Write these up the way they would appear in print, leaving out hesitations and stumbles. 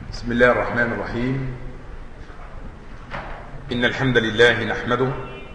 بسم الله الرحمن الرحيم. إن الحمد لله نحمده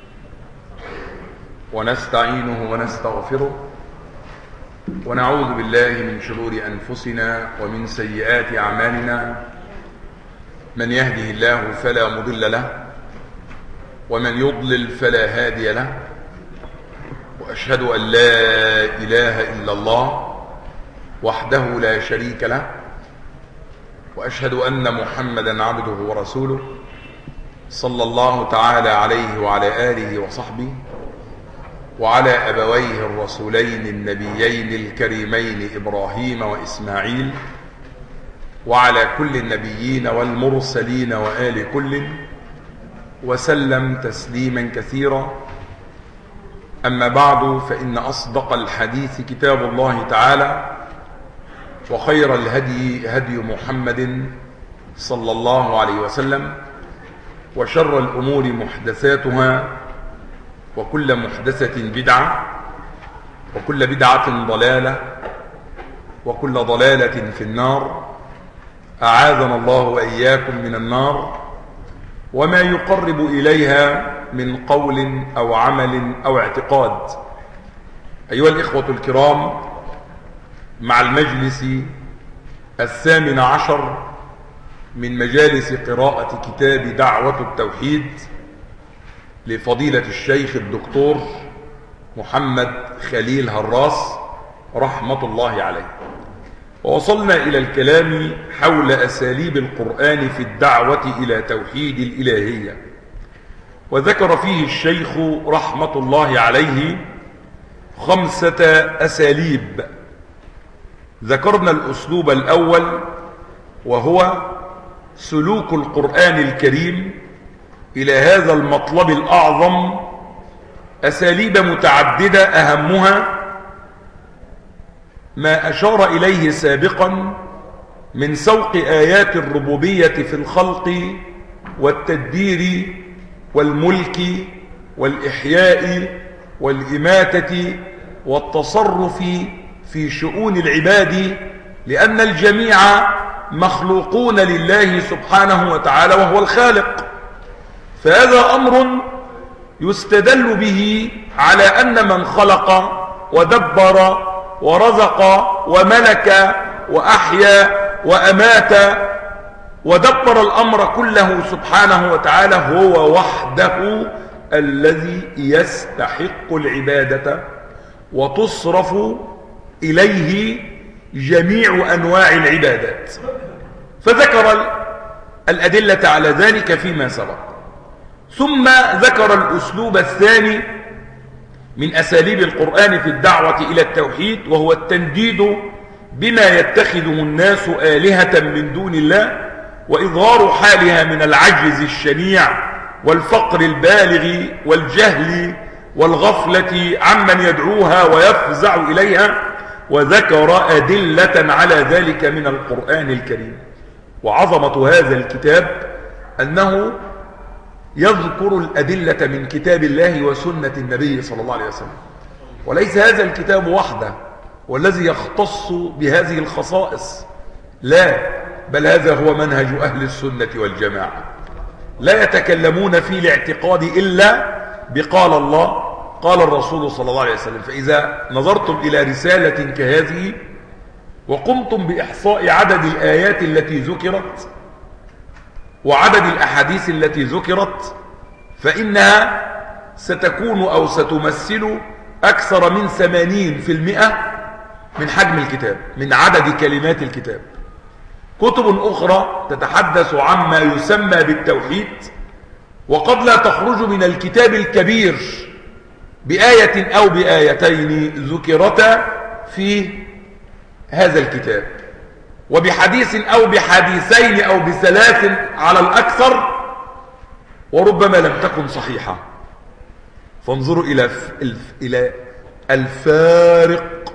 ونستعينه ونستغفره ونعوذ بالله من شرور أنفسنا ومن سيئات أعمالنا. من يهده الله فلا مضل له ومن يضلل فلا هادي له، وأشهد أن لا إله إلا الله وحده لا شريك له، وأشهد أن محمدا عبده ورسوله صلى الله تعالى عليه وعلى آله وصحبه وعلى أبويه الرسولين النبيين الكريمين إبراهيم وإسماعيل وعلى كل النبيين والمرسلين وآل كل وسلم تسليما كثيرا. أما بعد، فإن أصدق الحديث كتاب الله تعالى، وخير الهدي هدي محمد صلى الله عليه وسلم، وشر الأمور محدثاتها، وكل محدثة بدعة، وكل بدعة ضلالة، وكل ضلالة في النار. أعاذنا الله وإياكم من النار وما يقرب إليها من قول أو عمل أو اعتقاد. أيها الإخوة الكرام، مع المجلس 18 من مجالس قراءة كتاب دعوة التوحيد لفضيلة الشيخ الدكتور محمد خليل هراس رحمة الله عليه، ووصلنا إلى الكلام حول أساليب القرآن في الدعوة إلى توحيد الإلهية، وذكر فيه الشيخ رحمة الله عليه 5 أساليب. ذكرنا الأسلوب الأول، وهو سلوك القرآن الكريم إلى هذا المطلب الأعظم أساليب متعددة، أهمها ما أشار إليه سابقا من سوق آيات الربوبية في الخلق والتدبير والملك والإحياء والإماتة والتصرف في شؤون العباد، لأن الجميع مخلوقون لله سبحانه وتعالى وهو الخالق. فهذا أمر يستدل به على أن من خلق ودبر ورزق وملك وأحيا وأمات ودبر الأمر كله سبحانه وتعالى هو وحده الذي يستحق العبادة وتصرف إليه جميع أنواع العبادات. فذكر الأدلة على ذلك فيما سبق، ثم ذكر الأسلوب الثاني من أساليب القرآن في الدعوة إلى التوحيد، وهو التنديد بما يتخذه الناس آلهة من دون الله، وإظهار حالها من العجز الشنيع والفقر البالغ والجهل والغفلة عمن يدعوها ويفزع إليها. وذكر أدلة على ذلك من القرآن الكريم. وعظمة هذا الكتاب أنه يذكر الأدلة من كتاب الله وسنة النبي صلى الله عليه وسلم، وليس هذا الكتاب وحده والذي يختص بهذه الخصائص، لا، بل هذا هو منهج أهل السنة والجماعة. لا يتكلمون في الاعتقاد إلا بقال الله قال الرسول صلى الله عليه وسلم. فإذا نظرتم إلى رسالة كهذه وقمتم بإحصاء عدد الآيات التي ذكرت وعدد الأحاديث التي ذكرت، فإنها ستكون أو ستمثل أكثر من 80% من حجم الكتاب، من عدد كلمات الكتاب. كتب أخرى تتحدث عما يسمى بالتوحيد، وقد لا تخرج من الكتاب الكبير بآية أو بآيتين ذكرتا في هذا الكتاب، وبحديث أو بحديثين أو ب3 على الأكثر، وربما لم تكن صحيحة. فانظروا إلى الفارق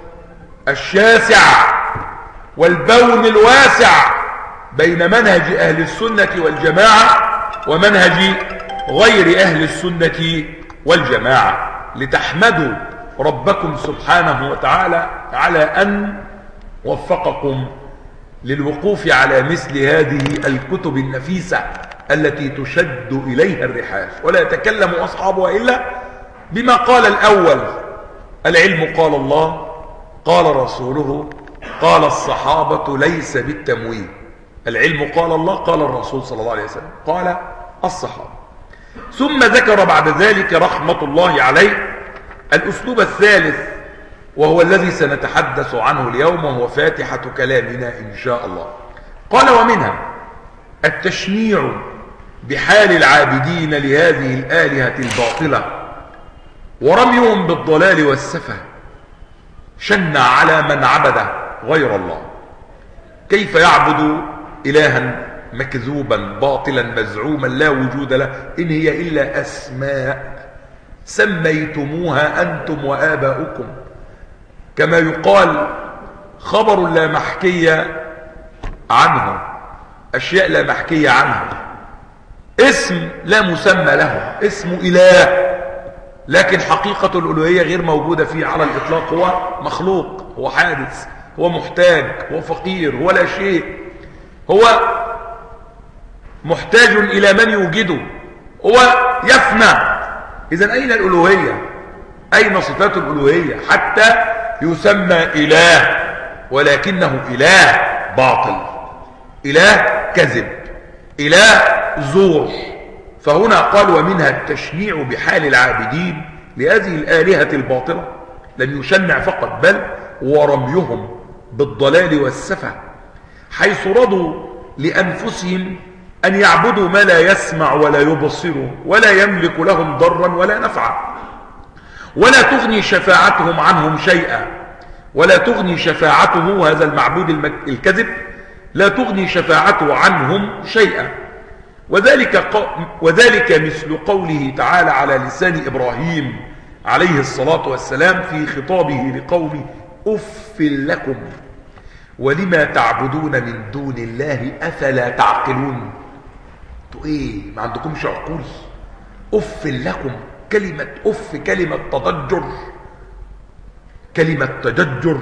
الشاسع والبون الواسع بين منهج أهل السنة والجماعة ومنهج غير أهل السنة والجماعة، لتحمدوا ربكم سبحانه وتعالى على أن وفقكم للوقوف على مثل هذه الكتب النفيسة التي تشد إليها الرحال، ولا يتكلم أصحابها إلا بما قال الأول: العلم قال الله، قال رسوله، قال الصحابة، ليس بالتمويه. العلم قال الله، قال الرسول صلى الله عليه وسلم، قال الصحابة. ثم ذكر بعد ذلك رحمة الله عليه الأسلوب الثالث، وهو الذي سنتحدث عنه اليوم، وهو فاتحة كلامنا إن شاء الله. قال: ومنها التشنيع بحال العابدين لهذه الآلهة الباطلة ورميهم بالضلال والسفه. شنع على من عبد غير الله. كيف يعبد إلها مكذوبا باطلا مزعوما لا وجود له، إن هي إلا أسماء سميتموها أنتم وآباؤكم، كما يقال خبر لا محكية عنه، أشياء لا محكية عنه، اسم لا مسمى له، اسم إله، لكن حقيقة الألوهية غير موجودة فيه على الإطلاق. هو مخلوق، هو حادث، هو محتاج، هو فقير، هو لا شيء، هو محتاج إلى من يوجده، هو يفنى. إذن أين الألوهية؟ أين صفات الألوهية حتى يسمى إله؟ ولكنه إله باطل، إله كذب، إله زور. فهنا قال: ومنها التشنيع بحال العابدين لهذه الآلهة الباطلة. لم يشنع فقط، بل ورميهم بالضلال والسفه، حيث رضوا لأنفسهم أن يعبدوا ما لا يسمع ولا يبصر ولا يملك لهم ضرا ولا نفعا، ولا تغني شفاعتهم عنهم شيئا، ولا تغني شفاعته، هذا المعبود الكذب لا تغني شفاعته عنهم شيئا. وذلك مثل قوله تعالى على لسان إبراهيم عليه الصلاة والسلام في خطابه لقومه: أف لكم ولما تعبدون من دون الله أفلا تعقلون. انتوا ايه، ما عندكمش عقول؟ أف لكم، كلمة أف كلمة تضجر، كلمة تججر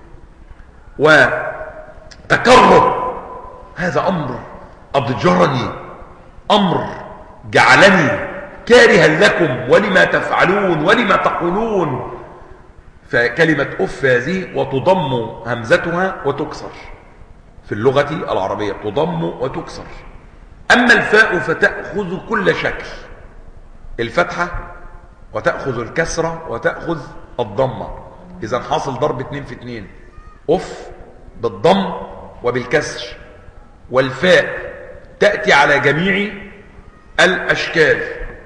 وتكره. هذا أمر أضجرني، أمر جعلني كارها لكم ولما تفعلون ولما تقولون. فكلمة أف هذه وتضم همزتها وتكسر في اللغة العربية، تضم وتكسر. أما الفاء فتأخذ كل شكل، الفتحة وتأخذ الكسرة وتأخذ الضمة. إذن حاصل ضرب 2 في 2، أف بالضم وبالكسر، والفاء تأتي على جميع الأشكال.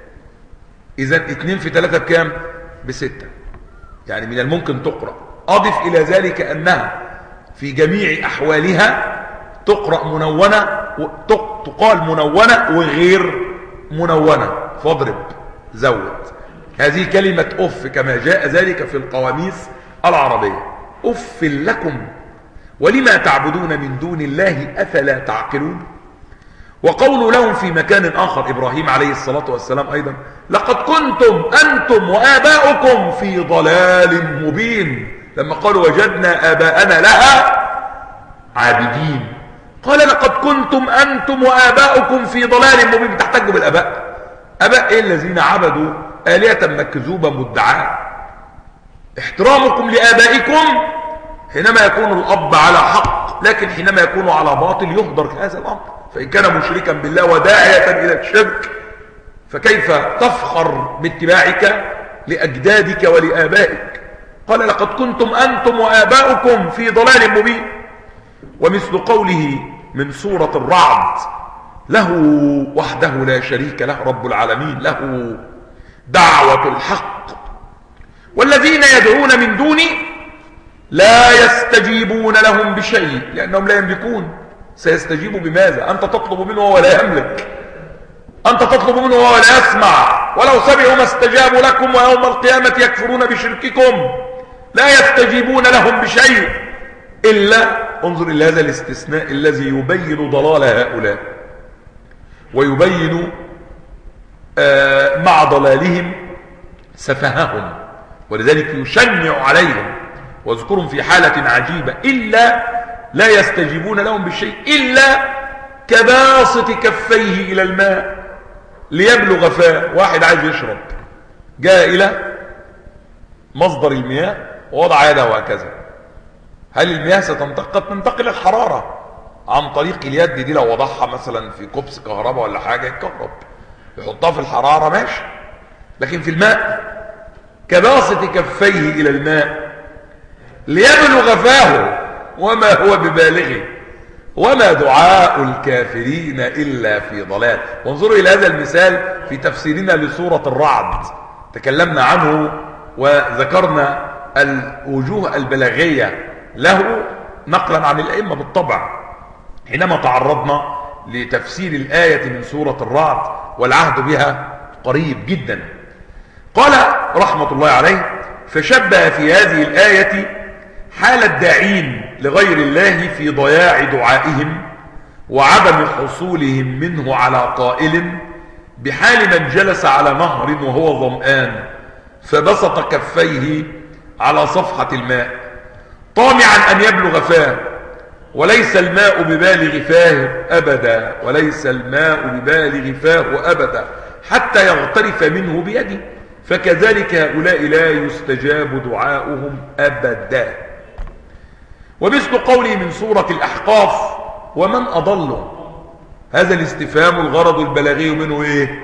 إذن 2 في 3 بكام؟ ب6. يعني من الممكن تقرأ. أضف إلى ذلك أنها في جميع أحوالها تقرأ منونة، تقال منونة وغير منونة، فاضرب زود. هذه كلمة أف كما جاء ذلك في القواميس العربية: أف لكم ولما تعبدون من دون الله أفلا تعقلون. وقول لهم في مكان آخر إبراهيم عليه الصلاة والسلام أيضا: لقد كنتم أنتم وآباؤكم في ضلال مبين. لما قالوا وجدنا آباءنا لها عابدين، قال: لقد كنتم أنتم وآباؤكم في ضلال مبين. بتحتجوا بالآباء؟ آباء إيه الذين عبدوا آلهة مكذوبة مدعاة؟ احترامكم لآبائكم حينما يكون الأب على حق، لكن حينما يكون على باطل يهدر هذا الأمر. فإن كان مشركا بالله وداعية إلى الشرك، فكيف تفخر باتباعك لأجدادك ولآبائك؟ قال: لقد كنتم أنتم وآباؤكم في ضلال مبين. ومثل قوله من سورة الرعد: له وحده لا شريك له رب العالمين، له دعوة الحق والذين يدعون من دوني لا يستجيبون لهم بشيء لأنهم لا يملكون. سيستجيب بماذا؟ أنت تطلب منه وهو لا يملك، أنت تطلب منه وهو لا يسمع. ولو سمعوا ما استجابوا لكم ويوم القيامة يكفرون بشرككم. لا يستجيبون لهم بشيء إلا، انظر إلى هذا الاستثناء الذي يبين ضلال هؤلاء ويبين مع ضلالهم سفههم، ولذلك يشنع عليهم. واذكرهم في حالة عجيبة: إلا لا يستجيبون لهم بالشيء إلا كباسط كفيه إلى الماء ليبلغ فاه. واحد عايز يشرب، جاء إلى مصدر المياه ووضع يده وهكذا، هل المياه تنتقل الحرارة عن طريق اليد دي؟ لو وضعها مثلا في كوبس كهرباء ولا حاجة يتكهرب، يحطها في الحرارة ماشي، لكن في الماء كباسط كفيه إلى الماء ليبلغ فاه وما هو ببالغه وما دعاء الكافرين إلا في ضلال. وانظروا إلى هذا المثال في تفسيرنا لسورة الرعد، تكلمنا عنه وذكرنا الوجوه البلاغية له نقلا عن الأئمة بالطبع حينما تعرضنا لتفسير الآية من سورة الرعد، والعهد بها قريب جدا. قال رحمة الله عليه: فشبه في هذه الآية حال الداعين لغير الله في ضياع دعائهم وعدم حصولهم منه على قائل بحال من جلس على نهر وهو ظمآن فبسط كفيه على صفحة الماء طامعا أن يبلغ فاه، وليس الماء ببالغ فاه أبدا، وليس الماء ببالغ فاه أبدا حتى يغترف منه بيده، فكذلك هؤلاء لا يستجاب دعاؤهم أبدا. ومثل قوله من سورة الأحقاف: ومن أضل. هذا الاستفهام الغرض البلاغي منه ايه؟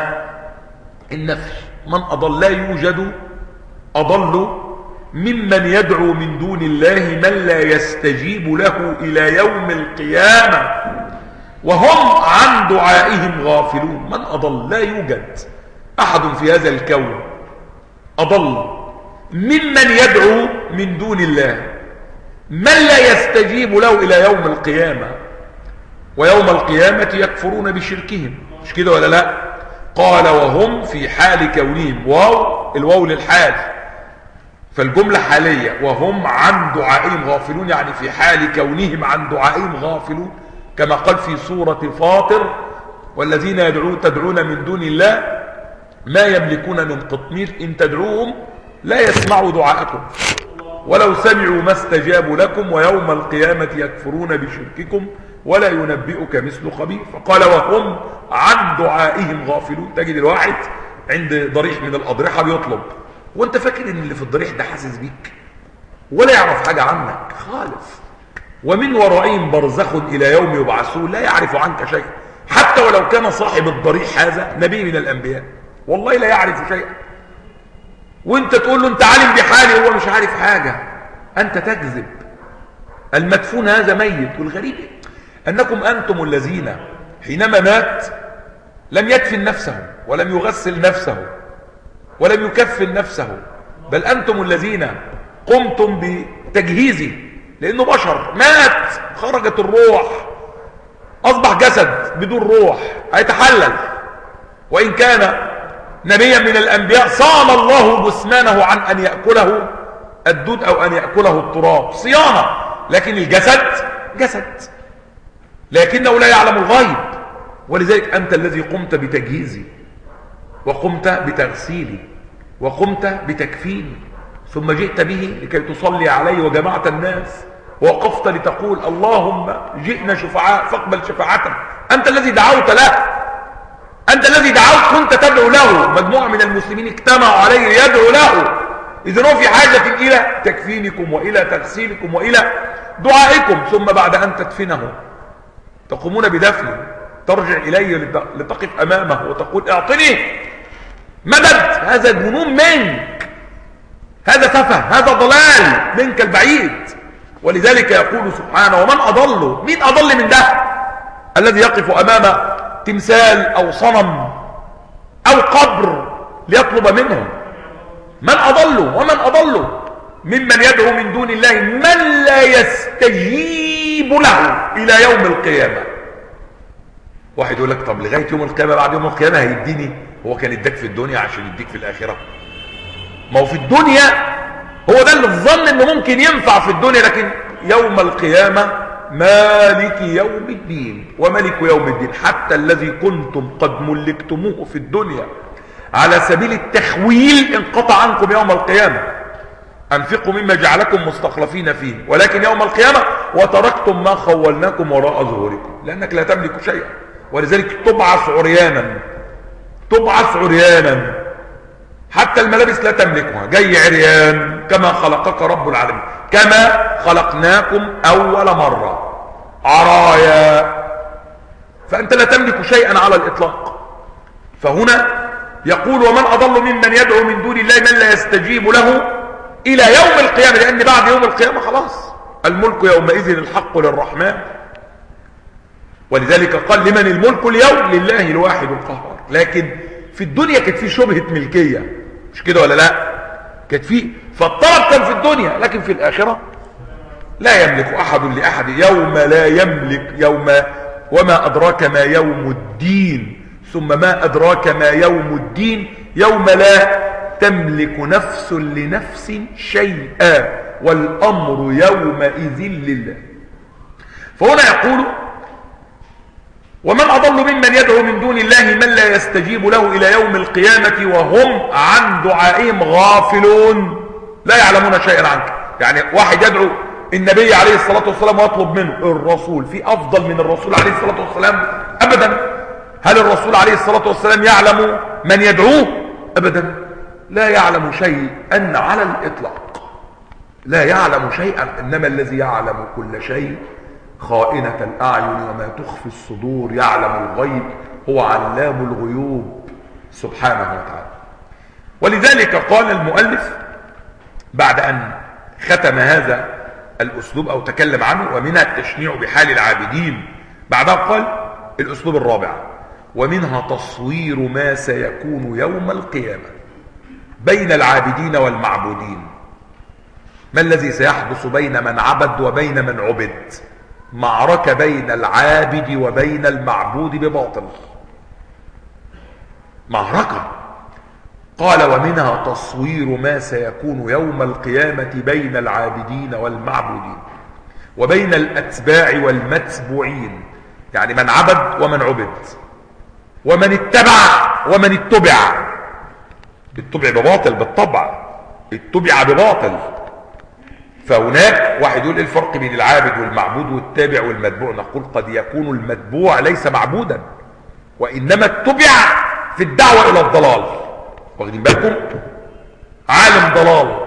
النفي. من أضل، لا يوجد أضل ممن يدعو من دون الله من لا يستجيب له إلى يوم القيامة وهم عن دعائهم غافلون. من أضل، لا يوجد أحد في هذا الكون أضل ممن يدعو من دون الله من لا يستجيب له إلى يوم القيامة، ويوم القيامة يكفرون بشركهم، مش كده ولا لا؟ قال: وهم في حال كونهم، واو الواو للحال، فالجملة حالية، وهم عن دعائهم غافلون، يعني في حال كونهم عن دعائهم غافلون، كما قال في سورة فاطر: والذين تدعون من دون الله ما يملكون من قطمير إن تدعوهم لا يسمعوا دعاءكم ولو سمعوا ما استجابوا لكم ويوم القيامة يكفرون بشرككم ولا ينبئك مثل خبير. فقال: وهم عن دعائهم غافلون. تجد الواحد عند ضريح من الأضرحة بيطلب، وانت فاكر ان اللي في الضريح ده حاسس بيك ولا يعرف حاجة عنك خالص، ومن ورائهم برزخ إلى يوم يبعثون لا يعرف عنك شيء، حتى ولو كان صاحب الضريح هذا نبي من الأنبياء والله لا يعرف شيئا، وانت تقول له انت عالم بحالي، هو مش عارف حاجة، انت تكذب. المدفون هذا ميت. والغريب انكم انتم الذين حينما مات لم يدفن نفسه ولم يغسل نفسه ولم يكفن نفسه، بل انتم الذين قمتم بتجهيزه، لانه بشر مات، خرجت الروح، اصبح جسد بدون روح، هيتحلل. وان كان نبيا من الأنبياء صان الله جسمانه عن أن يأكله الدود أو أن يأكله التراب، صيانة، لكن الجسد جسد، لكنه لا يعلم الغيب. ولذلك أنت الذي قمت بتجهيزي وقمت بتغسيلي وقمت بتكفيني، ثم جئت به لكي تصلي عليه وجمعت الناس ووقفت لتقول اللهم جئنا شفعاء فاقبل شفاعتنا. أنت الذي دعوت له، أنت الذي دعوت، كنت تدعو له، مجموعة من المسلمين اجتمعوا عليه يدعو له. إذن هو في حاجة إلى تكفينكم وإلى تغسيلكم وإلى دعائكم، ثم بعد أن تدفنه تقومون بدفنه، ترجع إليه لتقف أمامه وتقول اعطني مدد. هذا جنون منك، هذا تفه، هذا ضلال منك البعيد. ولذلك يقول سبحانه: ومن أضل. مين أضل من ده؟ الذي يقف أمام تمثال أو صنم أو قبر ليطلب منهم. من أضل. ومن أضل ممن يدعو من دون الله من لا يستجيب له إلى يوم القيامة. واحد يقول لك طب لغاية يوم القيامة، بعد يوم القيامة هيديني؟ هو كان يديك في الدنيا عشان يديك في الآخرة؟ ما هو في الدنيا هو ده اللي الظن انه ممكن ينفع في الدنيا، لكن يوم القيامة مالك يوم الدين. وملك يوم الدين حتى الذي كنتم قد ملكتموه في الدنيا على سبيل التخويل انقطع عنكم يوم القيامة. أنفقوا مما جعلكم مستخلفين فيه، ولكن يوم القيامة وتركتم وتركتم ما خولناكم وراء ظهوركم، لأنك لا تملك شيئا، ولذلك تبعث عريانا، تبعث عريانا، حتى الملابس لا تملكها، جاي عريان كما خلقك رب العالمين، كما خلقناكم أول مرة عرايا، فأنت لا تملك شيئا على الإطلاق. فهنا يقول ومن أضل ممن يدعو من دون الله من لا يستجيب له إلى يوم القيامة، لأن بعد يوم القيامة خلاص الملك يومئذ الحق للرحمن، ولذلك قال لمن الملك اليوم لله الواحد القهار. لكن في الدنيا كانت في شبهة ملكية، مش كده ولا لا؟ كانت في، فالطلب كان في الدنيا، لكن في الآخرة لا يملك أحد لأحد، يوم لا يملك، يوم وما أدراك ما يوم الدين، ثم ما أدراك ما يوم الدين، يوم لا تملك نفس لنفس شيئا والأمر يومئذ لله. فهنا يقول ومن أضل ممن يدعو من دون الله من لا يستجيب له إلى يوم القيامة وهم عن دعائهم غافلون لا يعلمون شيئا عنك. يعني واحد يدعو النبي عليه الصلاة والسلام ويطلب منه، الرسول في أفضل من الرسول عليه الصلاة والسلام؟ أبدا. هل الرسول عليه الصلاة والسلام يعلم من يدعوه؟ أبدا، لا يعلم شيئا على الإطلاق، لا يعلم شيئا، إنما الذي يعلم كل شيء خائنة الأعين وما تخفي الصدور، يعلم الغيب، هو علام الغيوب سبحانه وتعالى. ولذلك قال المؤلف بعد أن ختم هذا الأسلوب أو تكلم عنه ومنها التشنيع بحال العابدين، بعدها قال الأسلوب الرابع ومنها تصوير ما سيكون يوم القيامة بين العابدين والمعبودين. ما الذي سيحدث بين من عبد وبين من عبد؟ معركة بين العابد وبين المعبود بباطل، معركة. قال ومنها تصوير ما سيكون يوم القيامة بين العابدين والمعبودين وبين الأتباع والمتبوعين، يعني من عبد ومن عبد ومن اتبع ومن اتبع. اتبع بباطل بالطبع، اتبع بباطل. فهناك واحد يقول الفرق بين العابد والمعبود والتابع والمتبوع، نقول قد يكون المتبوع ليس معبودا وإنما اتبع في الدعوة إلى الضلال، واخدين بالكم؟ عالم ضلال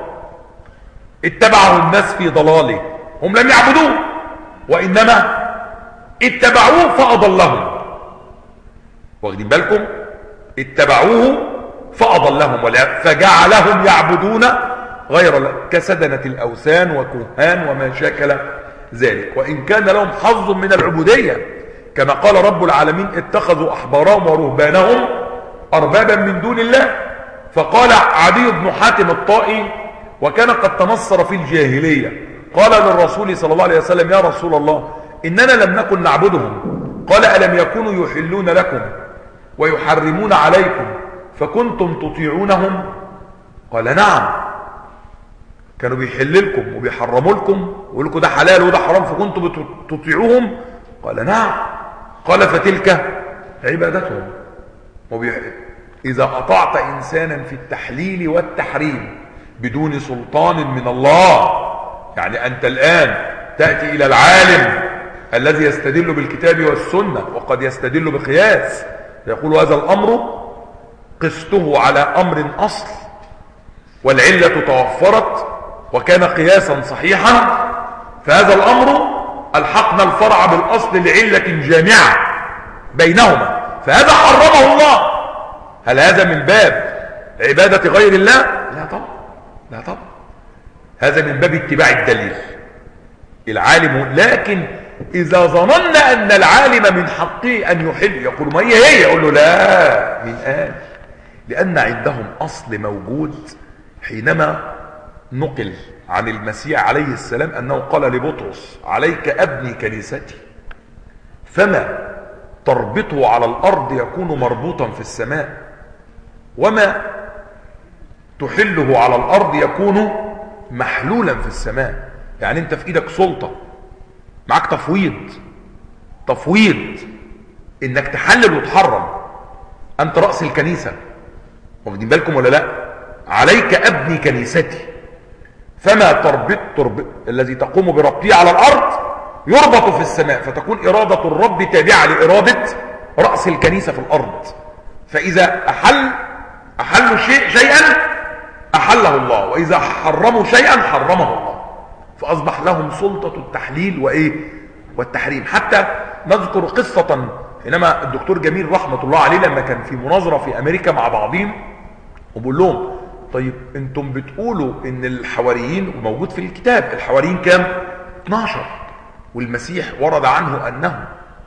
اتبعه الناس في ضلاله، هم لم يعبدوه وإنما اتبعوه فأضلهم، واخدين بالكم؟ اتبعوه فأضلهم فجعلهم يعبدون غير الله كسدنة الأوثان وكهان وما شاكل ذلك، وإن كان لهم حظ من العبودية كما قال رب العالمين اتخذوا أحبارهم ورهبانهم أربابا من دون الله. فقال عدي بن حاتم الطائي وكان قد تنصر في الجاهلية، قال للرسول صلى الله عليه وسلم يا رسول الله إننا لم نكن نعبدهم، قال ألم يكونوا يحلون لكم ويحرمون عليكم فكنتم تطيعونهم؟ قال نعم، كانوا بيحل لكم وبيحرموا لكم ويقول لكم ده حلال وده حرام فكنتم تطيعوهم؟ قال نعم. قال فتلك عبادتهم. إذا أطعت إنسانا في التحليل والتحريم بدون سلطان من الله، يعني أنت الآن تأتي إلى العالم الذي يستدل بالكتاب والسنة وقد يستدل بقياس، يقول هذا الأمر قسته على أمر أصل والعلة توفرت وكان قياسا صحيحا، فهذا الأمر ألحقنا الفرع بالأصل لعلة جامعة بينهما، فهذا حرمه الله. هل هذا من باب عبادة غير الله؟ لا طبعا، لا طبعا، هذا من باب اتباع الدليل العالم. لكن إذا ظننا أن العالم من حقه أن يحل، يقول ما هي يقول له لا، من قال؟ لأن عندهم أصل موجود حينما نقل عن المسيح عليه السلام أنه قال لبطرس عليك أبني كنيستي، فما تربطه على الأرض يكون مربوطا في السماء، وما تحله على الأرض يكون محلولا في السماء. يعني أنت في إيدك سلطة، معك تفويض إنك تحلل وتحرم، أنت رأس الكنيسة، واخدين بالكم ولا لا؟ عليك أبني كنيستي، فما تربط الذي تقوم بربطه على الأرض يربط في السماء، فتكون إرادة الرب تابعة لإرادة رأس الكنيسة في الأرض. فإذا أحلوا شيئا أحله الله، وإذا حرموا شيئا حرمه الله، فأصبح لهم سلطة التحليل والتحريم. حتى نذكر قصة حينما الدكتور جميل رحمة الله عليه لما كان في مناظرة في أمريكا مع بعضهم، وبقول لهم طيب انتم بتقولوا ان الحواريين، وموجود في الكتاب الحواريين كام؟ 12، والمسيح ورد عنه أنه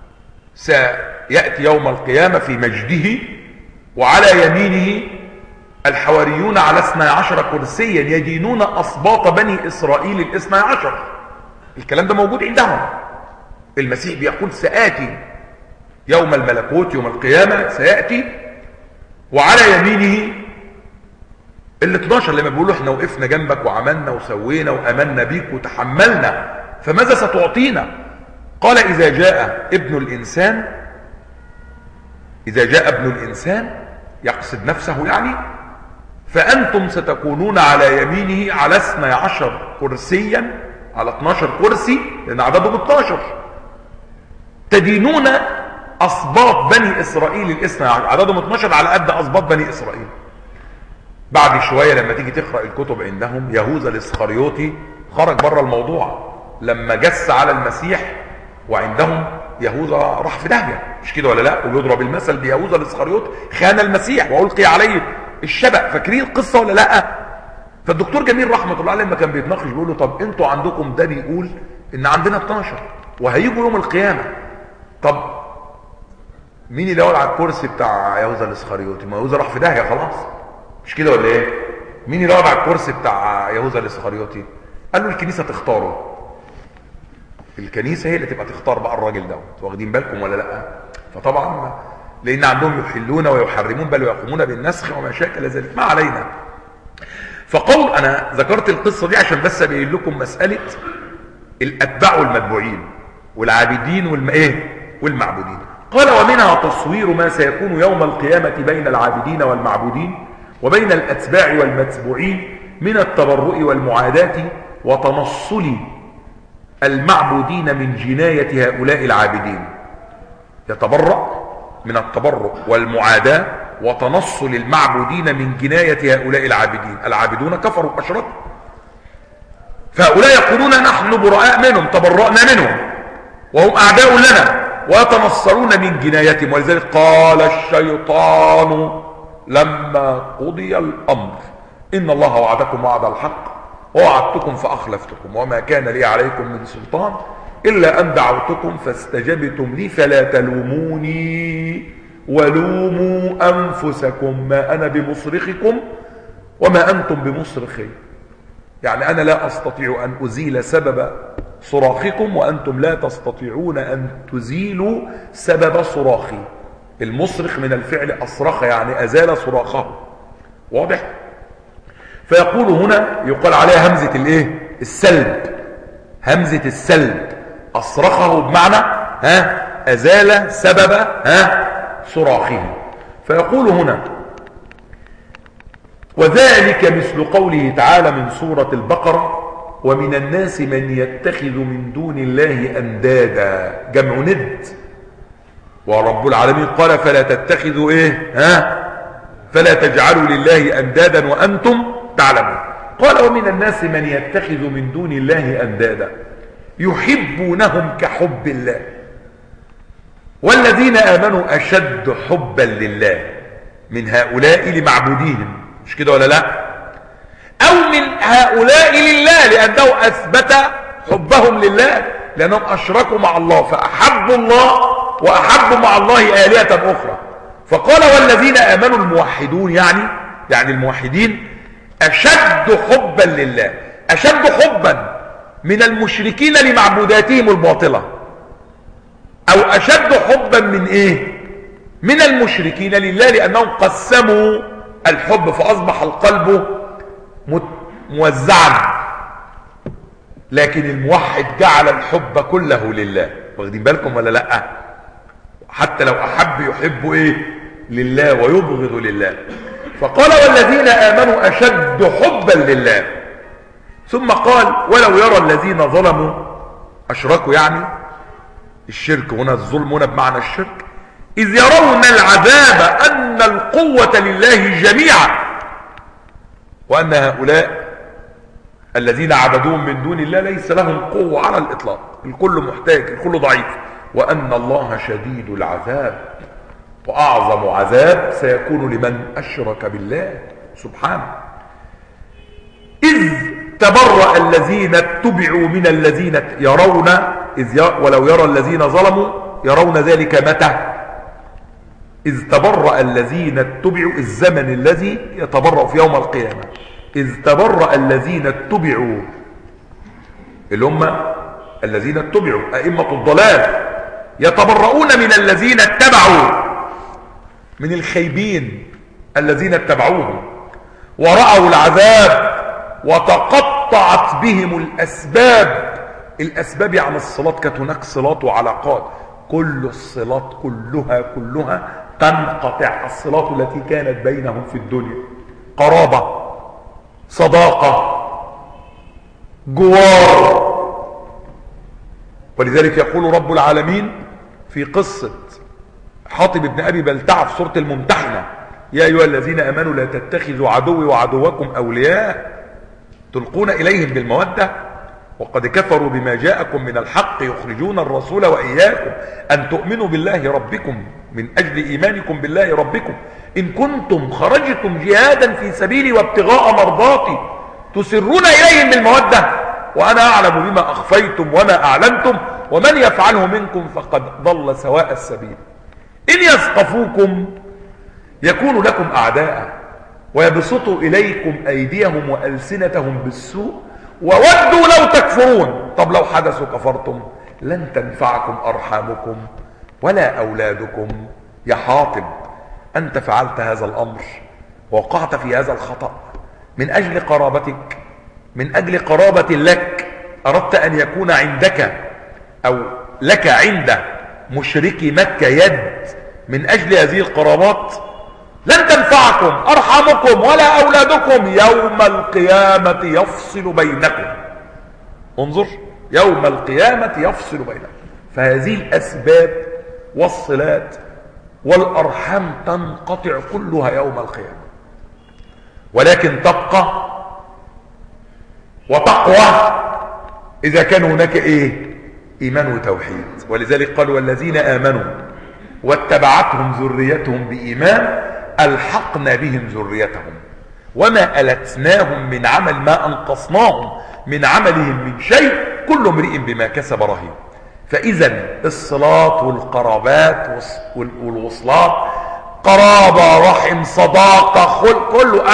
سيأتي يوم القيامة في مجده وعلى يمينه الحواريون على 12 كرسيا يدينون أسباط بني إسرائيل 12. الكلام ده موجود عندهم. المسيح بيقول سآتي يوم الملكوت، يوم القيامة سيأتي وعلى يمينه 12، لما بيقولوا احنا وقفنا جنبك وعملنا وسوينا وأمنا بيك وتحملنا، فماذا ستعطينا؟ قال إذا جاء ابن الإنسان يقصد نفسه يعني، فأنتم ستكونون على يمينه على 12 كرسيا، على 12 كرسي، لأن عددهم 12، تدينون أسباط بني إسرائيل 12، عددهم 12 على قد أسباط بني إسرائيل. بعد شوية لما تيجي تقرأ الكتب عندهم، يهوذا الإسخريوطي خرج بره الموضوع لما جس على المسيح، وعندهم يهوذا راح في داهية، مش كده ولا لا؟ ويضرب المثل بيهوذا الإسخريوطي خان المسيح وألقي عليه الشبك. فاكرين القصة ولا لا؟ فالدكتور جميل رحمة الله عليه لما كان بيتناقش بيقول له طب انتوا عندكم ده بيقول ان عندنا 12 وهيجوا يوم القيامة، طب مين اللي يقعد على الكرسي بتاع يهوذا الإسخريوطي؟ ما يهوذا راح في داهية خلاص، مش كده ولا ايه؟ مين اللي يقعد على الكرسي بتاع يهوذا الإسخريوطي؟ قال له الكنيسة تختاره، الكنيسة هي اللي تبقى تختار بقى الراجل ده. واخدين بالكم ولا لا؟ فطبعا لان عندهم يحلون ويحرمون بل ويقومون بالنسخ وما شاكل ذلك، ما علينا. فقول، انا ذكرت القصة دي عشان بس ابين لكم مسألة الاتباع والمتبوعين والعابدين والمعبودين. قال ومنها تصوير ما سيكون يوم القيامة بين العابدين والمعبودين وبين الاتباع والمتبوعين من التبرؤ والمعاداة وتنصل المعبودين من جناية هؤلاء العابدين. يتبرأ من التبرؤ والمعاداة وتنصل المعبودين من جناية هؤلاء العابدين. العابدون كفروا واشركوا، فهؤلاء يقولون نحن براء منهم، تبرأنا منهم وهم أعداء لنا، ويتنصرون من جنايتهم. ولذلك قال الشيطان لما قضي الأمر إن الله وعدكم وعد الحق ووعدتكم فأخلفتكم وما كان لي عليكم من سلطان إلا أن دعوتكم فاستجبتم لي فلا تلوموني ولوموا أنفسكم ما أنا بمصرخكم وما أنتم بمصرخي. يعني أنا لا أستطيع أن أزيل سبب صراخكم وأنتم لا تستطيعون أن تزيلوا سبب صراخي. المصرخ من الفعل أصرخ، يعني أزال صراخه. واضح؟ فيقول هنا يقال عليها همزة السلب، همزة السلب، أصرخه بمعنى أزال سبب صراخه. فيقول هنا وذلك مثل قوله تعالى من سورة البقرة ومن الناس من يتخذ من دون الله أندادا، جمع ند. ورب العالمين قال فلا تتخذوا فلا تجعلوا لله أندادا وأنتم تعلمون. قال ومن الناس من يتخذ من دون الله أندادا يحبونهم كحب الله والذين آمنوا أشد حبا لله من هؤلاء لمعبوديهم، مش كده ولا لا؟ أو من هؤلاء لله لأنه أثبت حبهم لله لأنهم أشركوا مع الله فأحبوا الله وأحبوا مع الله آلهة أخرى. فقال والذين آمنوا الموحدون، يعني الموحدين أشد حبا لله، أشد حبا من المشركين لمعبوداتهم الباطلة، أو أشد حبا من من المشركين لله لأنهم قسموا الحب فأصبح القلب موزعا، لكن الموحد جعل الحب كله لله. واخدين بالكم ولا لا؟ حتى لو أحب يحب لله ويبغض لله. فقال والذين آمنوا أشد حبا لله، ثم قال ولو يرى الذين ظلموا أشركوا يعني الشرك هنا، الظلم هنا بمعنى الشرك. إذ يرون العذاب أن القوة لله جميعا، وأن هؤلاء الذين عبدوهم من دون الله ليس لهم قوة على الإطلاق، الكل محتاج، الكل ضعيف، وأن الله شديد العذاب، وأعظم عذاب سيكون لمن أشرك بالله سبحانه. إذ تبرأ الذين اتبعوا من الذين يرون، ولو يرى الذين ظلموا يرون ذلك متى؟ إذ تبرأ الذين اتبعوا، الزمن الذي يتبرأ في يوم القيامة. إذ تبرأ الذين اتبعوا، اللي هم الذين اتبعوا أئمة الضلال، يتبرؤون من الذين اتبعوا، من الخيبين الذين اتبعوهم، ورأوا العذاب وتقطعت بهم الأسباب. الأسباب يعني الصلات، كانت هناك صلات وعلاقات، كل الصلات كلها تنقطع. الصلات التي كانت بينهم في الدنيا، قرابة، صداقة، جوار. ولذلك يقول رب العالمين في قصة حاطب بن أبي بلتعة في سورة الممتحنة: يا أيها الذين آمنوا لا تتخذوا عدوي وعدوكم أولياء تلقون إليهم بالمودة وقد كفروا بما جاءكم من الحق يخرجون الرسول وإياكم أن تؤمنوا بالله ربكم من أجل إيمانكم بالله ربكم إن كنتم خرجتم جهادا في سبيلي وابتغاء مرضاتي تسرون إليهم بالمودة وأنا أعلم بما أخفيتم وما أعلنتم ومن يفعله منكم فقد ضل سواء السبيل. إن يثقفوكم يكونوا لكم أعداء ويبسطوا إليكم أيديهم وألسنتهم بالسوء وودوا لو تكفرون. طب لو حدثوا كفرتم لن تنفعكم أرحامكم ولا أولادكم. يا حاطب، أنت فعلت هذا الأمر ووقعت في هذا الخطأ من أجل قرابتك، من أجل قرابة لك، أردت أن يكون عندك أو لك عند مشركي مكة يد من أجل هذه القرابات. لن تنفعكم أرحامكم ولا أولادكم يوم القيامة يفصل بينكم. انظر، يوم القيامة يفصل بينكم. فهذه الأسباب والصلات والأرحام تنقطع كلها يوم القيامة، ولكن تبقى وتقوى إذا كان هناك إيمان وتوحيد. ولذلك قال: والذين آمنوا واتبعتهم ذريتهم بإيمان ألحقنا بهم ذريتهم وما ألتناهم من عمل ما أنقصناهم من عملهم من شيء كل امرئ بما كسب رهين. فإذا الصلات والقرابات والوصلات، قرابة، رحم، صداقة، خلق، كله.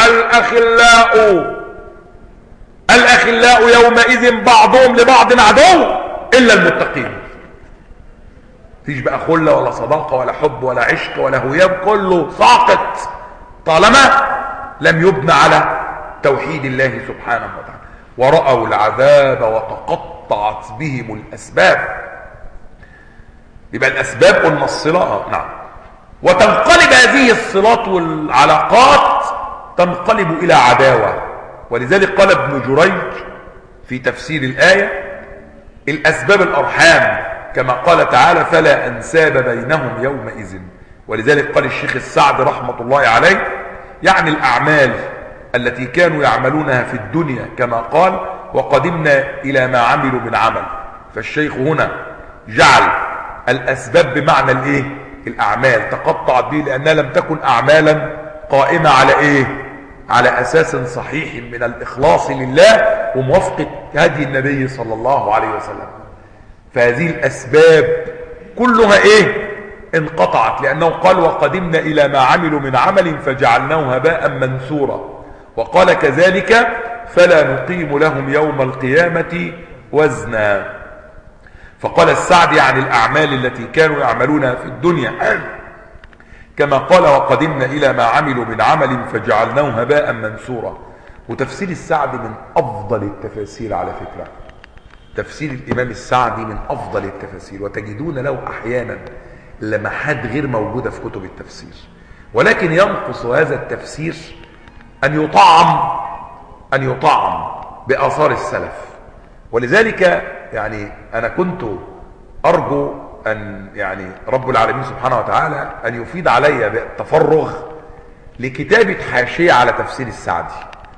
الأخلاء يومئذ بعضهم لبعض عدو إلا المتقين. فيش بقى خلة ولا صداقة ولا حب ولا عشق ولا هيام، كله ساقط طالما لم يبنى على توحيد الله سبحانه وتعالى. ورأوا العذاب وتقطعت بهم الأسباب. يبقى الأسباب قلنا الصلة، نعم. وتنقلب هذه الصلات والعلاقات تنقلب إلى عداوة. ولذلك قال ابن جريج في تفسير الآية: الأسباب الأرحام كما قال تعالى: فلا أنساب بينهم يومئذ. ولذلك قال الشيخ السعد رحمة الله عليه: يعني الأعمال التي كانوا يعملونها في الدنيا، كما قال: وقدمنا إلى ما عملوا من عمل. فالشيخ هنا جعل الأسباب بمعنى الأعمال تقطعت به، لأنها لم تكن أعمالا قائمة على على أساس صحيح من الإخلاص لله وموافقة هدي النبي صلى الله عليه وسلم. فهذه الأسباب كلها انقطعت، لأنه قال: وقدمنا إلى ما عملوا من عمل فجعلناه هباء منثورا. وقال كذلك: فلا نقيم لهم يوم القيامة وزنا. فقال السعد: يعني الأعمال التي كانوا يعملونها في الدنيا، كما قال: وقدمنا إلى ما عملوا من عمل فجعلناه هباء منثورا. وتفسير السعد من أفضل التفاسير على فكرة. تفسير الإمام السعدي من أفضل التفاسير، وتجدون له أحيانا لمحات غير موجودة في كتب التفسير. ولكن ينقص هذا التفسير أن يطعم بآثار السلف. ولذلك يعني أنا كنت أرجو أن يعني رب العالمين سبحانه وتعالى أن يفيد علي بالتفرغ لكتابة حاشية على تفسير السعدي،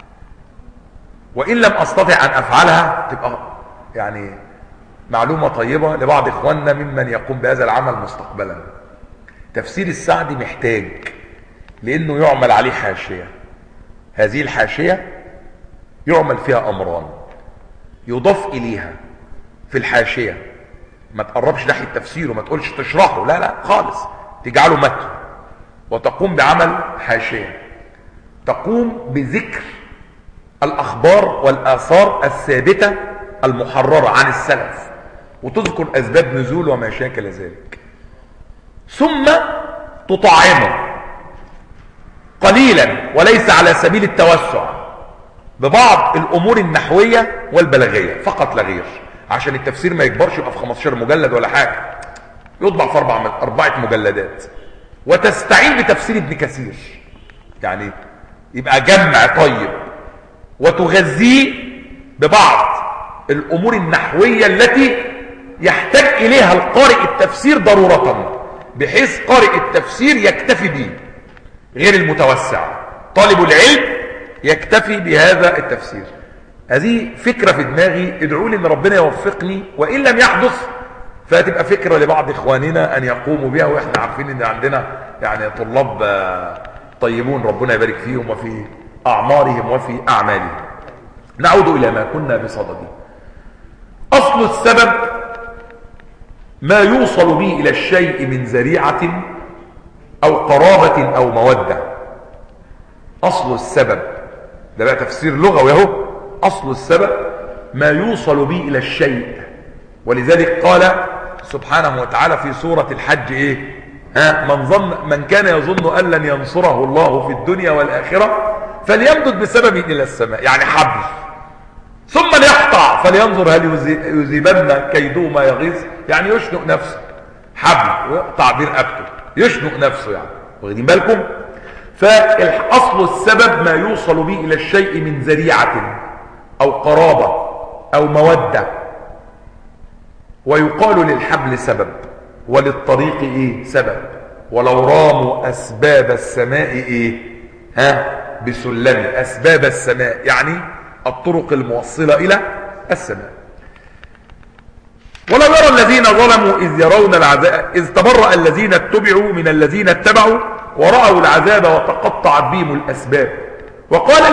وإن لم أستطع أن أفعلها تبقى يعني معلومة طيبة لبعض إخواننا ممن يقوم بهذا العمل مستقبلا. تفسير السعدي محتاج لأنه يعمل عليه حاشية. هذه الحاشية يعمل فيها أمران، يضاف إليها في الحاشية، ما تقربش ناحية التفسير وما تقولش تشرحه، لا لا خالص، تجعله متن، وتقوم بعمل حاشية تقوم بذكر الأخبار والآثار الثابتة المحررة عن السلف، وتذكر أسباب نزول وما شاكل ذلك، ثم تطعمه قليلا وليس على سبيل التوسع ببعض الأمور النحوية والبلاغية فقط لا غير، عشان التفسير ما يكبرش يبقى في 15 مجلد ولا حاجة، يطبع في 4 مجلدات، وتستعين بتفسير ابن كثير، يعني يبقى جمع طيب، وتغذيه ببعض الأمور النحوية التي يحتاج إليها القارئ التفسير ضرورة، بحيث قارئ التفسير يكتفي به غير المتوسع، طالب العلم يكتفي بهذا التفسير. هذه فكرة في دماغي، ادعوا لي ان ربنا يوفقني، وإن لم يحدث فتبقى فكرة لبعض إخواننا أن يقوموا بها، وإحنا عارفين ان عندنا يعني طلاب طيبون ربنا يبارك فيهم وفي أعمارهم وفي أعمالهم. نعود إلى ما كنا بصدده. أصل السبب ما يوصل به إلى الشيء من ذريعة أو قرابة أو مودة. أصل السبب ده بقى تفسير لغوي اهو. أصل السبب ما يوصل به إلى الشيء، ولذلك قال سبحانه وتعالى في سورة الحج إيه؟ من كان يظن أن لن ينصره الله في الدنيا والآخرة فليمدد بسبب إلى السماء، يعني حبل، ثم ليقطع فلينظر هل يذيبن كيده ما يغيظ، يعني يشنق نفسه، حبل ويقطع برقبته، يشنق نفسه يعني، واخدين بالكم؟ فالأصل السبب ما يوصل به إلى الشيء من ذريعة أو قرابة أو مودة، ويقال للحبل سبب وللطريق إيه؟ سبب. ولو راموا أسباب السماء إيه؟ بسلم. أسباب السماء يعني الطرق الموصلة إلى السماء. ولو يرى الذين ظلموا إذ يرون العذاب إذ تبرأ الذين اتبعوا من الذين اتبعوا ورأوا العذاب وتقطعت بهم الأسباب. وقال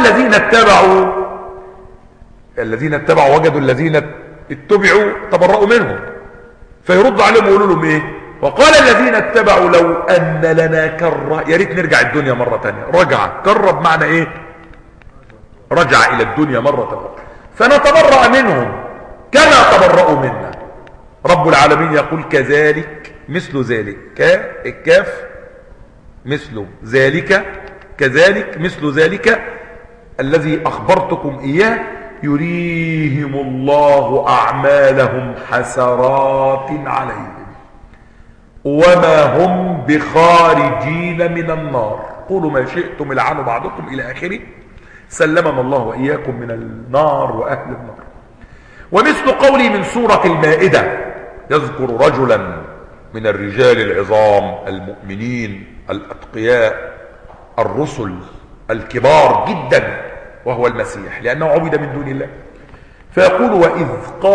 الذين اتبعوا وجدوا الذين اتبعوا تبرأوا منهم، فيرد عليهم ويقولوا لهم ايه؟ وقال الذين اتبعوا لو أن لنا كرة، يا ريت نرجع الدنيا مرة تانية. رجع كرة بمعنى ايه؟ رجع إلى الدنيا مرة تانية، فنتبرأ منهم كما تبرأوا منا. رب العالمين يقول كذلك مثل ذلك، الكاف مثل ذلك، كذلك مثل ذلك الذي أخبرتكم إياه يريهم الله أعمالهم حسرات عليهم وما هم بخارجين من النار. قولوا ما شئتم العنوا بعضكم إلى آخره. سلمنا الله وإياكم من النار وأهل النار. ومثل قولي من سورة المائدة يذكر رجلا من الرجال العظام المؤمنين الأتقياء الرسل الكبار جدا، وهو المسيح، لأنه عبد من دون الله، فيقول وإذ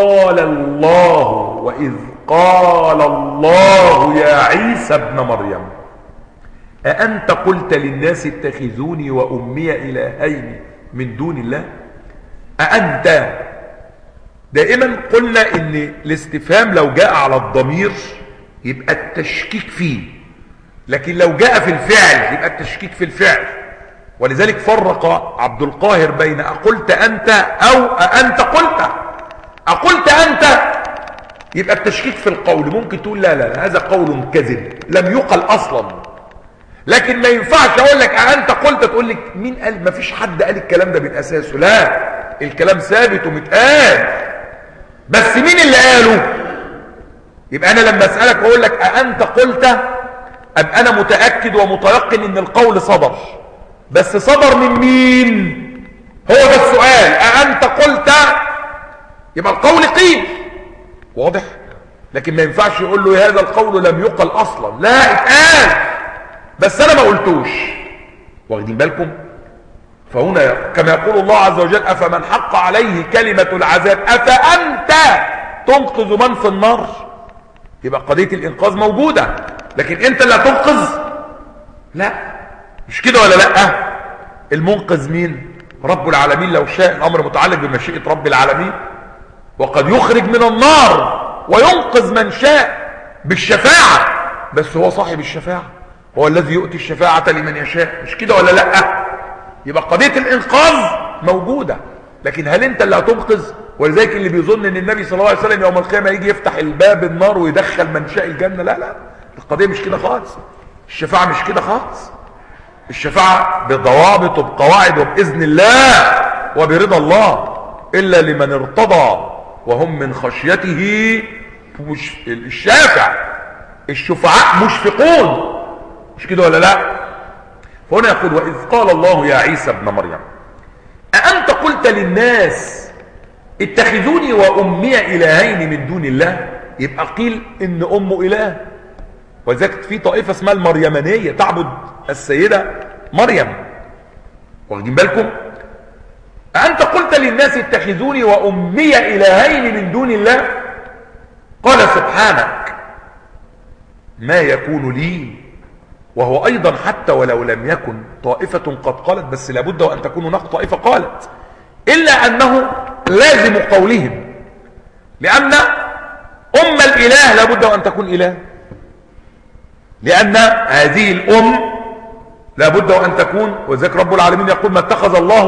قال الله يا عيسى ابن مريم أأنت قلت للناس اتخذوني وأمي إلهين من دون الله؟ أأنت. دائما قلنا إن الاستفهام لو جاء على الضمير يبقى التشكيك فيه، لكن لو جاء في الفعل يبقى التشكيك في الفعل. ولذلك فرق عبد القاهر بين أقلت أنت أو أأنت قلت. أقلت أنت يبقى التشكيك في القول، ممكن تقول لا لا لا هذا قول كذب لم يقل أصلا، لكن ما ينفعش أقول لك أأنت قلت تقول لك مين قال؟ ما فيش حد قال الكلام ده من أساسه، لا الكلام ثابت ومتقال، بس مين اللي قاله؟ يبقى أنا لما أسألك وأقول لك أأنت قلت أبقى أنا متأكد ومتيقن إن القول صدر، بس صدر من مين؟ هو ده السؤال. أأنت قلت يبقى القول قيل، واضح؟ لكن ما ينفعش يقول له هذا القول لم يقل اصلا، لا اتقال بس انا ما قلتوش. واخدين بالكم؟ فهنا كما يقول الله عز وجل افمن حق عليه كلمة العذاب افأنت تنقذ من في النار. يبقى قضية الانقاذ موجودة، لكن انت اللي هتنقذ؟ لا، مش كده ولا لا؟ المنقذ مين؟ رب العالمين. لو شاء، الامر متعلق بمشيئة رب العالمين، وقد يخرج من النار وينقذ من شاء بالشفاعة، بس هو صاحب الشفاعة، هو الذي يؤتي الشفاعة لمن يشاء، مش كده ولا لا؟ يبقى قضية الانقاذ موجودة، لكن هل انت اللي هتنقذ؟ ولذلك اللي بيظن ان النبي صلى الله عليه وسلم يوم القيامة يجي يفتح الباب النار ويدخل من شاء الجنة، لا لا، القضية مش كده خالص، الشفاعة مش كده خالص. الشفاعة بضوابط وبقواعد وبإذن الله وبرضا الله، إلا لمن ارتضى وهم من خشيته الشافع. الشفعاء مشفقون، مش كده ولا لا؟ فهنا يقول وإذ قال الله يا عيسى ابن مريم أأنت قلت للناس اتخذوني وأمي إلهين من دون الله. يبقى قيل إن أمه إله، وذلك في طائفة اسمها المريمانية تعبد السيدة مريم. واخدين بالكم؟ أأنت قلت للناس اتخذوني وأمي إلهين من دون الله. قال سبحانك ما يكون لي. وهو أيضا حتى ولو لم يكن طائفة قد قالت، بس لابد وأن تكون هناك طائفة قالت، إلا أنه لازم قولهم، لأن أم الإله لابد وأن تكون إله، لأن هذه الأم لابد وأن تكون. وذلك رب العالمين يقول ما اتخذ الله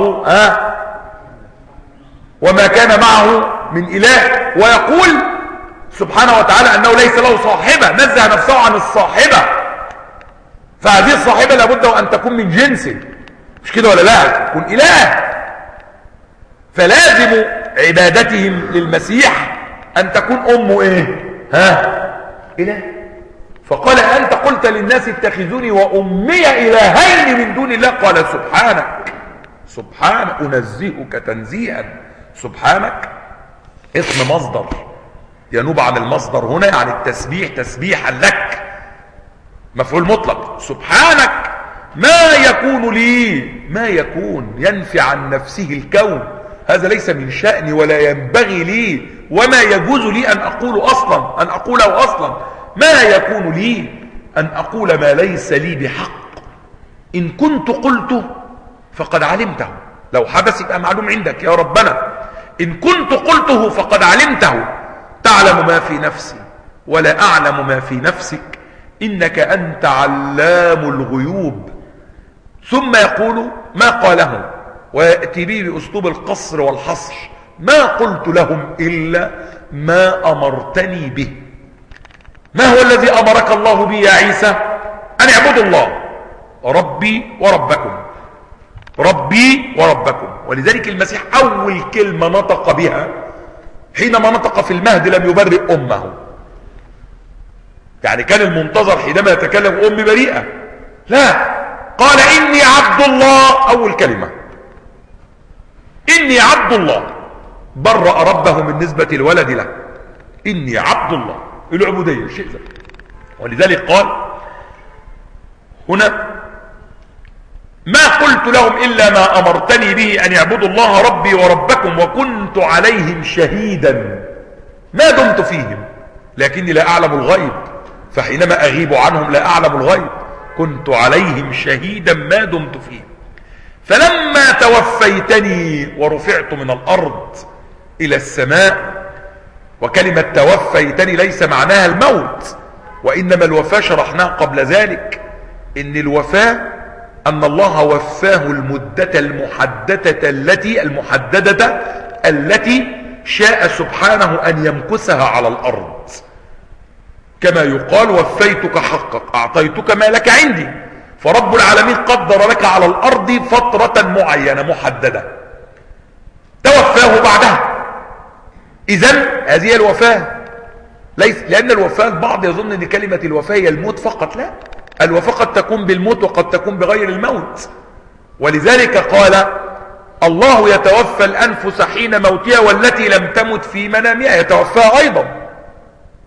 وما كان معه من إله، ويقول سبحانه وتعالى أنه ليس له صاحبة، نزه نفسه عن الصاحبة، فهذه الصاحبة لابد وأن تكون من جنسه، مش كده ولا لا؟ تكون إله. فلازم عبادتهم للمسيح أن تكون أمه إيه؟ إله. فقال أنت قلت للناس اتخذوني وأمي إلهين من دون الله. قال سبحانك، سبحانك أنزهك تنزيها. سبحانك اسم مصدر ينوب عن المصدر هنا، يعني التسبيح تسبيحا لك، مفعول مطلق. سبحانك ما يكون لي، ما يكون ينفي عن نفسه الكون، هذا ليس من شأني ولا ينبغي لي وما يجوز لي أن أقوله أصلا، أن أقوله أصلا. ما يكون لي أن أقول ما ليس لي بحق، إن كنت قلته فقد علمته. لو حدث يبقى معلوم عندك يا ربنا، إن كنت قلته فقد علمته، تعلم ما في نفسي ولا أعلم ما في نفسك، إنك أنت علام الغيوب. ثم يقول ما قاله ويأتي به بأسلوب القصر والحصر، ما قلت لهم إلا ما أمرتني به. ما هو الذي أمرك الله به يا عيسى؟ أن اعبدوا الله ربي وربكم، ربي وربكم. ولذلك المسيح أول كلمة نطق بها حينما نطق في المهد لم يبرئ أمه، يعني كان المنتظر حينما يتكلم أمي بريئة، لا، قال إني عبد الله. أول كلمة إني عبد الله، برأ ربه من نسبة الولد له، إني عبد الله، العبودية شيء ذا. ولذلك قال هنا ما قلت لهم إلا ما أمرتني به أن يعبدوا الله ربي وربكم وكنت عليهم شهيدا ما دمت فيهم لكني لا أعلم الغيب، فحينما أغيب عنهم لا أعلم الغيب، كنت عليهم شهيدا ما دمت فيهم. فلما توفيتني ورفعت من الأرض إلى السماء. وكلمة توفيتني ليس معناها الموت، وإنما الوفاة شرحناها قبل ذلك، إن الوفاة أن الله وفاه المدة المحددة التي شاء سبحانه أن يمكثها على الأرض، كما يقال وفيتك حقك، أعطيتك ما لك عندي. فرب العالمين قدر لك على الأرض فترة معينة محددة توفاه بعدها. إذن هذه الوفاة ليس، لأن الوفاة البعض يظن أن كلمة الوفاة هي الموت فقط، لا، الوفاة قد تكون بالموت وقد تكون بغير الموت. ولذلك قال الله يتوفى الأنفس حين موتها والتي لم تمت في منامها، يتوفاها أيضا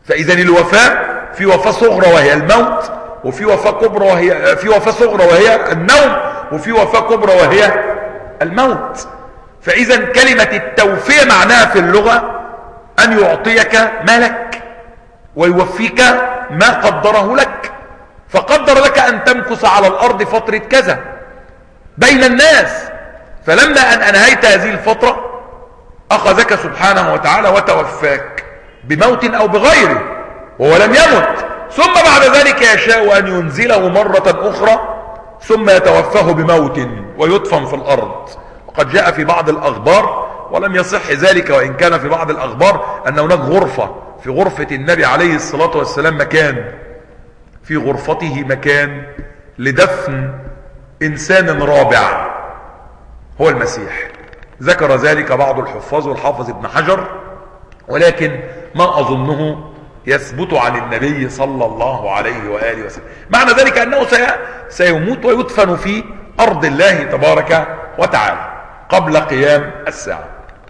فإذا الوفاة في وفاة صغرى وهي الموت، وفي وفاة كبرى في وفاة صغرى وهي النوم، وفي وفاة كبرى وهي الموت. فإذا كلمة التوفية معناها في اللغة أن يعطيك مالك ويوفيك ما قدره لك. فقدر لك أن تمكث على الأرض فترة كذا بين الناس، فلما أن أنهيت هذه الفترة أخذك سبحانه وتعالى وتوفاك بموت أو بغيره، وهو لم يمت، ثم بعد ذلك يشاء أن ينزله مرة أخرى ثم يتوفاه بموت ويدفن في الأرض. وقد جاء في بعض الأخبار، ولم يصح ذلك وإن كان في بعض الأخبار، أن هناك غرفة في غرفة النبي عليه الصلاة والسلام مكان، في غرفته مكان لدفن إنسان رابع هو المسيح. ذكر ذلك بعض الحفاظ والحافظ ابن حجر، ولكن ما أظنه يثبت عن النبي صلى الله عليه وآله وسلم. معنى ذلك أنه سيموت ويدفن في أرض الله تبارك وتعالى قبل قيام الساعة.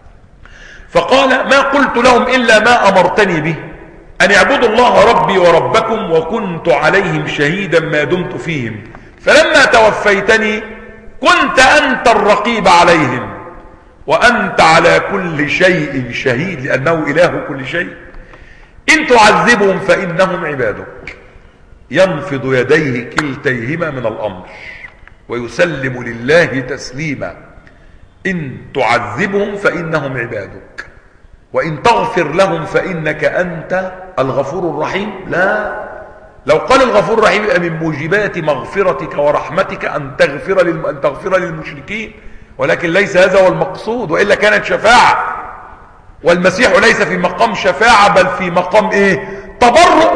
فقال: ما قلت لهم إلا ما أمرتني به، أن اعبدوا الله ربي وربكم، وكنت عليهم شهيدا ما دمت فيهم، فلما توفيتني كنت أنت الرقيب عليهم، وأنت على كل شيء شهيد، لأنه إله كل شيء. إن تعذبهم فإنهم عبادك، ينفض يديه كلتيهما من الأمر ويسلم لله تسليما. إن تعذبهم فإنهم عبادك، وإن تغفر لهم فإنك أنت الغفور الرحيم. لا، لو قال الغفور الرحيم يبقى من موجبات مغفرتك ورحمتك أن تغفر للمشركين، ولكن ليس هذا هو المقصود، وإلا كانت شفاعة، والمسيح ليس في مقام شفاعة بل في مقام ايه؟ تبرؤ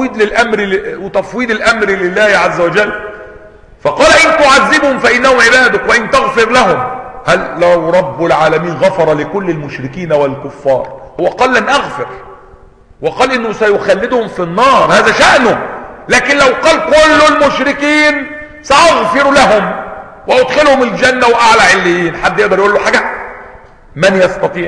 وتفويض الأمر لله عز وجل. فقال: إن تعذبهم فإنهم عبادك، وإن تغفر لهم. هل لو رب العالمين غفر لكل المشركين والكفار؟ هو قال لن أغفر، وقال إنه سيخلدهم في النار، هذا شأنه. لكن لو قال كل المشركين سأغفر لهم وأدخلهم الجنة وأعلى عليين، حد يقدر يقول له حاجة؟ من يستطيع؟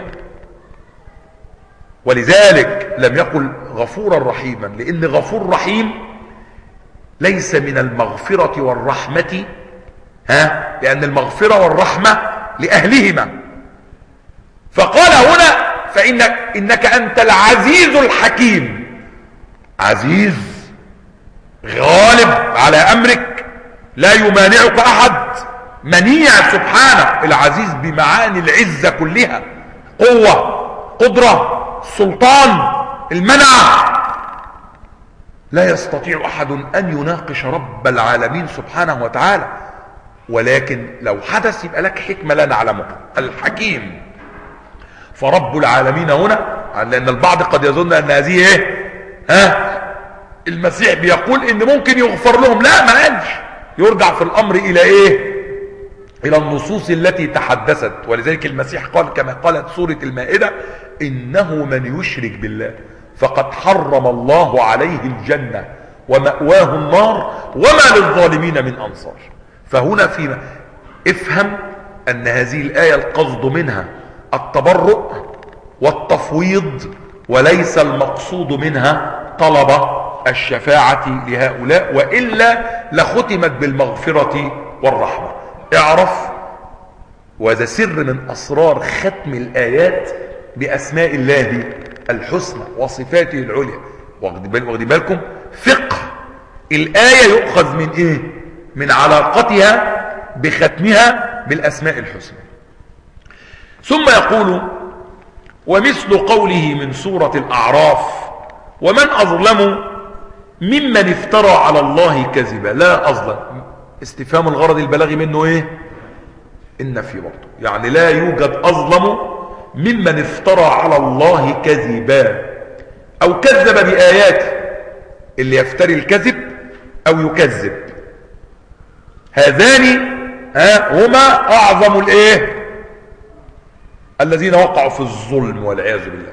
ولذلك لم يقل غفورا رحيما، لأن غفور رحيم ليس من المغفرة والرحمة، لأن المغفرة والرحمة لأهلهما. فقال هنا: إنك أنت العزيز الحكيم، عزيز غالب على أمرك، لا يمانعك أحد، منيع سبحانه. العزيز بمعاني العزة كلها، قوة، قدرة، سلطان، المنع. لا يستطيع أحد أن يناقش رب العالمين سبحانه وتعالى، ولكن لو حدث يبقى لك حكمة لا نعلمها، الحكيم. فرب العالمين هنا، لأن البعض قد يظن أن هذه المسيح بيقول إن ممكن يغفر لهم. لا، ما قالش. يرجع في الأمر إلى إلى النصوص التي تحدثت. ولذلك المسيح قال كما قالت سورة المائدة: إنه من يشرك بالله فقد حرم الله عليه الجنة ومأواه النار وما للظالمين من أنصار. فهنا فيما افهم أن هذه الآية القصد منها التبرؤ والتفويض، وليس المقصود منها طلب الشفاعة لهؤلاء، وإلا لختمت بالمغفرة والرحمة. اعرف، وهذا سر من أسرار ختم الآيات بأسماء الله الحسنى وصفاته العليا. واخدين بالكم؟ فقه الآية يؤخذ من من علاقتها بختمها بالأسماء الحسنى. ثم يقول: ومثل قوله من سورة الأعراف: ومن أظلم ممن افترى على الله كذبا. لا أظلم، استفهام الغرض البلاغي منه النفي برضه، يعني لا يوجد أظلم ممن افترى على الله كذبا أو كذب بآياته. اللي يفتري الكذب أو يكذب، هذان هما أعظم الذين وقعوا في الظلم والعياذ بالله.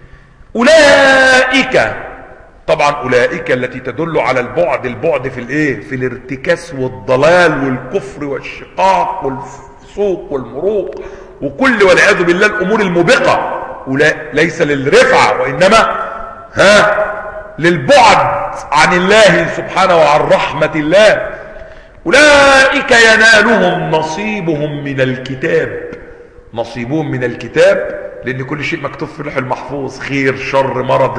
أولئك، طبعا أولئك التي تدل على البعد في في الارتكاس والضلال والكفر والشقاق والفسوق والمروق وكل والعياذ بالله الأمور الموبقة. أولئك ليس للرفعة، وإنما للبعد عن الله سبحانه وعن رحمة الله. أولئك ينالهم نصيبهم من الكتاب. نصيبهم من الكتاب لأن كل شيء مكتوب في اللوح المحفوظ، خير شر مرض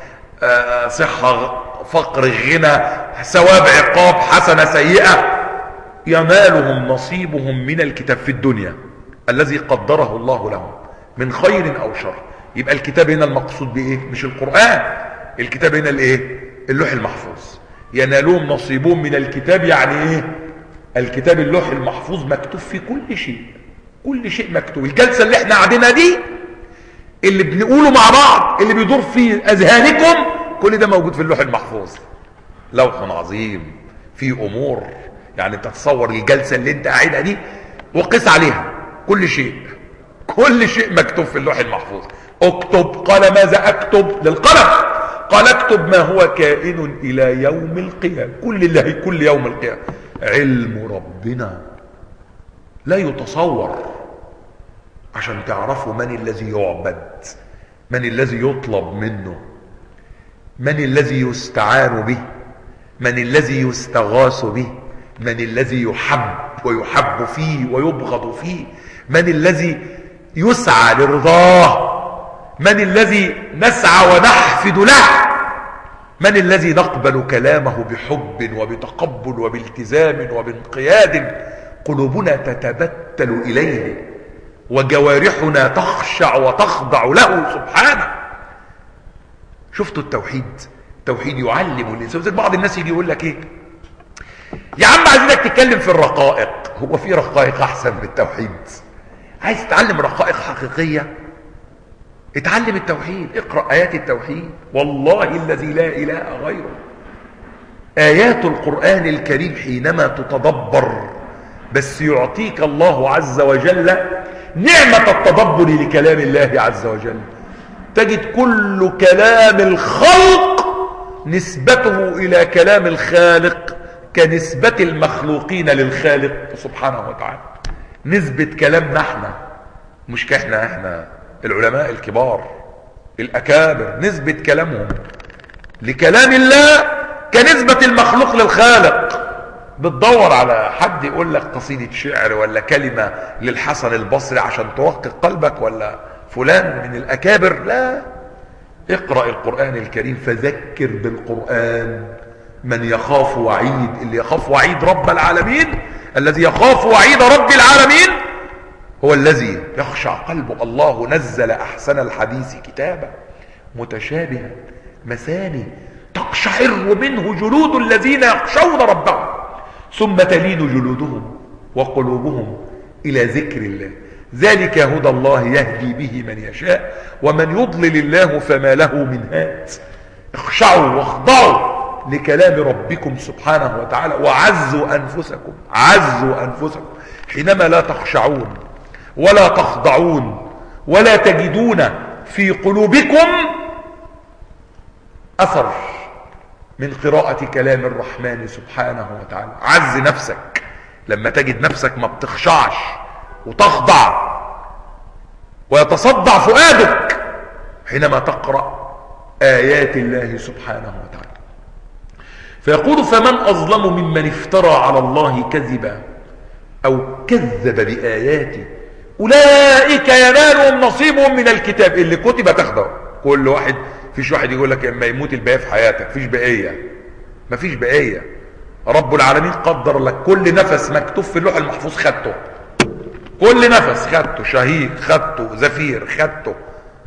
صحة فقر غنى ثواب عقاب حسنة سيئة. ينالهم نصيبهم من الكتاب في الدنيا الذي قدره الله لهم من خير أو شر. يبقى الكتاب هنا المقصود بإيه؟ مش القرآن، الكتاب هنا الإيه؟ اللوح المحفوظ. ينالهم نصيبهم من الكتاب يعني إيه؟ الكتاب اللوح المحفوظ مكتوب فيه كل شيء، كل شيء مكتوب. الجلسة اللي احنا قاعدينها دي اللي بنقوله مع بعض اللي بيدور في أذهانكم كل ده موجود في اللوح المحفوظ. لوح عظيم فيه أمور، يعني تتصور الجلسة اللي انت قاعدها دي وقس عليها كل شيء، كل شيء مكتوب في اللوح المحفوظ. اكتب، قال ماذا اكتب؟ للقلم. قال اكتب ما هو كائن الى يوم القيامة، كل يوم القيامة. علم ربنا لا يتصور، عشان تعرفوا من الذي يعبد، من الذي يطلب منه، من الذي يستعان به، من الذي يستغاث به، من الذي يحب ويحب فيه ويبغض فيه، من الذي يسعى لرضاه، من الذي نسعى ونحفد له، من الذي نقبل كلامه بحب وبتقبل وبالتزام وبانقياد، قلوبنا تتبتل إليه وجوارحنا تخشع وتخضع له سبحانه. شفتوا التوحيد؟ التوحيد يعلم الإنسان. بعض الناس يجي يقول لك ايه يا عم عايزينك تتكلم في الرقائق. هو في رقائق احسن من التوحيد؟ عايز تتعلم رقائق حقيقية؟ اتعلم التوحيد، اقرأ آيات التوحيد. والله الذي لا إله غيره آيات القرآن الكريم حينما تتدبر بس يعطيك الله عز وجل نعمة التدبر لكلام الله عز وجل. تجد كل كلام الخلق نسبته إلى كلام الخالق كنسبة المخلوقين للخالق سبحانه وتعالى. نسبة كلامنا احنا، مش احنا العلماء الكبار الأكابر، نسبة كلامهم لكلام الله كنسبة المخلوق للخالق. بتدور على حد يقول لك قصيدة شعر ولا كلمة للحسن البصري عشان ترقق قلبك، ولا فلان من الأكابر؟ لا، اقرأ القرآن الكريم. فذكر بالقرآن من يخاف وعيد. اللي يخاف وعيد رب العالمين، الذي يخاف وعيد رب العالمين هو الذي يخشع قلبه. الله نزل أحسن الحديث كتابا متشابها مثاني تقشعر منه جلود الذين يخشون ربهم ثم تلين جلودهم وقلوبهم إلى ذكر الله. ذلك هدى الله يهدي به من يشاء ومن يضلل الله فما له من هاد. اخشعوا واخضعوا لكلام ربكم سبحانه وتعالى وعزوا أنفسكم، عزوا أنفسكم حينما لا تخشعون ولا تخضعون ولا تجدون في قلوبكم أثر من قراءة كلام الرحمن سبحانه وتعالى. عز نفسك لما تجد نفسك ما بتخشعش وتخضع ويتصدع فؤادك حينما تقرأ آيات الله سبحانه وتعالى. فيقول فمن أظلم ممن افترى على الله كذبا أو كذب بآياته أولئك ينالهم نصيبهم من الكتاب. اللي كتب تاخده كل واحد. فيش واحد يقول لك اما يموت الباقي في حياتك، فيش بقية، مفيش بقية. رب العالمين قدر لك كل نفس مكتوب في اللوح المحفوظ خدته، كل نفس خدته، شهيق خدته، زفير خدته،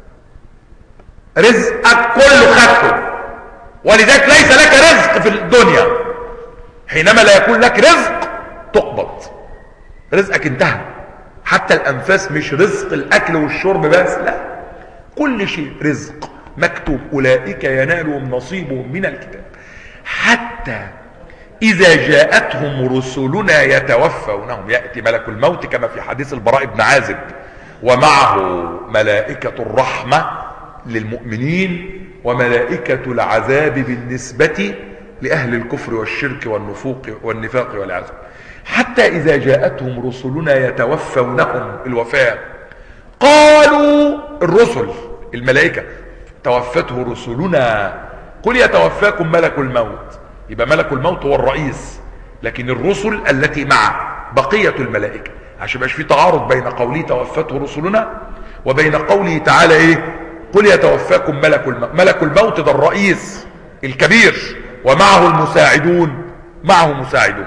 رزقك كله خدته. ولذلك ليس لك رزق في الدنيا حينما لا يكون لك رزق تقبض. رزقك انتهى. حتى الأنفاس مش رزق الأكل والشرب بس، لا، كل شيء رزق مكتوب. أولئك ينالهم نصيبهم من الكتاب حتى إذا جاءتهم رسلنا يتوفونهم. يأتي ملك الموت كما في حديث البراء بن عازب ومعه ملائكة الرحمة للمؤمنين وملائكة العذاب بالنسبة لأهل الكفر والشرك والنفاق والعذاب. حتى إذا جاءتهم رسلنا يتوفونهم الوفاة قالوا الرسل الملائكة توفته رسلنا قل يتوفاكم ملك الموت. يبقى ملك الموت هو الرئيس، لكن الرسل التي مع بقية الملائكة، عشان مبقاش في تعارض بين قوله توفته رسلنا وبين قوله تعالى ايه؟ قل يتوفاكم ملك الموت. ملك الموت ده الرئيس الكبير، ومعه المساعدون، معه مساعدون.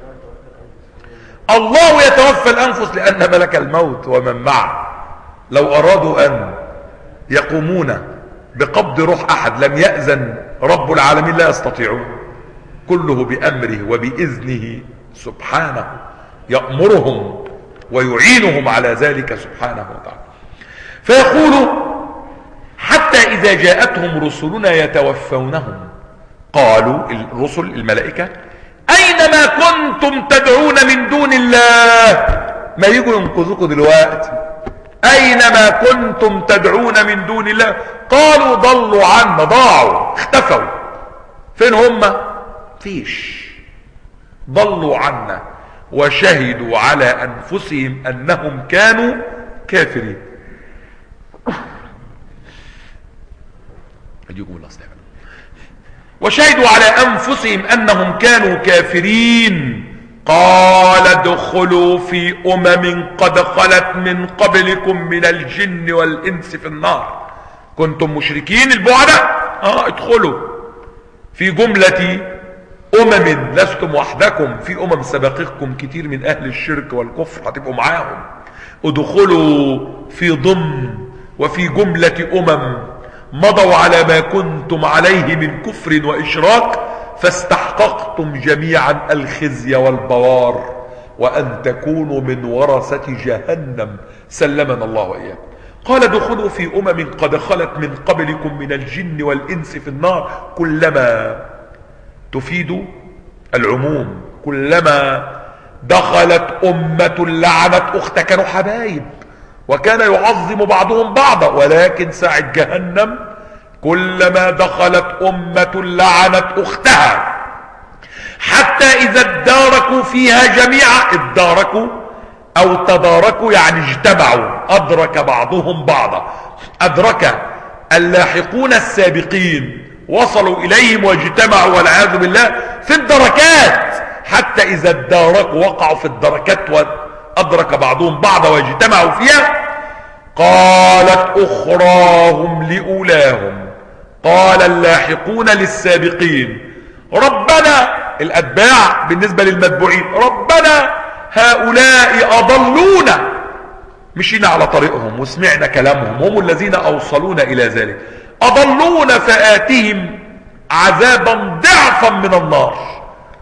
الله يتوفى الأنفس لأن ملك الموت ومن معه لو أرادوا أن يقومون بقبض روح أحد لم يأذن رب العالمين لا يستطيعون. كله بأمره وبإذنه سبحانه، يأمرهم ويعينهم على ذلك سبحانه وتعالى. فيقول حتى إذا جاءتهم رسلنا يتوفونهم قالوا، الرسل الملائكة، أينما كنتم تدعون من دون الله، ما يجوا ينقذوكم دلوقتي، أينما كنتم تدعون من دون الله قالوا ضلوا عنا، ضاعوا اختفوا. فين هم؟ فيش، ضلوا عنا وشهدوا على أنفسهم أنهم كانوا كافرين. وشهدوا على أنفسهم أنهم كانوا كافرين. قال ادخلوا في قد خلت من قبلكم من الجن والإنس في النار. كنتم مشركين البعدة، ادخلوا في جملة لستم وحدكم، في سبقتكم كتير من أهل الشرك والكفر هتبقوا معاهم. ادخلوا في ضمن وفي جملة مضوا على ما كنتم عليه من كفر وإشراك، فاستحققتم جميعا الخزي والبوار، وأن تكونوا من ورثة جهنم، سلمنا الله وإياكم. قال ادخلوا في قد خلت من قبلكم من الجن والإنس في النار. كلما تفيد العموم، كلما دخلت أمة لعنت أخت، كانوا حبايب وكان يعظم بعضهم بعضا، ولكن ساعة جهنم كلما دخلت أمة لعنت أختها، حتى إذا اداركوا فيها جميعا، اداركوا أو تداركوا يعني اجتمعوا، أدرك بعضهم بعضا، أدرك اللاحقون السابقين وصلوا إليهم واجتمعوا والعياذ بالله في الدركات، حتى إذا اداركوا وقعوا في الدركات وأدرك بعضهم بعضا واجتمعوا فيها. قالت أخراهم لأولاهم، قال اللاحقون للسابقين، ربنا، الأتباع بالنسبة للمتبوعين، ربنا هؤلاء أضلونا، مشينا على طريقهم وسمعنا كلامهم، هم الذين أوصلونا إلى ذلك، أضلونا فآتهم عذابا ضعفا من النار،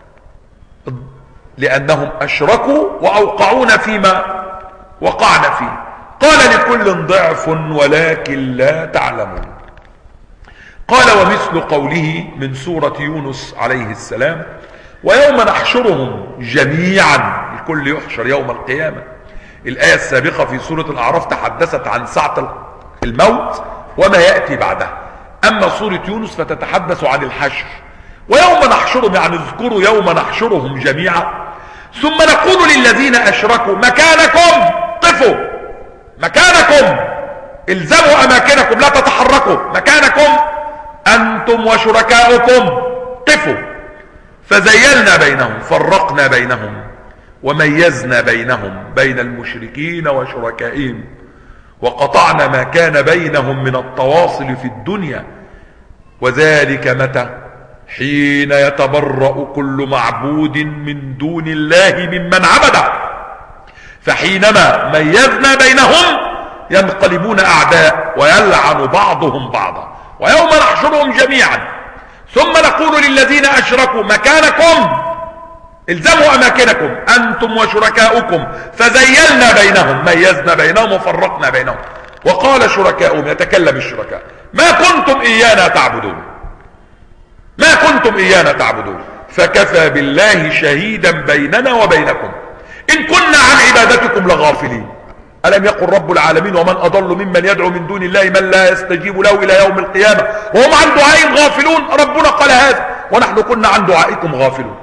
لأنهم أشركوا وأوقعونا فيما وقعنا فيه. قال لكل ضعف ولكن لا تعلمون. قال ومثل قوله من سورة يونس عليه السلام، ويوم نحشرهم جميعا، الكل يحشر يوم القيامة. الآية السابقة في سورة الأعراف تحدثت عن ساعة الموت وما يأتي بعدها، أما سورة يونس فتتحدث عن الحشر. ويوم نحشرهم يعني اذكروا يوم نحشرهم جميعا، ثم نقول للذين أشركوا مكانكم، قفوا مكانكم، الزموا أماكنكم، لا تتحركوا، مكانكم أنتم وشركاؤكم، قفوا. فزيلنا بينهم، فرقنا بينهم وميزنا بينهم بين المشركين وشركائهم، وقطعنا ما كان بينهم من التواصل في الدنيا. وذلك متى؟ حين يتبرأ كل معبود من دون الله ممن عبده، فحينما ميزنا بينهم ينقلبون أعداء ويلعن بعضهم بعضا. ويوم نحشرهم جميعا ثم نقول للذين أشركوا مكانكم، الزموا أماكنكم أنتم وشركاؤكم، فزيلنا بينهم، ميزنا بينهم وفرقنا بينهم. وقال شركاؤهم، يتكلم الشركاء، ما كنتم إيانا تعبدون، ما كنتم إيانا تعبدون، فكفى بالله شهيدا بيننا وبينكم إن كنا عن عبادتكم لغافلين. ألم يقل رب العالمين ومن أضل ممن يدعو من دون الله من لا يستجيب له إلى يوم القيامة وهم عن دعائهم غافلون. ربنا قال هذا ونحن كنا عن دعائكم غافلون.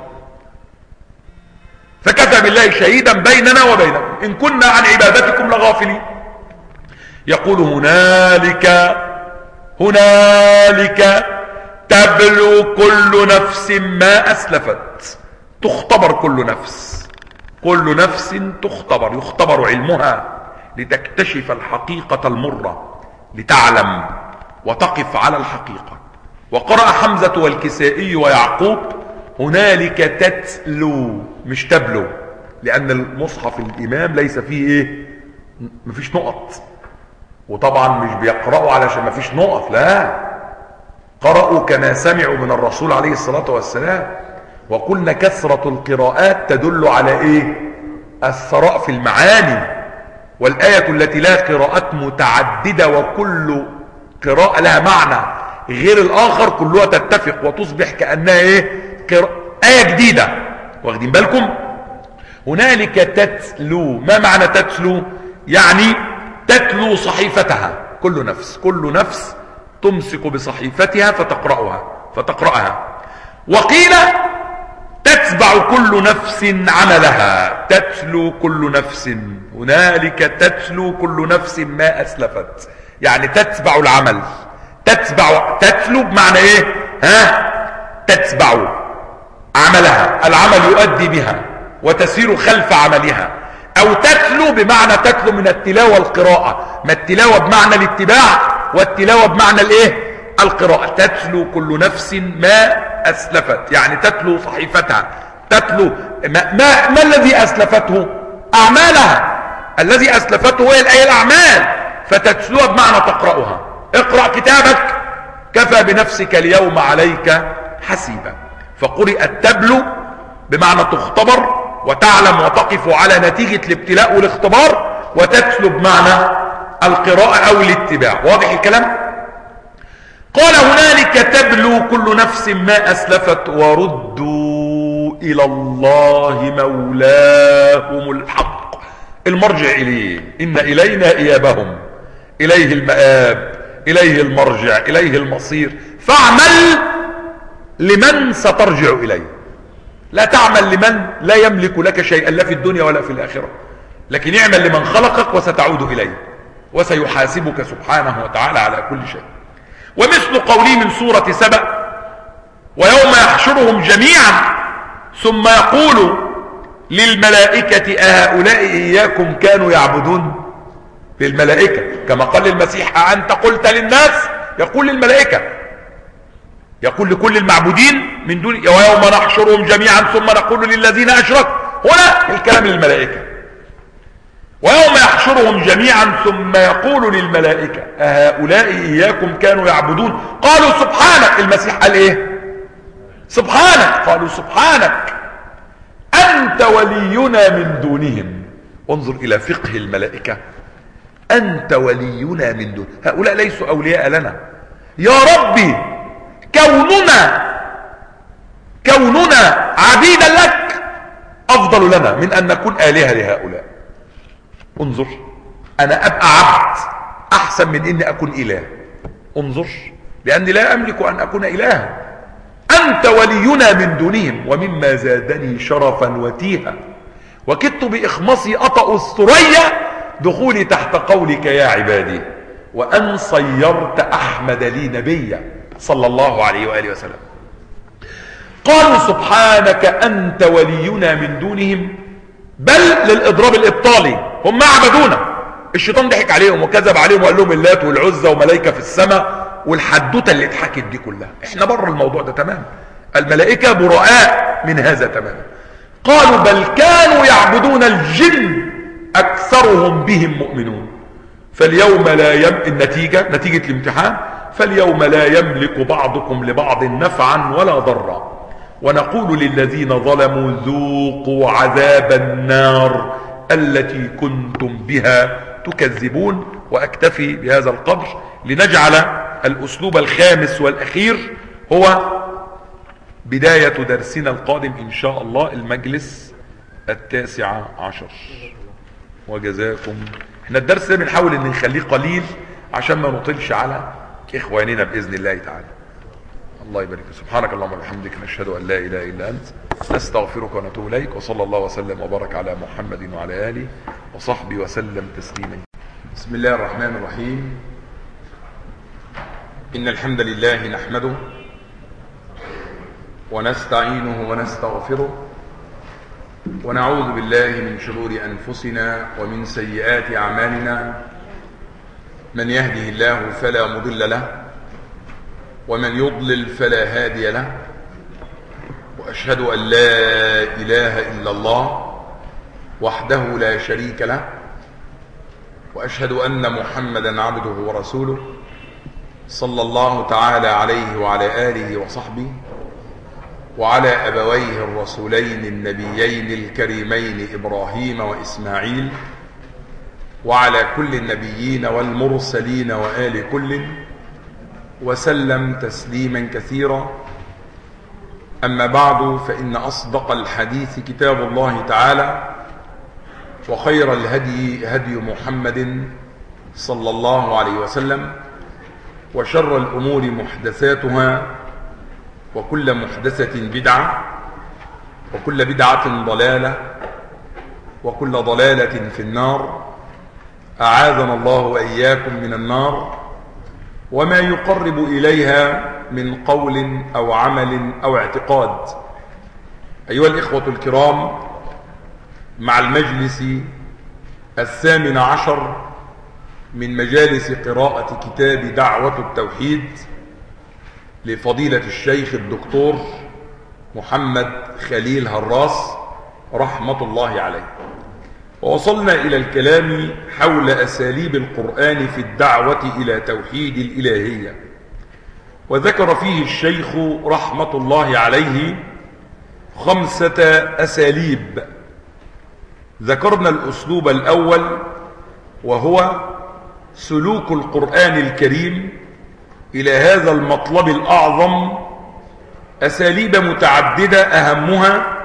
فكفى بالله شهيدا بيننا وبينكم إن كنا عن عبادتكم لغافلين. يقول هنالك تبلو كل نفس ما أسلفت. تختبر كل نفس، كل نفس تختبر، يختبر علمها لتكتشف الحقيقة المرة، لتعلم وتقف على الحقيقة. وقرأ حمزة والكسائي ويعقوب هنالك تتلو مش تبلو، لأن المصحف الإمام ليس فيه ايه، مفيش نقط، وطبعا مش بيقرأوا علشان مفيش نقط، لا، قرأوا كما سمعوا من الرسول عليه الصلاة والسلام. وقلنا كثرة القراءات تدل على ايه؟ الثراء في المعاني. والآية التي لها قراءات متعددة وكل قراءة لها معنى غير الآخر كلها تتفق وتصبح كأنها ايه؟ آية جديدة. واخدين بالكم؟ هنالك تتلو. ما معنى تتلو؟ يعني تتلو صحيفتها. كل نفس، كل نفس تمسك بصحيفتها فتقرأها. وقيل تتبع كل نفس عملها. تتلو كل نفس، هنالك تتلو كل نفس ما أسلفت، يعني تتبع العمل. تتلو بمعنى ايه؟ تتبع عملها، العمل يؤدي بها وتسير خلف عملها. او تتلو بمعنى تتلو من التلاوة والقراءة، ما التلاوة بمعنى الاتباع والتلاوة بمعنى الايه؟ القراءة. تتلو كل نفس ما أسلفت، يعني تتلو صحيفتها، تتلو ما الذي أسلفته؟ أعمالها. الذي أسلفته هي الآية الأعمال، فتتلوها بمعنى تقرأها. اقرأ كتابك كفى بنفسك اليوم عليك حسيبا. فقرئت تبلو بمعنى تختبر وتعلم وتقف على نتيجة الابتلاء والاختبار، وتتلو بمعنى القراءة أو الاتباع. واضح الكلام؟ قال هنالك تبلو كل نفس ما أسلفت وردوا إلى الله مولاهم الحق. المرجع إليه، إن إلينا إيابهم، إليه المآب، إليه المرجع، إليه المصير. فاعمل لمن سترجع إليه، لا تعمل لمن لا يملك لك شيئا لا في الدنيا ولا في الآخرة، لكن اعمل لمن خلقك وستعود إليه وسيحاسبك سبحانه وتعالى على كل شيء. ومثل قوله من سورة سبأ: ويوم يحشرهم جميعا ثم يقول للملائكة أهؤلاء إياكم كانوا يعبدون. للملائكة، كما قال للمسيح أنت قلت للناس، يقول للملائكة، يقول لكل المعبودين من دون. ويوم نحشرهم جميعا ثم نقول للذين أشركوا، هنا الكلام للملائكة. ويوم يحشرهم جميعا ثم يقول للملائكة أهؤلاء إياكم كانوا يعبدون قالوا سبحانك. المسيح قال ايه؟ سبحانك. قالوا سبحانك أنت ولينا من دونهم. انظر إلى فقه الملائكة، أنت ولينا من دون هؤلاء، ليسوا أولياء لنا يا ربي. كوننا عبيدا لك أفضل لنا من أن نكون آلهة لهؤلاء. انظر، أنا أبقى عبد أحسن من إني أكون إله. انظر، لأني لا أملك أن أكون إلها. أنت ولينا من دونهم. ومما زادني شرفا وتيها وكدت بإخمصي أطأ الثريا دخولي تحت قولك يا عبادي، وأن صيرت أحمد لي نبيا صلى الله عليه وآله وسلم. قالوا سبحانك أنت ولينا من دونهم، بل للإضراب الإبطالي، هم عبدونا، الشيطان ضحك عليهم وكذب عليهم وقال لهم اللات والعزى وملائكة في السماء والحدوته اللي اتحكت دي كلها. احنا بره الموضوع ده تمام، الملائكة براء من هذا تماما. قالوا بل كانوا يعبدون الجن أكثرهم بهم مؤمنون. فاليوم لا نتيجة الامتحان، فاليوم لا يملك بعضكم لبعض نفعا ولا ضرا، ونقول للذين ظلموا ذوقوا عذاب النار التي كنتم بها تكذبون. وأكتفي بهذا القدر لنجعل الأسلوب الخامس والأخير هو بداية درسنا القادم إن شاء الله، المجلس 19. وجزاكم. احنا الدرس ده بنحاول ان نخليه قليل عشان ما نطلش على اخواننا باذن الله تعالى. الله يبارك. سبحانك اللهم وبحمدك، نشهد ان لا اله الا انت، نستغفرك ونتوب اليك. وصلى الله وسلم وبارك على محمد وعلى اله وصحبه وسلم تسليما. بسم الله الرحمن الرحيم. ان الحمد لله نحمده ونستعينه ونستغفره ونعوذ بالله من شرور أنفسنا ومن سيئات أعمالنا. من يهده الله فلا مضل له ومن يضلل فلا هادي له، وأشهد أن لا إله إلا الله وحده لا شريك له، وأشهد أن محمدا عبده ورسوله صلى الله تعالى عليه وعلى آله وصحبه وعلى أبويه الرسولين النبيين الكريمين إبراهيم وإسماعيل وعلى كل النبيين والمرسلين وآل كل وسلم تسليما كثيرا. أما بعد، فإن أصدق الحديث كتاب الله تعالى، وخير الهدي هدي محمد صلى الله عليه وسلم، وشر الأمور محدثاتها، وكل محدثة بدعة، وكل بدعة ضلالة، وكل ضلالة في النار. أعاذنا الله وإياكم من النار وما يقرب إليها من قول أو عمل أو اعتقاد. أيها الإخوة الكرام، مع المجلس 18 من مجالس قراءة كتاب دعوة التوحيد لفضيلة الشيخ الدكتور محمد خليل هراس رحمة الله عليه، ووصلنا إلى الكلام حول أساليب القرآن في الدعوة إلى توحيد الإلهية، وذكر فيه الشيخ رحمة الله عليه 5 أساليب. ذكرنا الأسلوب الأول، وهو سلوك القرآن الكريم إلى هذا المطلب الأعظم أساليب متعددة، أهمها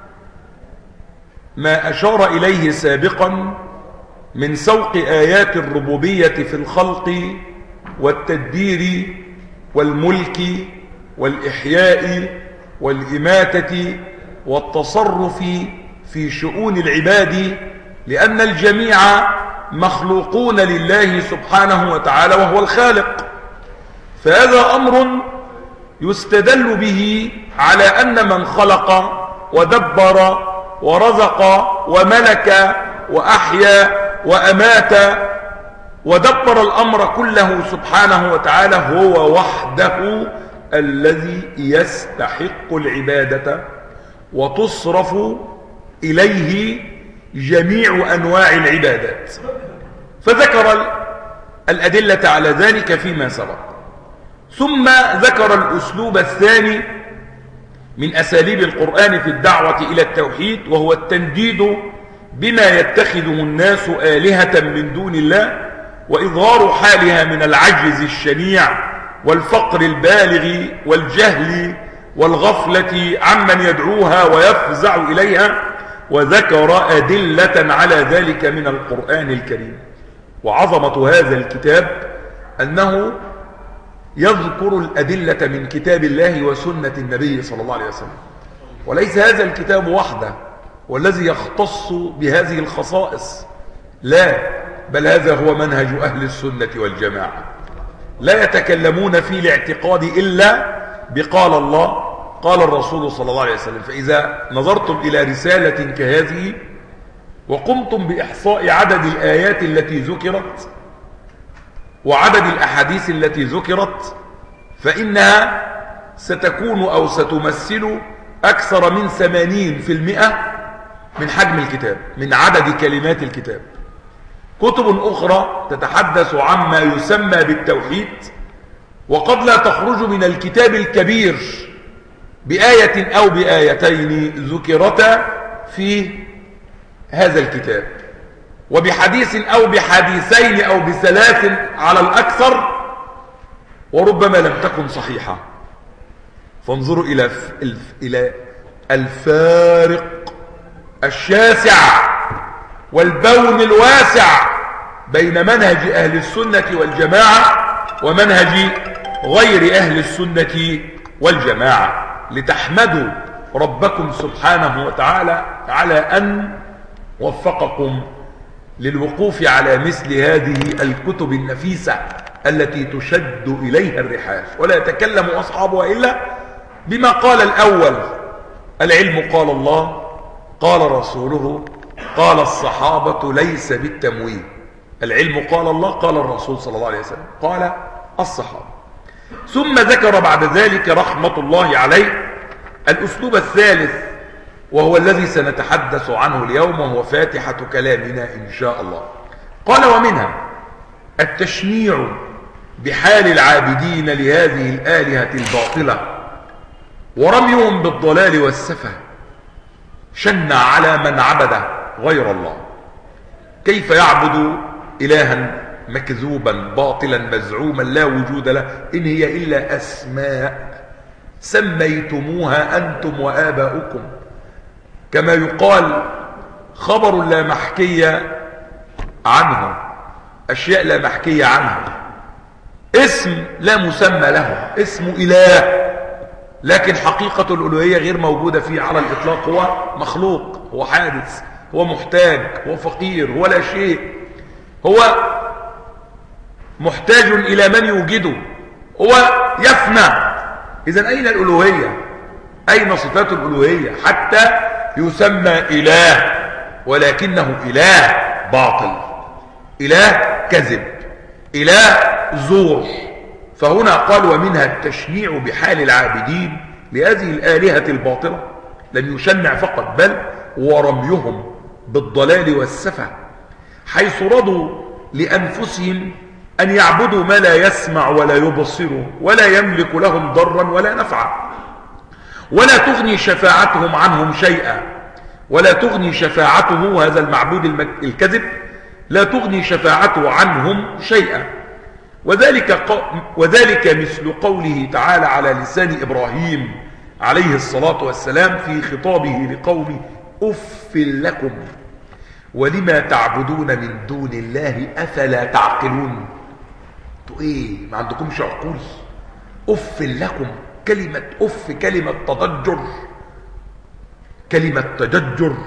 ما أشار إليه سابقا من سوق آيات الربوبية في الخلق والتدبير والملك والإحياء والإماتة والتصرف في شؤون العباد، لأن الجميع مخلوقون لله سبحانه وتعالى وهو الخالق. فهذا أمر يستدل به على أن من خلق ودبر ورزق وملك وأحيا وأمات ودبر الأمر كله سبحانه وتعالى هو وحده الذي يستحق العبادة وتصرف إليه جميع أنواع العبادات. فذكر الأدلة على ذلك فيما سبق، ثم ذكر الأسلوب الثاني من أساليب القرآن في الدعوة إلى التوحيد، وهو التنديد بما يتخذه الناس آلهة من دون الله، وإظهار حالها من العجز الشنيع والفقر البالغ والجهل والغفلة عمن يدعوها ويفزع إليها. وذكر أدلة على ذلك من القرآن الكريم. وعظمة هذا الكتاب أنه يذكر الأدلة من كتاب الله وسنة النبي صلى الله عليه وسلم، وليس هذا الكتاب وحده والذي يختص بهذه الخصائص، لا، بل هذا هو منهج أهل السنة والجماعة. لا يتكلمون في الاعتقاد إلا بقال الله قال الرسول صلى الله عليه وسلم. فإذا نظرتم إلى رسالة كهذه وقمتم بإحصاء عدد الآيات التي ذكرت وعدد الأحاديث التي ذكرت، فإنها ستكون أو ستمثل أكثر من 80% من حجم الكتاب، من عدد كلمات الكتاب. كتب أخرى تتحدث عما يسمى بالتوحيد، وقد لا تخرج من الكتاب الكبير بآية أو بآيتين ذكرتا في هذا الكتاب، وبحديث أو بحديثين أو ب3 على الأكثر، وربما لم تكن صحيحة. فانظروا إلى الفارق الشاسع والبون الواسع بين منهج أهل السنة والجماعة ومنهج غير أهل السنة والجماعة، لتحمدوا ربكم سبحانه وتعالى على أن وفقكم للوقوف على مثل هذه الكتب النفيسة التي تشد إليها الرحال ولا يتكلم أصحابها إلا بما قال الأول: العلم قال الله، قال رسوله، قال الصحابة، ليس بالتمويه. العلم قال الله، قال الرسول صلى الله عليه وسلم، قال الصحابة. ثم ذكر بعد ذلك رحمة الله عليه الأسلوب الثالث، وهو الذي سنتحدث عنه اليوم، وهو فاتحة كلامنا إن شاء الله. قال: ومنها التشنيع بحال العابدين لهذه الآلهة الباطلة ورميهم بالضلال والسفه. شنع على من عبد غير الله. كيف يعبد إلها مكذوبا باطلا مزعوما لا وجود له، إن هي إلا أسماء سميتموها أنتم وآباؤكم، كما يقال خبر لا محكية عنه، أشياء لا محكية عنه، اسم لا مسمى له، اسم إله، لكن حقيقة الألوهية غير موجودة فيه على الإطلاق. هو مخلوق، هو حادث، هو محتاج، هو فقير، هو لا شيء، هو محتاج إلى من يوجده، هو يفنى. إذن أين الألوهية؟ أين صفات الألوهية؟ حتى يسمى إله، ولكنه إله باطل، إله كذب، إله زور. فهنا قال: ومنها التشنيع بحال العابدين لهذه الآلهة الباطلة. لم يشنع فقط، بل ورميهم بالضلال والسفه، حيث رضوا لأنفسهم أن يعبدوا ما لا يسمع ولا يبصر ولا يملك لهم ضرا ولا نفعا، ولا تغني شفاعتهم عنهم شيئا، ولا تغني شفاعته، هذا المعبود الكذب، لا تغني شفاعته عنهم شيئا. وذلك مثل قوله تعالى على لسان إبراهيم عليه الصلاة والسلام في خطابه لقومه: أف لكم ولما تعبدون من دون الله أفلا تعقلون. انتوا ايه، ما عندكمش عقول؟ أف لكم، كلمة أف كلمة تضجر، كلمة تججر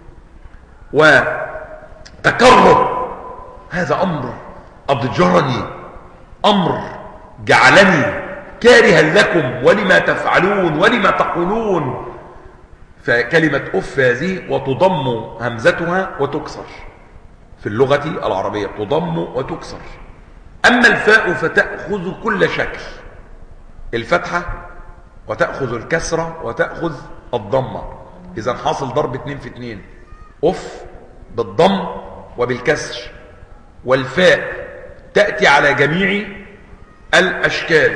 وتكرر. هذا أمر أضجرني، أمر جعلني كارها لكم ولما تفعلون ولما تقولون. فكلمة أف هذه وتضم همزتها وتكسر في اللغة العربية، تضم وتكسر. أما الفاء فتأخذ كل شكل، الفتحة وتأخذ الكسرة وتأخذ الضمة. إذن حاصل ضرب 2 في 2، أف بالضم وبالكسر، والفاء تأتي على جميع الأشكال.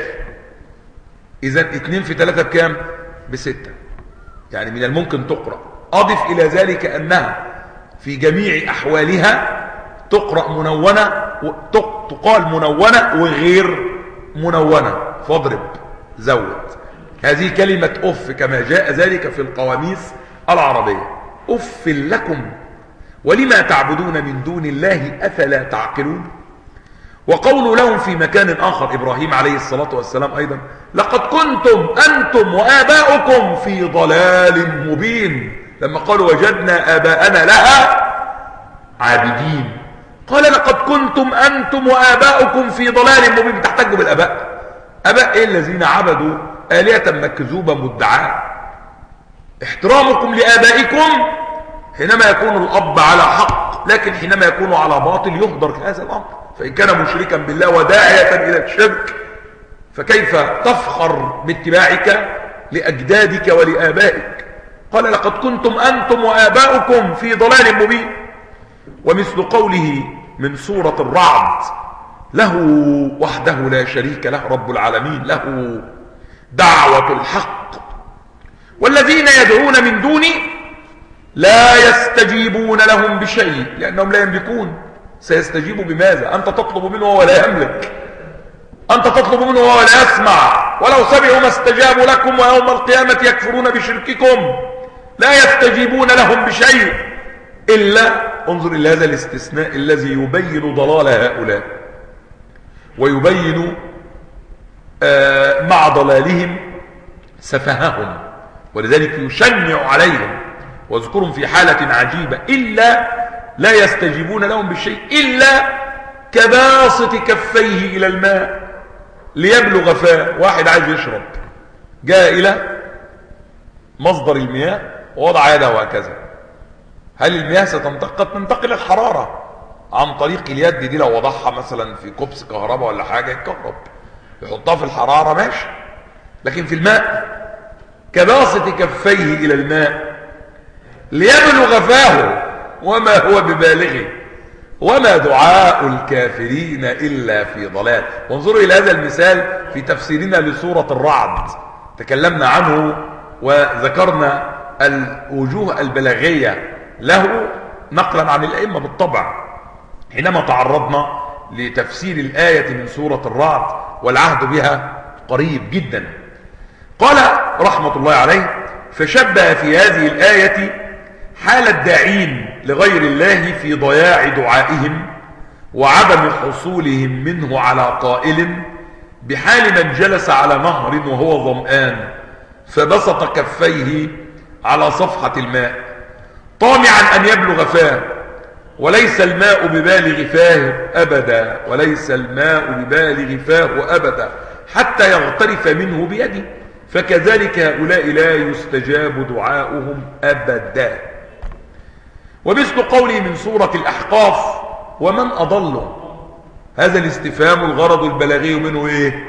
إذن 2 في 3 بكام؟ ب6. يعني من الممكن تقرأ. أضف إلى ذلك أنها في جميع أحوالها تقرأ منونة، تقال منونة وغير منونة، فاضرب زود. هذه كلمة أف كما جاء ذلك في القواميس العربية: أف لكم ولما تعبدون من دون الله أفلا تعقلون. وقول لهم في مكان آخر إبراهيم عليه الصلاة والسلام أيضا: لقد كنتم أنتم وآباؤكم في ضلال مبين. لما قالوا وجدنا آباءنا لها عابدين، قال: لقد كنتم أنتم وآباؤكم في ضلال مبين. تحتجوا بالآباء. آباء إيه؟ الذين عبدوا آلهة مكذوبة مدعاة. احترامكم لآبائكم حينما يكون الأب على حق، لكن حينما يكون على باطل يهدر هذا الأمر. فإن كان مشركا بالله وداعية إلى الشرك، فكيف تفخر باتباعك لأجدادك ولآبائك؟ قال: لقد كنتم أنتم وآباؤكم في ضلال مبين. ومثل قوله من سورة الرعد: له وحده لا شريك له رب العالمين، له دعوة الحق والذين يدعون من دوني لا يستجيبون لهم بشيء لأنهم لا يملكون. سيستجيب بماذا؟ أنت تطلب منه وهو لا يملك، أنت تطلب منه وهو لا يسمع. ولو سمعوا ما استجابوا لكم ويوم القيامة يكفرون بشرككم. لا يستجيبون لهم بشيء إلا، انظر إلى هذا الاستثناء الذي يبين ضلال هؤلاء ويبين مع ضلالهم سفههم، ولذلك يشنع عليهم واذكرهم في حالة عجيبة: إلا لا يستجيبون لهم بشيء إلا كباسط كفيه إلى الماء ليبلغ فاه. واحد عايز يشرب، جاء إلى مصدر المياه ووضع يده وهكذا. هل المياه قد تنتقل الحرارة عن طريق اليد دي، لو وضعها مثلا في كوبس كهرباء ولا حاجة يتكهرب، يحطها في الحرارة ماشي. لكن في الماء كباسط كفيه إلى الماء ليبلغ فاه وما هو ببالغه وما دعاء الكافرين إلا في ضلال. وانظروا إلى هذا المثال في تفسيرنا لسورة الرعد، تكلمنا عنه وذكرنا الوجوه البلاغية له نقلا عن الأئمة بالطبع حينما تعرضنا لتفسير الآية من سورة الرعد، والعهد بها قريب جدا. قال رحمة الله عليه: فشبه في هذه الآية حال الداعين لغير الله في ضياع دعائهم وعدم حصولهم منه على قائل بحال من جلس على نهر وهو ظمآن فبسط كفيه على صفحة الماء طامعا أن يبلغ فاه، وليس الماء ببالغ فاه أبدا، وليس الماء ببالغ فاه أبدا حتى يغترف منه بيده، فكذلك هؤلاء لا يستجاب دعاؤهم أبدا. ومثل قوله من سورة الأحقاف: ومن أضل. هذا الاستفهام الغرض البلاغي منه ايه؟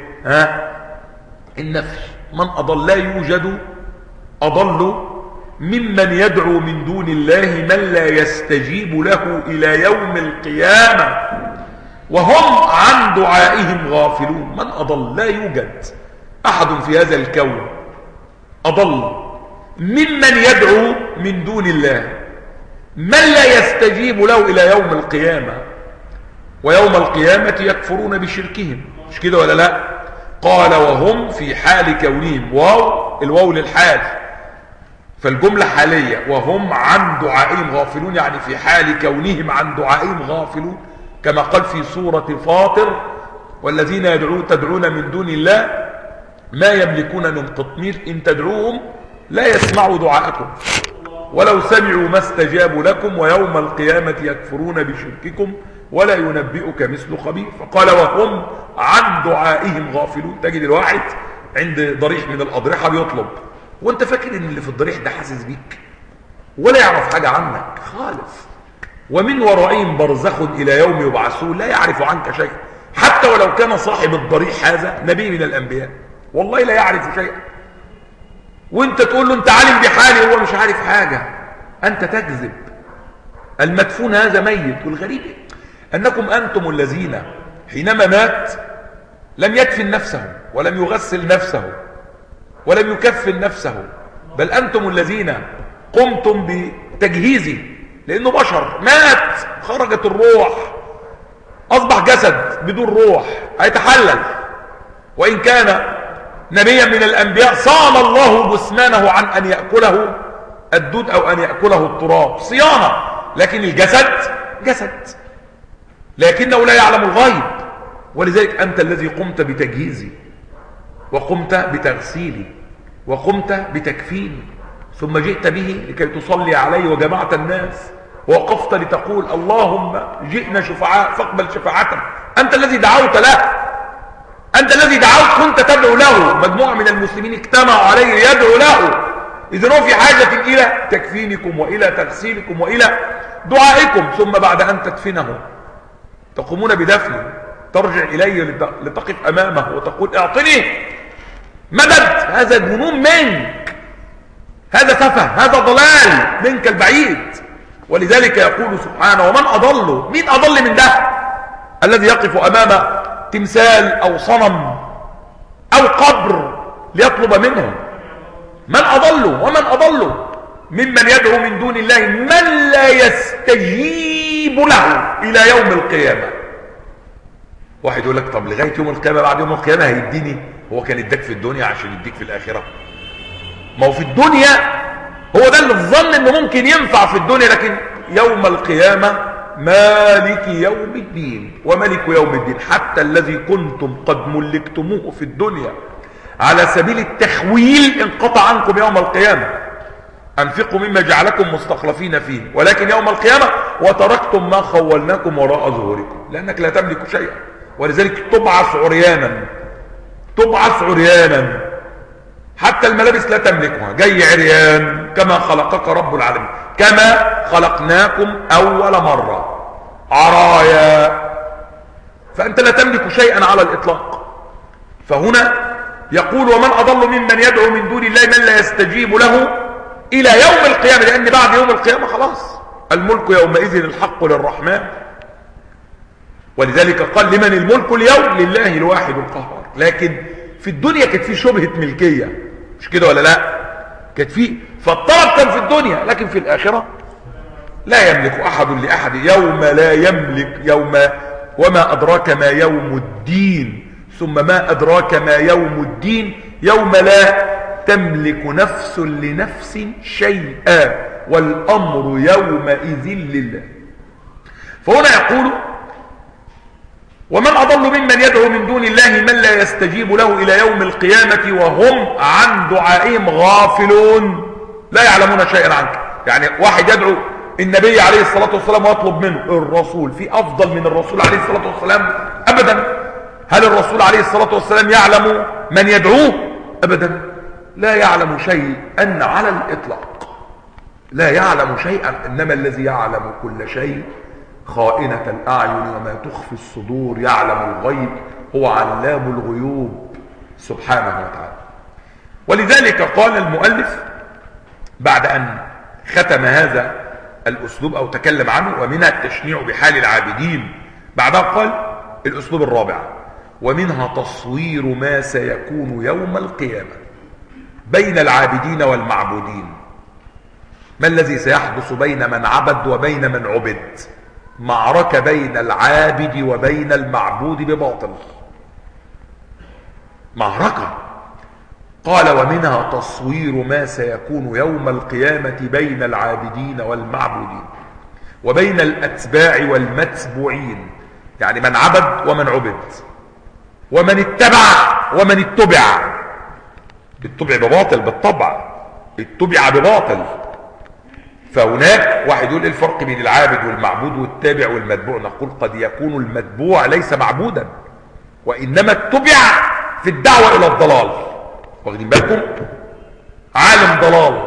النفي. من أضل، لا يوجد أضل ممن يدعو من دون الله من لا يستجيب له إلى يوم القيامة وهم عن دعائهم غافلون. من أضل، لا يوجد أحد في هذا الكون أضل ممن يدعو من دون الله من لا يستجيب له إلى يوم القيامة، ويوم القيامة يكفرون بشركهم. مش كده ولا لا؟ قال: وهم في حال كونهم، واو الواو للحال، فالجملة حالية، وهم عن دعائهم غافلون، يعني في حال كونهم عن دعائهم غافلون، كما قال في سورة فاطر: والذين تدعون من دون الله ما يملكون من قطمير إن تدعوهم لا يسمعوا دعاءكم ولو سمعوا ما استجابوا لكم ويوم القيامة يكفرون بشرككم ولا ينبئك مثل خبير. فقال: وهم عن دعائهم غافلون. تجد الواحد عند ضريح من الأضرحة بيطلب، وانت فاكر ان اللي في الضريح ده حاسس بيك ولا يعرف حاجة عنك خالص، ومن ورائهم برزخ إلى يوم يبعثون لا يعرف عنك شيء، حتى ولو كان صاحب الضريح هذا نبي من الأنبياء والله لا يعرف شيئا، وانت تقول له انت عالم بحالي، هو مش عارف حاجة، انت تكذب. المدفون هذا ميت. والغريب انكم انتم الذين حينما مات لم يدفن نفسه ولم يغسل نفسه ولم يكفن نفسه، بل انتم الذين قمتم بتجهيزه، لانه بشر مات، خرجت الروح، اصبح جسد بدون روح، هيتحلل. وان كان نبيا من الأنبياء صان الله جسمانه عن أن يأكله الدود أو أن يأكله التراب، صيانة، لكن الجسد جسد، لكنه لا يعلم الغيب. ولذلك أنت الذي قمت بتجهيزي وقمت بتغسيلي وقمت بتكفيني، ثم جئت به لكي تصلي عليه وجمعت الناس ووقفت لتقول اللهم جئنا شفعاء فاقبل شفاعتنا. أنت الذي دعوت له، أنت الذي دعوت، كنت تدعو له، مجموعة من المسلمين اجتمعوا عليه يدعو له. إذن هو في حاجة إلى تكفينكم وإلى تغسيلكم وإلى دعائكم، ثم بعد أن تدفنه تقومون بدفنه، ترجع إليه لتقف أمامه وتقول اعطني مدد. هذا جنون منك، هذا تفه، هذا ضلال منك البعيد. ولذلك يقول سبحانه: ومن أضل. مين أضل من ده؟ الذي يقف أمام تمثال أو صنم أو قبر ليطلب منه. من أضل. ومن أضل ممن يدعو من دون الله من لا يستجيب له إلى يوم القيامة. واحد يقول لك طب لغاية يوم القيامة، بعد يوم القيامة هيديني؟ هو كان يديك في الدنيا عشان يديك في الآخرة؟ ما هو في الدنيا هو ده اللي الظن انه ممكن ينفع في الدنيا، لكن يوم القيامة مالك يوم الدين وملك يوم الدين. حتى الذي كنتم قد ملكتموه في الدنيا على سبيل التخويل انقطع عنكم يوم القيامة. أنفقوا مما جعلكم مستخلفين فيه، ولكن يوم القيامة وتركتم ما خولناكم وراء ظهوركم، لأنك لا تملك شيئا. ولذلك تبعث عريانا، تبعث عريانا حتى الملابس لا تملكها، جاي عريان كما خلقك رب العالمين، كما خلقناكم أول مرة عرايا، فأنت لا تملك شيئا على الإطلاق. فهنا يقول ومن أضل ممن يدعو من دون الله من لا يستجيب له إلى يوم القيامة، لأن بعد يوم القيامة خلاص الملك يومئذ الحق للرحمن. ولذلك قال لمن الملك اليوم؟ لله الواحد القهار. لكن في الدنيا كانت في شبهة ملكية، مش كده ولا لا؟ كانت في، فالطلب كان في الدنيا، لكن في الآخرة لا يملك أحد لأحد. يوم لا يملك، يوم وما أدراك ما يوم الدين، ثم ما أدراك ما يوم الدين، يوم لا تملك نفس لنفس شيئا والأمر يومئذ لله. فهنا يقول ومن أضل ممن يدعو من دون الله من لا يستجيب له إلى يوم القيامة وهم عن دعائهم غافلون لا يعلمون شيئا عنك. يعني واحد يدعو النبي عليه الصلاة والسلام ويطلب منه، الرسول في أفضل من الرسول عليه الصلاة والسلام؟ أبدا. هل الرسول عليه الصلاة والسلام يعلم من يدعوه؟ أبدا، لا يعلم شيئا على الإطلاق، لا يعلم شيئا. إنما الذي يعلم كل شيء خائنة الأعين وما تخفي الصدور، يعلم الغيب، هو علام الغيوب سبحانه وتعالى. ولذلك قال المؤلف بعد أن ختم هذا الأسلوب أو تكلم عنه ومنها التشنيع بحال العابدين، بعدها قال الأسلوب الرابع ومنها تصوير ما سيكون يوم القيامة بين العابدين والمعبودين. ما الذي سيحدث بين من عبد وبين من عبد؟ معركة بين العابد وبين المعبود بباطل، معركة. قال ومنها تصوير ما سيكون يوم القيامة بين العابدين والمعبودين وبين الأتباع والمتبوعين، يعني من عبد ومن عبد ومن اتبع ومن اتبع. اتبع بباطل بالطبع، اتبع بباطل. فهناك واحد يقول ايه الفرق بين العابد والمعبود والتابع والمتبوع؟ نقول قد يكون المتبوع ليس معبودا وإنما اتبع في الدعوة إلى الضلال. واخدين بالكم؟ عالم ضلال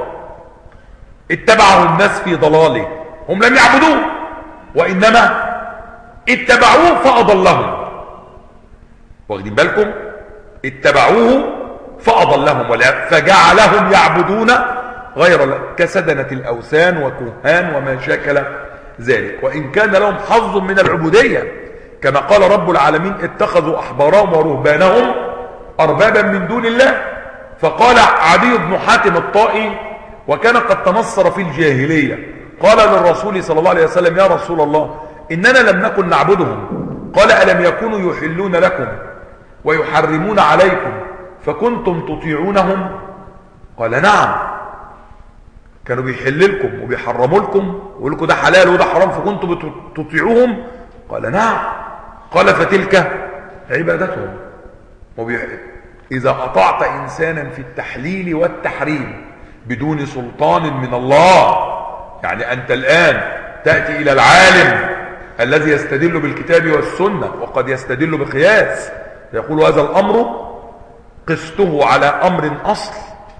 اتبعه الناس في ضلاله، هم لم يعبدوه وإنما اتبعوه فأضلهم. واخدين بالكم؟ اتبعوه فأضلهم فجعلهم يعبدون غير الله كسدنة الأوثان وكهان وما شاكل ذلك، وإن كان لهم حظ من العبودية كما قال رب العالمين اتخذوا أحبارهم ورهبانهم أربابا من دون الله. فقال عدي بن حاتم الطائي وكان قد تنصر في الجاهلية، قال للرسول صلى الله عليه وسلم يا رسول الله إننا لم نكن نعبدهم. قال ألم يكونوا يحلون لكم ويحرمون عليكم فكنتم تطيعونهم؟ قال نعم، كانوا بيحل لكم وبيحرموا لكم ويقول لكم ده حلال وده حرام فكنتم تطيعوهم؟ قال نعم. قال فتلك عبادتهم. إذا أطعت إنسانا في التحليل والتحريم بدون سلطان من الله، يعني أنت الآن تأتي إلى العالم الذي يستدل بالكتاب والسنة وقد يستدل بقياس، يقول هذا الأمر قسته على أمر أصل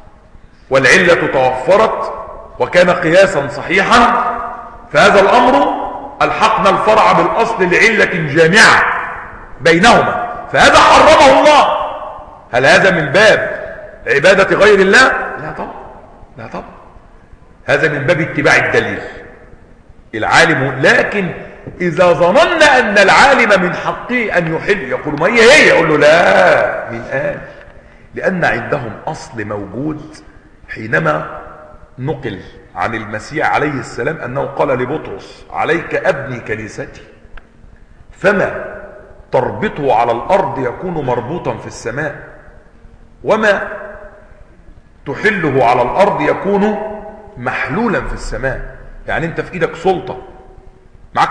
والعلة توفرت وكان قياسا صحيحا، فهذا الأمر ألحقنا الفرع بالأصل لعلة جامعة بينهما، فهذا حرمه الله. هل هذا من باب عبادة غير الله؟ لا طبعا، لا طبعا، هذا من باب اتباع الدليل العالم. لكن إذا ظننا أن العالم من حقه أن يحل يقول ما هي يقول له لا، من قال؟ لأن عندهم أصل موجود حينما نقل عن المسيح عليه السلام أنه قال لبطرس عليك أبني كنيستي فما تربطه على الأرض يكون مربوطا في السماء وما تحله على الأرض يكون محلولا في السماء. يعني أنت في إيدك سلطة، معك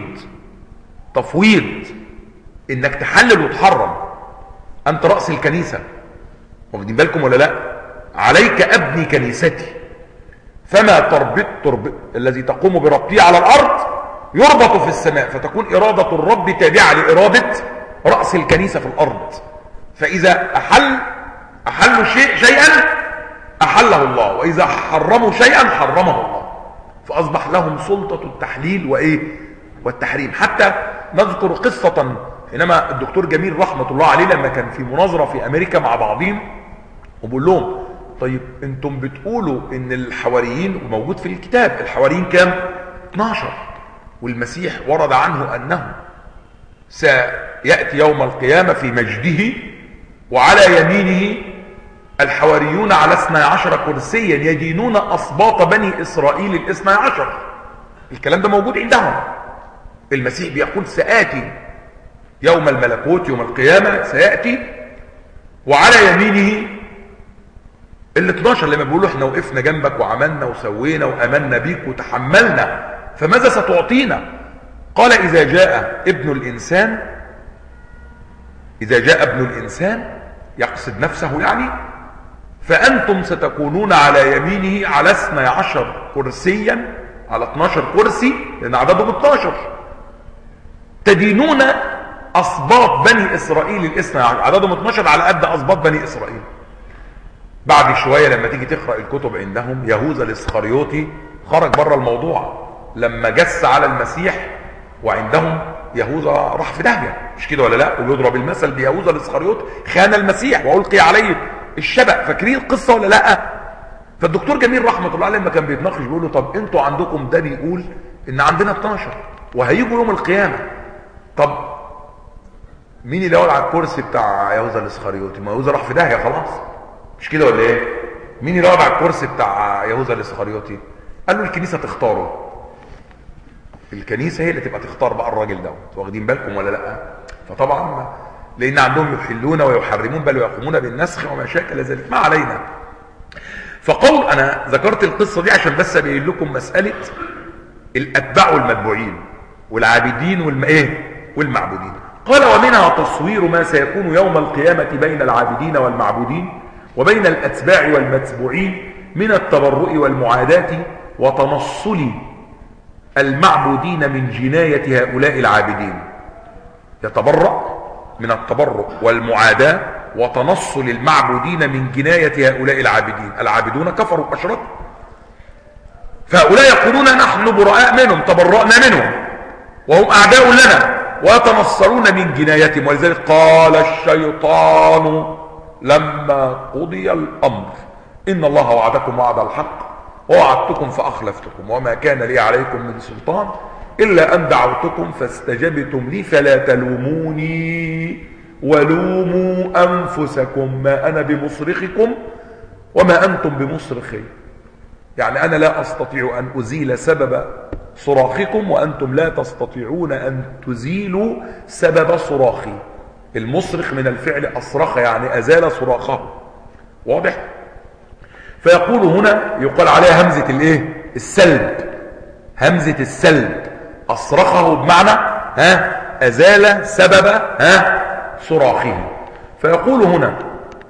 تفويض إنك تحلل وتحرم، أنت رأس الكنيسة. واخدين بالكم ولا لا؟ عليك أبني كنيستي فما تربط الذي تقوم بربطه على الأرض يربط في السماء، فتكون إرادة الرب تابعة لإرادة رأس الكنيسة في الأرض. فإذا أحل أحلوا شيئا أحله الله، وإذا حرموا شيئا حرمه الله، فأصبح لهم سلطة التحليل وإيه والتحريم. حتى نذكر قصة حينما الدكتور جميل رحمة الله عليه لما كان في مناظرة في أمريكا مع بعضهم، وبقول لهم طيب انتم بتقولوا ان الحواريين، وموجود في الكتاب الحواريين كام؟ 12، والمسيح ورد عنه انه سيأتي يوم القيامة في مجده وعلى يمينه الحواريون على 12 كرسيا يدينون أسباط بني إسرائيل 12. الكلام ده موجود عندهم. المسيح بيقول سآتي يوم الملكوت، يوم القيامة سيأتي وعلى يمينه 12، لما بيقولوا احنا وقفنا جنبك وعملنا وسوينا وأمنا بيك وتحملنا، فماذا ستعطينا؟ قال إذا جاء ابن الإنسان يقصد نفسه يعني، فأنتم ستكونون على يمينه على 12 كرسيا، على 12 كرسي لأن عددهم 12، تدينون أسباط بني إسرائيل 12، عددهم 12 على قد أسباط بني إسرائيل. بعد شوية لما تيجي تقرأ الكتب عندهم، يهوذا الإسخريوطي خرج بره الموضوع لما جس على المسيح، وعندهم يهوذا راح في داهية، مش كده ولا لا؟ ويضرب المثل بيهوذا الإسخريوطي خان المسيح وألقي عليه الشبك. فاكرين القصة ولا لا؟ فالدكتور جميل رحمة الله عليه لما كان بيتناقش بيقول له طب انتوا عندكم ده بيقول ان عندنا 12 وهيجوا يوم القيامة، طب مين اللي يقعد على الكرسي بتاع يهوذا الإسخريوطي؟ ما يهوذا راح في داهية خلاص، مش كده ولا ايه؟ مين اللي يقعد على الكرسي بتاع يهوذا الإسخريوطي؟ قال له الكنيسة تختاره، الكنيسة هي اللي تبقى تختار بقى الراجل ده. واخدين بالكم ولا لا؟ فطبعا لان عندهم يحلون ويحرمون بل ويقومون بالنسخ وما شاكل ذلك، ما علينا. فقول، انا ذكرت القصة دي عشان بس ابين لكم مسألة الاتباع والمتبوعين والعابدين والمعبودين. قال ومنها تصوير ما سيكون يوم القيامة بين العابدين والمعبودين وبين الاتباع والمتبوعين من التبرؤ والمعاداة وتنصل المعبودين من جناية هؤلاء العابدين. يتبرأ من التبرؤ والمعاداة وتنصل المعبودين من جناية هؤلاء العابدين. العابدون كفروا واشركوا، فهؤلاء يقولون نحن براء منهم، تبرأنا منهم وهم أعداء لنا، ويتنصرون من جنايتهم. ولذلك قال الشيطان لما قضي الأمر إن الله وعدكم وعد الحق ووعدتكم فأخلفتكم وما كان لي عليكم من سلطان إلا أن دعوتكم فاستجبتم لي فلا تلوموني ولوموا أنفسكم ما أنا بمصرخكم وما أنتم بمصرخي. يعني أنا لا أستطيع أن أزيل سبب صراخكم وأنتم لا تستطيعون أن تزيلوا سبب صراخي. المصرخ من الفعل أصرخ، يعني أزال صراخه. واضح؟ فيقول هنا يقال عليها همزة السلب، همزة السلب، أصرخه بمعنى أزال سبب صراخه. فيقول هنا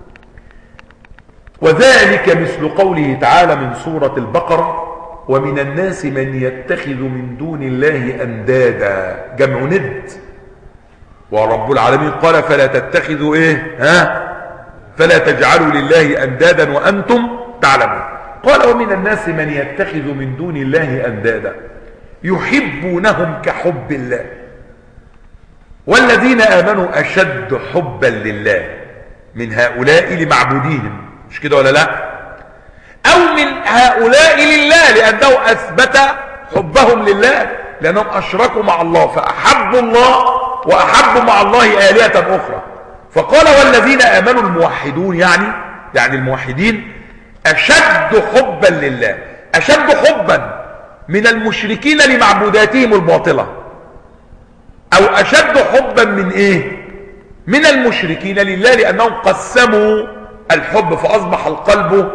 وذلك مثل قوله تعالى من سورة البقرة ومن الناس من يتخذ من دون الله أندادا، جمع ند. ورب العالمين قال فلا تتخذوا فلا تجعلوا لله أندادا وأنتم تعلمون. قال ومن الناس من يتخذ من دون الله أندادا يحبونهم كحب الله والذين آمنوا أشد حبا لله من هؤلاء لمعبوديهم، مش كده ولا لا؟ أو من هؤلاء لله لأنه أثبت حبهم لله لأنهم أشركوا مع الله فأحبوا الله وأحبوا مع الله آلهة أخرى. فقال والذين آمنوا الموحدون، يعني الموحدين أشد حبا لله، أشد حبا من المشركين لمعبوداتهم الباطلة، أو أشد حبا من من المشركين لله لأنهم قسموا الحب فأصبح القلب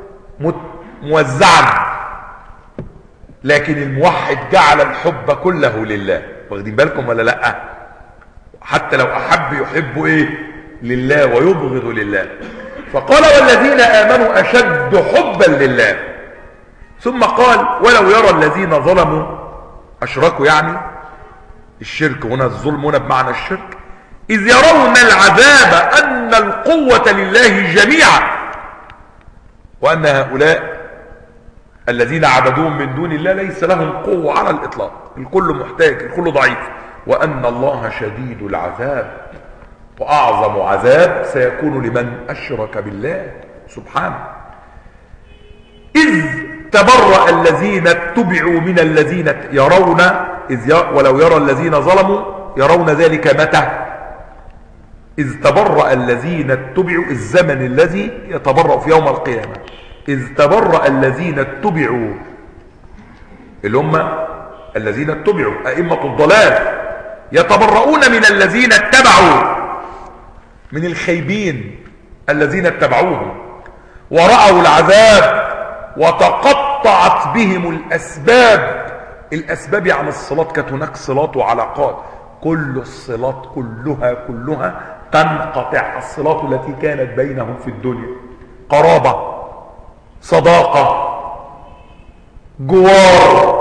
موزعا، لكن الموحد جعل الحب كله لله. واخدين بالكم ولا لا؟ حتى لو أحب يحب لله ويبغض لله. فقال والذين آمنوا أشد حبا لله، ثم قال ولو يرى الذين ظلموا أشركوا، يعني الشرك هنا الظلم هنا بمعنى الشرك، إذ يرون العذاب أن القوة لله جميعا وأن هؤلاء الذين عبدوهم من دون الله ليس لهم قوة على الإطلاق، الكل محتاج، الكل ضعيف، وأن الله شديد العذاب، وأعظم عذاب سيكون لمن أشرك بالله سبحانه. إذ تبرأ الذين اتبعوا من الذين يرون ولو يرى الذين ظلموا يرون ذلك متى؟ إذ تبرأ الذين اتبعوا، الزمن الذي يتبرأ في يوم القيامة. إذ تبرأ الذين اتبعوا اللي هم الذين اتبعوا أئمة الضلال، يتبرؤون من الذين اتبعوا، من الخيبين الذين اتبعوهم، ورأوا العذاب وتقطعت بهم الأسباب. الأسباب يعني الصلات، كانت هناك صلات وعلاقات، كل الصلات كلها تنقطع. الصلات التي كانت بينهم في الدنيا قرابة، صداقة، جوار.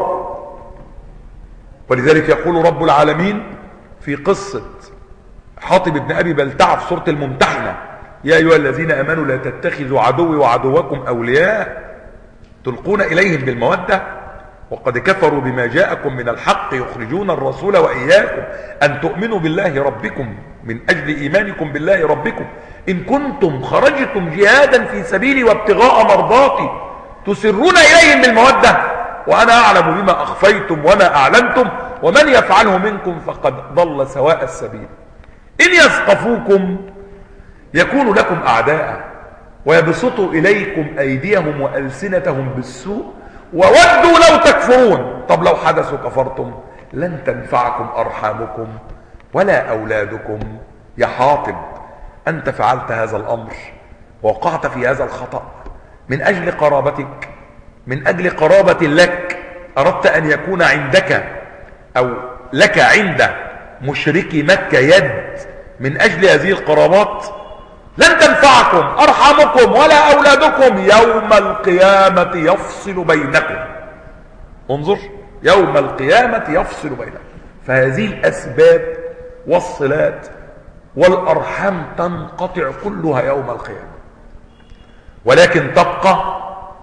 ولذلك يقول رب العالمين في قصة حاطب بن أبي بلتعة في سورة الممتحنة: يا أيها الذين آمنوا لا تتخذوا عدوي وعدوكم أولياء تلقون إليهم بالمودة وقد كفروا بما جاءكم من الحق يخرجون الرسول وإياكم أن تؤمنوا بالله ربكم من أجل إيمانكم بالله ربكم إن كنتم خرجتم جهادا في سبيلي وابتغاء مرضاتي تسرون إليهم بالمودة وأنا أعلم بما أخفيتم وما أعلنتم ومن يفعله منكم فقد ضل سواء السبيل. إن يثقفوكم يكونوا لكم أعداء ويبسطوا إليكم أيديهم وألسنتهم بالسوء وودوا لو تكفرون. طب لو حدثوا كفرتم لن تنفعكم أرحامكم ولا أولادكم. يا حاطب، أنت فعلت هذا الأمر ووقعت في هذا الخطأ من أجل قرابتك، من أجل قرابة لك، أردت أن يكون عندك أو لك عند مشركي مكة يد من أجل هذه القرابات. لن تنفعكم أرحامكم ولا أولادكم يوم القيامة يفصل بينكم. انظر، يوم القيامة يفصل بينكم. فهذه الأسباب والصلات والأرحام تنقطع كلها يوم القيامة، ولكن تبقى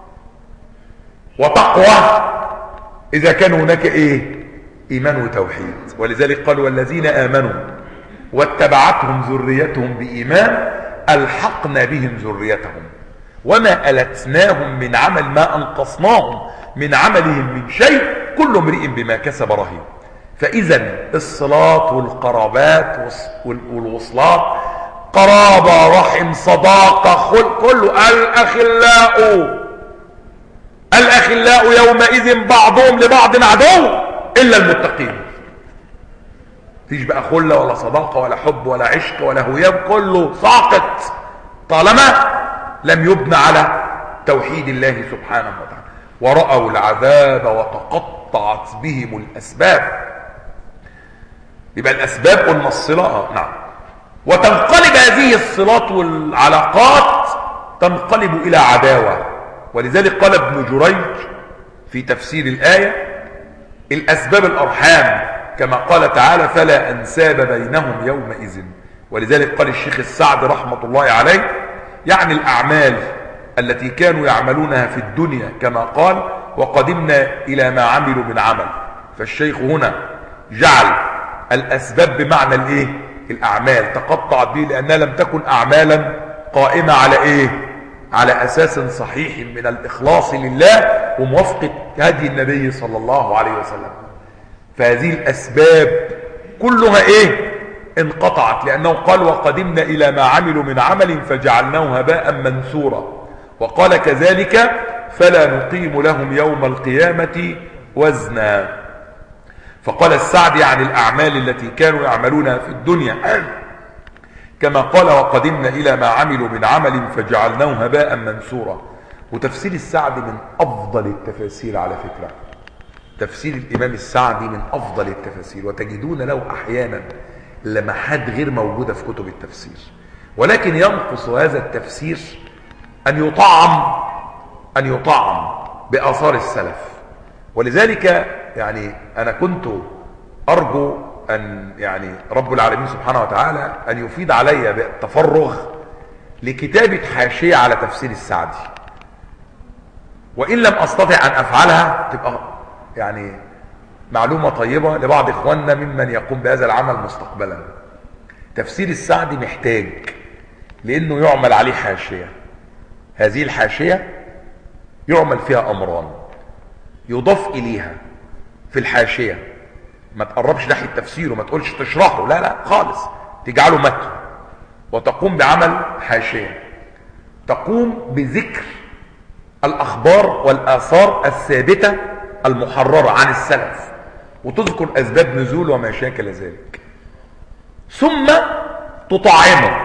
وتقوى إذا كان هناك إيمان وتوحيد. ولذلك قال: والذين آمنوا واتبعتهم ذريتهم بإيمان ألحقنا بهم ذريتهم وما ألتناهم من عمل ما أنقصناهم من عملهم من شيء كل امرئ بما كسب رهين. فإذا الصلات والقرابات والوصلات، قرابة، رحم، صداقة، خلق، كله. الأخلاء يومئذ بعضهم لبعض عدو إلا المتقين. فيش بقى خلة ولا صداقة ولا حب ولا عشق ولا هيام، كله ساقط طالما لم يبنى على توحيد الله سبحانه وتعالى. ورأوا العذاب وتقطعت بهم الأسباب. يبقى الأسباب قلنا الصلة، نعم. وتنقلب هذه الصلات والعلاقات تنقلب إلى عداوة. ولذلك قال ابن جريج في تفسير الآية: الأسباب الأرحام كما قال تعالى: فلا أنساب بينهم يومئذ. ولذلك قال الشيخ السعد رحمة الله عليه: يعني الأعمال التي كانوا يعملونها في الدنيا، كما قال: وقدمنا إلى ما عملوا من عمل. فالشيخ هنا جعل الأسباب بمعنى الأعمال تقطعت به، لأنها لم تكن أعمالا قائمة على على أساس صحيح من الإخلاص لله وموافقة هدي النبي صلى الله عليه وسلم. فهذه الأسباب كلها انقطعت، لأنه قال: وقدمنا إلى ما عملوا من عمل فجعلناه هباء منثورا. وقال كذلك: فلا نقيم لهم يوم القيامة وزنا. فقال السعدي: يعني الأعمال التي كانوا يعملونها في الدنيا، كما قال: وقدمنا إلى ما عملوا من عمل فجعلناه هباء منثورا. وتفسير السعدي من أفضل التفاسير على فكرة. تفسير الإمام السعدي من أفضل التفاسير، وتجدون له أحيانا لمحات غير موجودة في كتب التفسير. ولكن ينقص هذا التفسير أن يطعم بآثار السلف. ولذلك يعني أنا كنت أرجو أن يعني رب العالمين سبحانه وتعالى أن يفيد علي بالتفرغ لكتابة حاشية على تفسير السعدي، وإن لم أستطع أن أفعلها تبقى يعني معلومة طيبة لبعض إخواننا ممن يقوم بهذا العمل مستقبلا. تفسير السعدي محتاج لأنه يعمل عليه حاشية. هذه الحاشية يعمل فيها أمران، يضاف إليها في الحاشية، ما تقربش ناحية تفسيره، ما تقولش تشرحه، لا لا خالص، تجعله متن، وتقوم بعمل حاشية تقوم بذكر الأخبار والآثار الثابتة المحررة عن السلف، وتذكر أسباب نزول وما شاكل ذلك، ثم تطعمه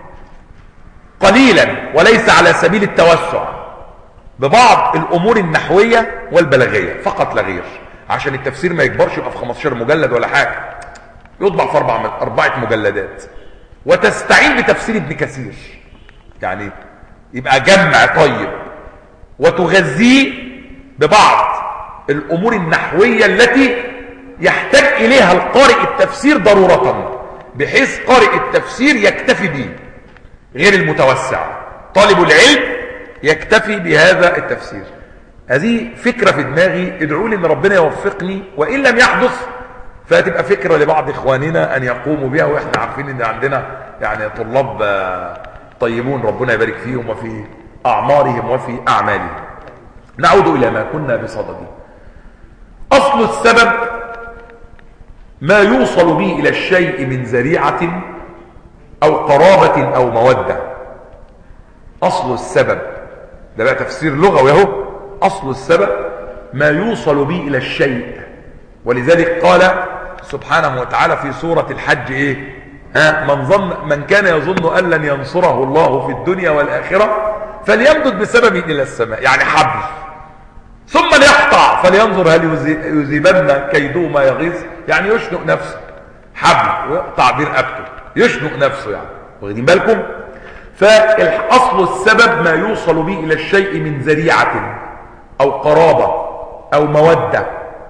قليلا وليس على سبيل التوسع ببعض الأمور النحوية والبلاغية فقط لا غير، عشان التفسير ما يكبرش يبقى في 15 مجلد ولا حاجة، يطبع في 4 مجلدات، وتستعين بتفسير ابن كثير، يعني يبقى جمع طيب، وتغذيه ببعض الأمور النحوية التي يحتاج إليها القارئ التفسير ضرورة، بحيث قارئ التفسير يكتفي به غير المتوسع، طالب العلم يكتفي بهذا التفسير. هذه فكرة في دماغي، ادعوا لي ان ربنا يوفقني، وإن لم يحدث فتبقى فكرة لبعض إخواننا أن يقوموا بها، وإحنا عارفين ان عندنا يعني طلاب طيبون ربنا يبارك فيهم وفي أعمارهم وفي أعمالهم. نعود إلى ما كنا بصدده. أصل السبب ما يوصل به إلى الشيء من ذريعة أو قرابة أو مودة. أصل السبب ده بقى تفسير لغوي اهو. أصل السبب ما يوصل به إلى الشيء، ولذلك قال سبحانه وتعالى في سورة الحج إيه؟ من كان يظن أن لن ينصره الله في الدنيا والآخرة فليمدد بسبب إلى السماء، يعني حبل، ثم ليقطع فلينظر هل يذيبن كيده ما يغيظ، يعني يشنق نفسه، حبل ويقطع برقبته، يشنق نفسه يعني، واخدين بالكم؟ فالأصل السبب ما يوصل به إلى الشيء من ذريعة أو قرابة أو مودة،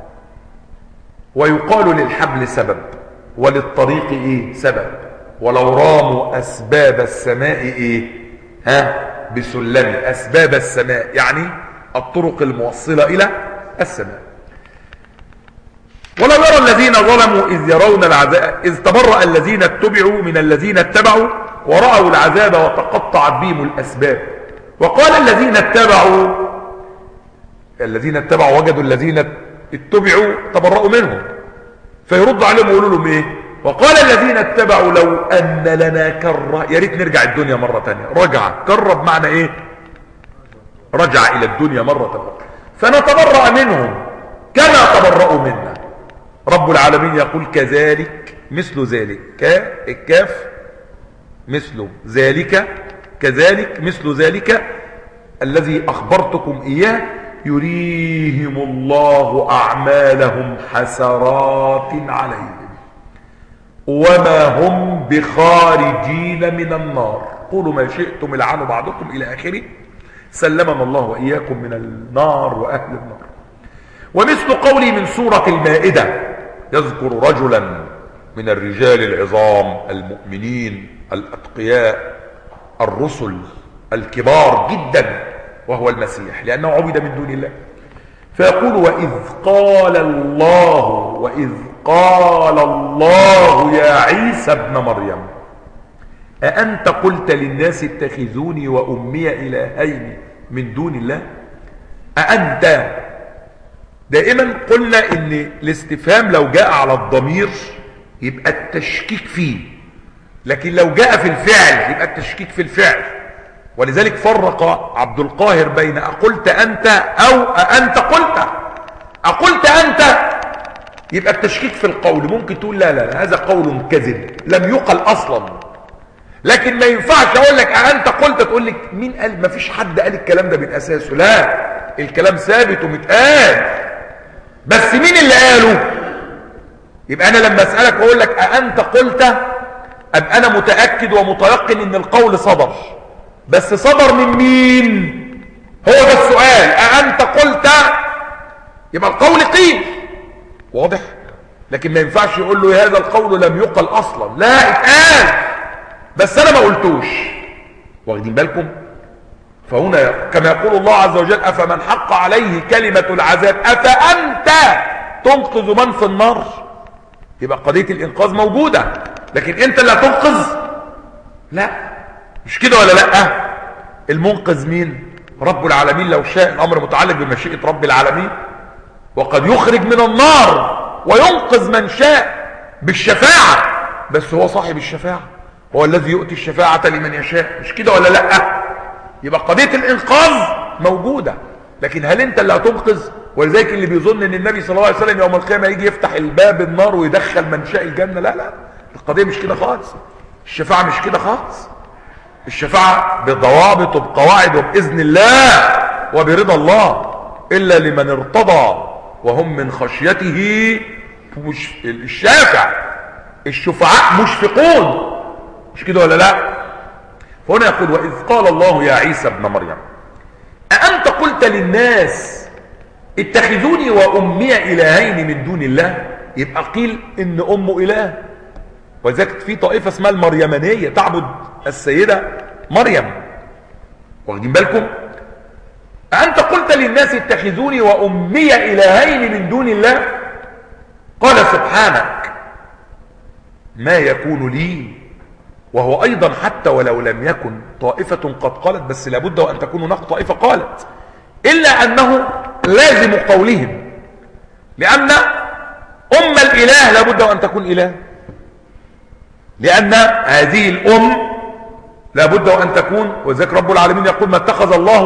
ويقال للحبل سبب وللطريق إيه؟ سبب، ولو راموا أسباب السماء إيه؟ بسلم، أسباب السماء يعني الطرق الموصلة إلى السماء. ولو يرى الذين ظلموا إذ يرون العذاب إذ تبرأ الذين اتبعوا من الذين اتبعوا ورأوا العذاب وتقطعت بهم الأسباب. وقال الذين اتبعوا وجدوا الذين اتبعوا تبرأوا منهم، فيرد عليهم ويقولوا لهم ايه؟ وقال الذين اتبعوا لو أن لنا كرة، يا ريت نرجع الدنيا مرة تانية. رجع كرة بمعنى ايه؟ رجع إلى الدنيا مرة تانية، فنتبرأ منهم كما تبرأوا منا. رب العالمين يقول كذلك مثل ذلك، الكاف مثل ذلك، كذلك مثل ذلك الذي أخبرتكم إياه يريهم الله أعمالهم حسرات عليهم وما هم بخارجين من النار قولوا ما شئتم العنوا بعضكم إلى آخره. سلمنا الله وإياكم من النار وأهل النار. ومثل قولي من سورة المائدة يذكر رجلا من الرجال العظام المؤمنين الأتقياء الرسل الكبار جدا، وهو المسيح، لأنه عبد من دون الله، فيقول وإذ قال الله يا عيسى ابن مريم أأنت قلت للناس اتخذوني وأمي إلهين من دون الله؟ أأنت. دائما قلنا إن الاستفهام لو جاء على الضمير يبقى التشكيك فيه، لكن لو جاء في الفعل يبقى التشكيك في الفعل. ولذلك فرق عبد القاهر بين أقلت أنت أو أأنت قلت. أقلت أنت يبقى التشكيك في القول، ممكن تقول لا لا لا هذا قول كذب لم يقل أصلا، لكن ما ينفعش أقول لك أأنت قلت تقول لك مين قال؟ ما فيش حد قال الكلام ده من أساسه، لا الكلام ثابت ومتقال، بس مين اللي قاله؟ يبقى أنا لما أسألك وأقول لك أأنت قلت أبقى أنا متأكد ومتيقن إن القول صدر، بس صدر من مين؟ هو ده السؤال. أأنت قلت يبقى القول قيل، واضح؟ لكن ما ينفعش يقول له هذا القول لم يقل اصلا، لا اتقال بس انا ما قلتوش. واخدين بالكم؟ فهنا كما يقول الله عز وجل افمن حق عليه كلمة العذاب افأنت تنقذ من في النار. يبقى قضية الانقاذ موجودة، لكن انت اللي هتنقذ؟ لا، مش كده ولا لا؟ المنقذ مين؟ رب العالمين. لو شاء، الامر متعلق بمشيئة رب العالمين، وقد يخرج من النار وينقذ من شاء بالشفاعة، بس هو صاحب الشفاعة، هو الذي يؤتي الشفاعة لمن يشاء، مش كده ولا لا؟ يبقى قضية الانقاذ موجودة، لكن هل انت اللي هتنقذ؟ ولذلك اللي بيظن ان النبي صلى الله عليه وسلم يوم القيامة يجي يفتح الباب النار ويدخل من شاء الجنة، لا لا، القضية مش كده خالص، الشفاعة مش كده خالص. الشفاعة بضوابط وبقواعد وبإذن الله وبرضا الله، إلا لمن ارتضى وهم من خشيته الشافع. الشفعاء مشفقون، مش كده ولا لا؟ فهنا يقول وإذ قال الله يا عيسى ابن مريم أأنت قلت للناس اتخذوني وأمي إلهين من دون الله. يبقى قيل إن أمه إله، وذلك في طائفة اسمها المريمانية تعبد السيدة مريم. واخدين بالكم؟ أأنت قلت للناس اتخذوني وأمي إلهين من دون الله. قال سبحانك ما يكون لي. وهو أيضا حتى ولو لم يكن طائفة قد قالت، بس لابد وأن تكون هناك طائفة قالت، إلا أنه لازم قولهم، لأن أم الإله لابد وأن تكون إله، لأن هذه الأم لابد وأن تكون. وذلك رب العالمين يقول ما اتخذ الله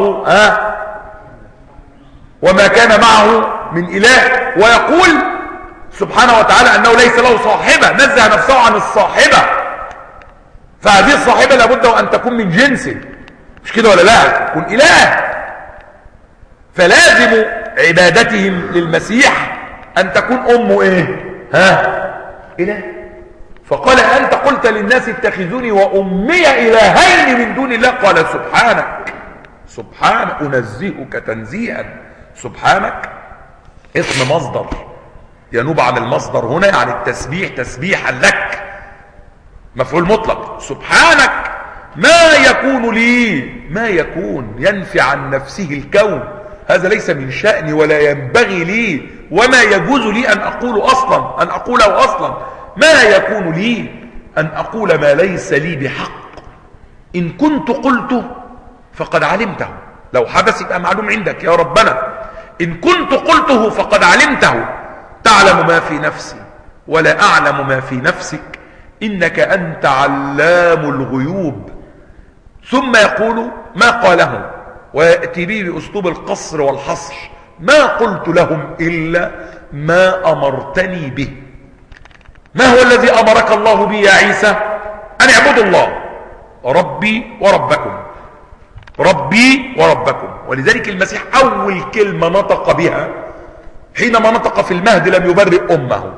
وما كان معه من إله، ويقول سبحانه وتعالى أنه ليس له صاحبة، نزه نفسه عن الصاحبة، فهذه الصاحبة لابد وأن تكون من جنسه، مش كده ولا لا؟ تكون إله. فلازم عبادتهم للمسيح أن تكون أمه إيه؟ إله. فقال أنت قلت للناس اتخذوني وأمي إلهين من دون الله. قال سبحانك، سبحانك أنزهك تنزيها. سبحانك اسم مصدر ينوب عن المصدر هنا، يعني التسبيح تسبيحا لك، مفعول مطلق. سبحانك ما يكون لي، ما يكون ينفي عن نفسه الكون، هذا ليس من شأني ولا ينبغي لي وما يجوز لي أن أقوله أصلا. ما يكون لي أن أقول ما ليس لي بحق، إن كنت قلته فقد علمته. لو حدث يبقى معلوم عندك يا ربنا، إن كنت قلته فقد علمته، تعلم ما في نفسي ولا أعلم ما في نفسك، إنك أنت علام الغيوب. ثم يقول ما قاله ويأتي به بأسلوب القصر والحصر، ما قلت لهم إلا ما أمرتني به. ما هو الذي أمرك الله به يا عيسى؟ أن اعبدوا الله ربي وربكم، ربي وربكم. ولذلك المسيح أول كلمة نطق بها حينما نطق في المهد لم يبرئ أمه،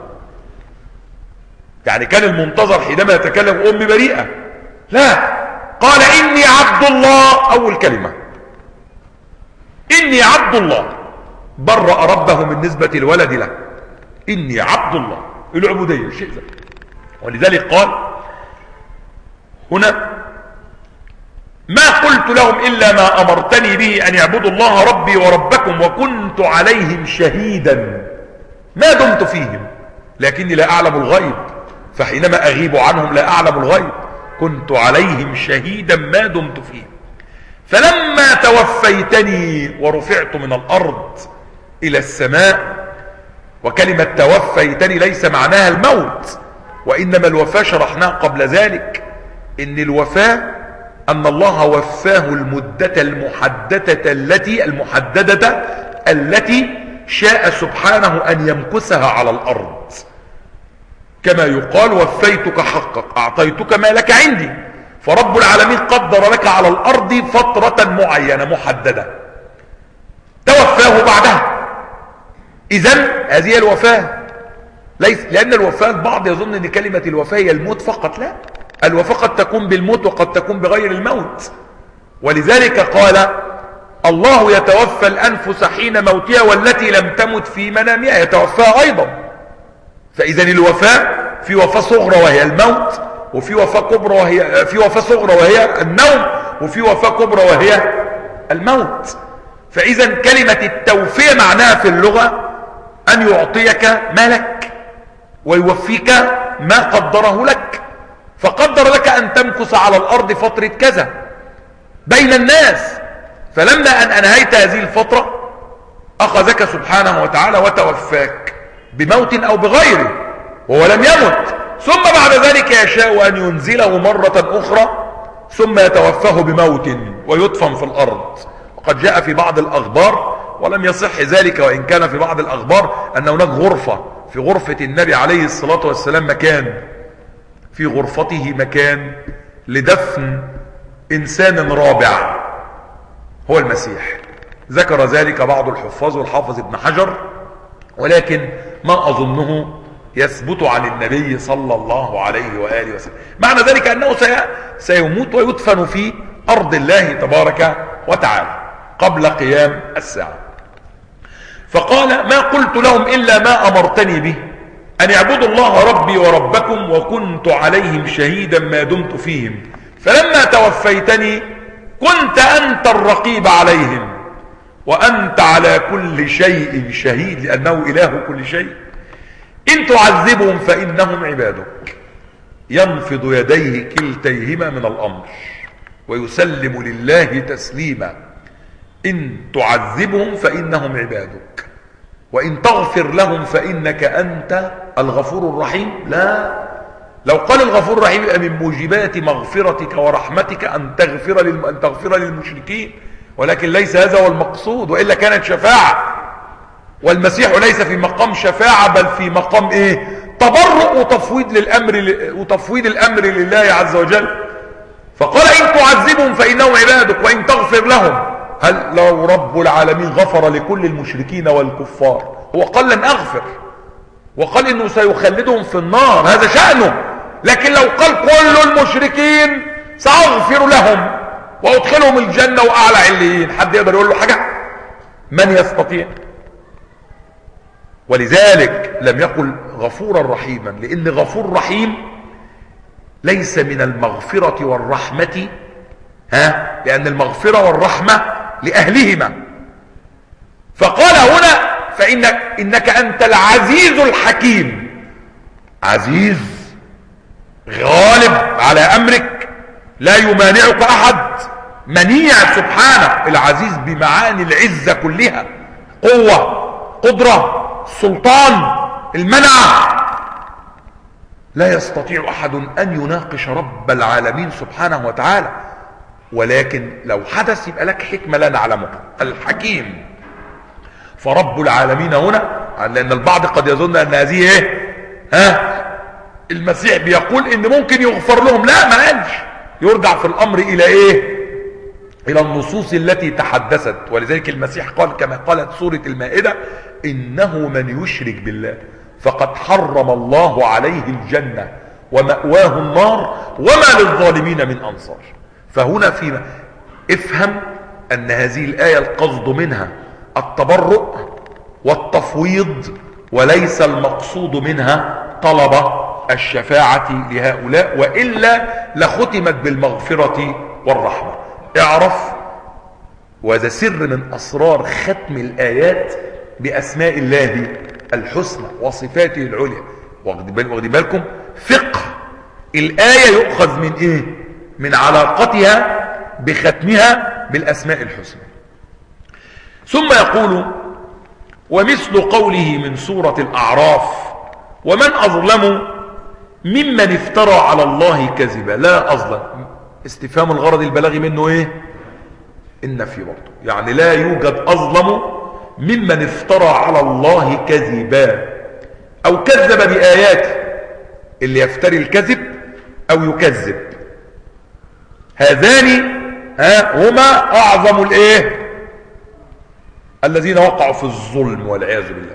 يعني كان المنتظر حينما يتكلم أمي بريئة، لا، قال إني عبد الله. أول كلمة إني عبد الله، برأ ربه من نسبة الولد له، إني عبد الله، العبودية شيء ذا. ولذلك قال هنا ما قلت لهم إلا ما أمرتني به أن يعبدوا الله ربي وربكم وكنت عليهم شهيدا ما دمت فيهم لكني لا أعلم الغيب، فحينما أغيب عنهم لا أعلم الغيب، كنت عليهم شهيدا ما دمت فيهم. فلما توفيتني ورفعت من الأرض إلى السماء. وكلمة توفيتني ليس معناها الموت، وإنما الوفاة شرحناه قبل ذلك، إن الوفاة أن الله وفاه المدة المحددة التي شاء سبحانه أن يمكثها على الأرض، كما يقال وفيتك حقك، أعطيتك ما لك عندي. فرب العالمين قدر لك على الأرض فترة معينة محددة، توفاه بعدها. إذن هذه الوفاة ليس، لأن الوفاة البعض يظن أن كلمة الوفاة هي الموت فقط، لا، الوفاة قد تكون بالموت وقد تكون بغير الموت. ولذلك قال الله يتوفى الأنفس حين موتها والتي لم تمت في منامها، يتوفاها أيضا. فإذا الوفاة في وفاة صغرى وهي الموت، وفي وفاة كبرى في وفاة صغرى وهي النوم، وفي وفاة كبرى وهي الموت. فإذا كلمة التوفية معناها في اللغة أن يعطيك ما لك ويوفيك ما قدره لك. فقدر لك أن تمكث على الأرض فترة كذا بين الناس، فلما أن أنهيت هذه الفترة أخذك سبحانه وتعالى وتوفاك بموت أو بغيره وهو لم يمت، ثم بعد ذلك يشاء أن ينزله مرة أخرى ثم يتوفاه بموت ويدفن في الأرض. وقد جاء في بعض الأخبار ولم يصح ذلك، وإن كان في بعض الأخبار أن هناك غرفة في غرفة النبي عليه الصلاة والسلام مكان في غرفته مكان لدفن إنسان رابع هو المسيح. ذكر ذلك بعض الحفاظ والحافظ ابن حجر، ولكن ما أظنه يثبت عن النبي صلى الله عليه وآله وسلم. معنى ذلك أنه سيموت ويدفن في أرض الله تبارك وتعالى قبل قيام الساعة. فقال ما قلت لهم إلا ما أمرتني به أن يعبدوا الله ربي وربكم وكنت عليهم شهيدا ما دمت فيهم، فلما توفيتني كنت أنت الرقيب عليهم وأنت على كل شيء شهيد، لأنه إله كل شيء. إن تعذبهم فإنهم عبادك، ينفض يديه كلتيهما من الأمر ويسلم لله تسليما. إن تعذبهم فإنهم عبادك وإن تغفر لهم فإنك أنت الغفور الرحيم. لا، لو قال الغفور الرحيم يبقى من موجبات مغفرتك ورحمتك أن تغفر للمشركين، ولكن ليس هذا هو المقصود، وإلا كانت شفاعة. والمسيح ليس في مقام شفاعة بل في مقام ايه؟ تبرؤ وتفويض الأمر لله عز وجل. فقال إن تعذبهم فإنهم عبادك وإن تغفر لهم. هل لو رب العالمين غفر لكل المشركين والكفار؟ هو قال لن أغفر، وقال إنه سيخلدهم في النار، هذا شأنه. لكن لو قال كل المشركين سأغفر لهم وأدخلهم الجنة وأعلى عليين، حد يقدر يقول له حاجة؟ من يستطيع؟ ولذلك لم يقل غفورا رحيما، لأن غفور رحيم ليس من المغفرة والرحمة، لأن المغفرة والرحمة لأهلهما. فقال هنا إنك أنت العزيز الحكيم، عزيز غالب على أمرك لا يمانعك أحد، منيع سبحانه. العزيز بمعاني العزة كلها، قوة، قدرة، سلطان، المنع. لا يستطيع أحد أن يناقش رب العالمين سبحانه وتعالى، ولكن لو حدث يبقى لك حكمة لا نعلمها، الحكيم. فرب العالمين هنا، لأن البعض قد يظن أن هذه المسيح بيقول إن ممكن يغفر لهم. لا، ما قالش. يرجع في الأمر إلى إلى النصوص التي تحدثت. ولذلك المسيح قال كما قالت سورة المائدة: إنه من يشرك بالله فقد حرم الله عليه الجنة ومأواه النار وما للظالمين من أنصار. فهنا فيما افهم أن هذه الآية القصد منها التبرؤ والتفويض، وليس المقصود منها طلب الشفاعة لهؤلاء، وإلا لختمت بالمغفرة والرحمة. اعرف، وهذا سر من أسرار ختم الآيات بأسماء الله الحسنى وصفاته العليا. واخد بالكم؟ فقه الآية يؤخذ من من علاقتها بختمها بالأسماء الحسنى. ثم يقول: ومثل قوله من سورة الأعراف: ومن أظلم ممن افترى على الله كذبا. لا أظلم، استفهام الغرض البلاغي منه النفي برضه، يعني لا يوجد أظلم ممن افترى على الله كذبا أو كذب بآياته. اللي يفتري الكذب أو يكذب، هذان هما أعظم الذين وقعوا في الظلم والعياذ بالله.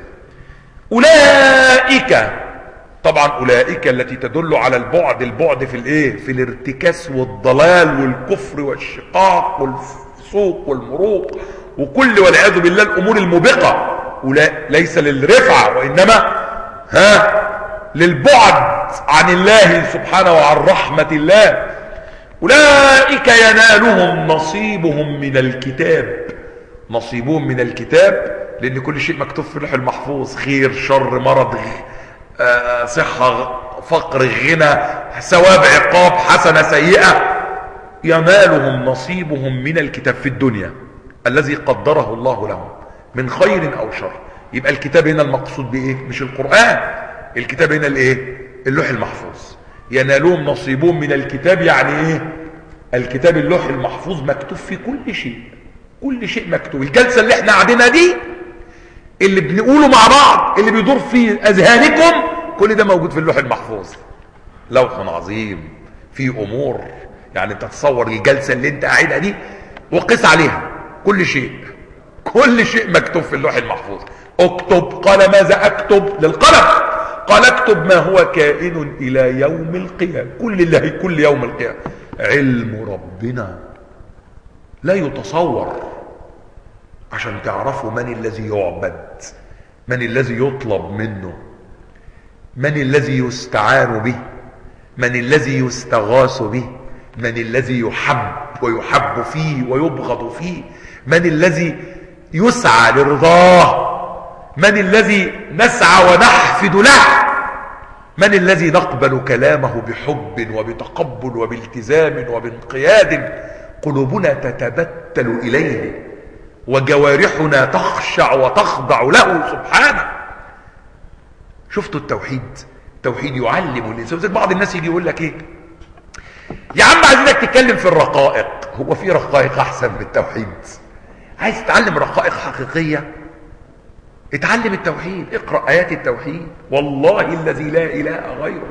أولئك، طبعا أولئك التي تدل على البعد في في الارتكاس والضلال والكفر والشقاق والفسوق والمروق وكل والعياذ بالله الأمور الموبقة. أولئك ليس للرفعة، وإنما للبعد عن الله سبحانه وعن رحمة الله. أولئك ينالهم نصيبهم من الكتاب. نصيبهم من الكتاب لأن كل شيء مكتوب في اللوح المحفوظ، خير شر مرض صحة فقر غنى ثواب عقاب حسنة سيئة. ينالهم نصيبهم من الكتاب في الدنيا الذي قدره الله لهم من خير أو شر. يبقى الكتاب هنا المقصود بإيه؟ مش القرآن، الكتاب هنا الإيه؟ اللوح المحفوظ. ينالهم نصيبهم من الكتاب يعني إيه؟ الكتاب اللوح المحفوظ مكتوب فيه كل شيء، كل شيء مكتوب. الجلسة اللي احنا قاعدينها دي اللي بنقوله مع بعض اللي بيدور في أذهانكم كل ده موجود في اللوح المحفوظ. لوح عظيم فيه أمور، يعني انت تصور الجلسة اللي انت قاعدها دي وقس عليها كل شيء، كل شيء مكتوب في اللوح المحفوظ. اكتب، قال ماذا اكتب؟ للقلم. قال اكتب ما هو كائن الى يوم القيامة، كل يوم القيامة. علم ربنا لا يتصور، عشان تعرفوا من الذي يعبد، من الذي يطلب منه، من الذي يستعان به، من الذي يستغاث به، من الذي يحب ويحب فيه ويبغض فيه، من الذي يسعى لرضاه، من الذي نسعى ونحفد له، من الذي نقبل كلامه بحب وبتقبل وبالتزام وبانقياد، قلوبنا تتبتل إليه وجوارحنا تخشع وتخضع له سبحانه. شفتوا التوحيد؟ التوحيد يعلم الإنسان. بعض الناس يجي يقول لك ايه يا عم عايزينك تتكلم في الرقائق. هو في رقائق احسن من التوحيد؟ عايز تتعلم رقائق حقيقية؟ اتعلم التوحيد، اقرأ آيات التوحيد، والله الذي لا إله غيره.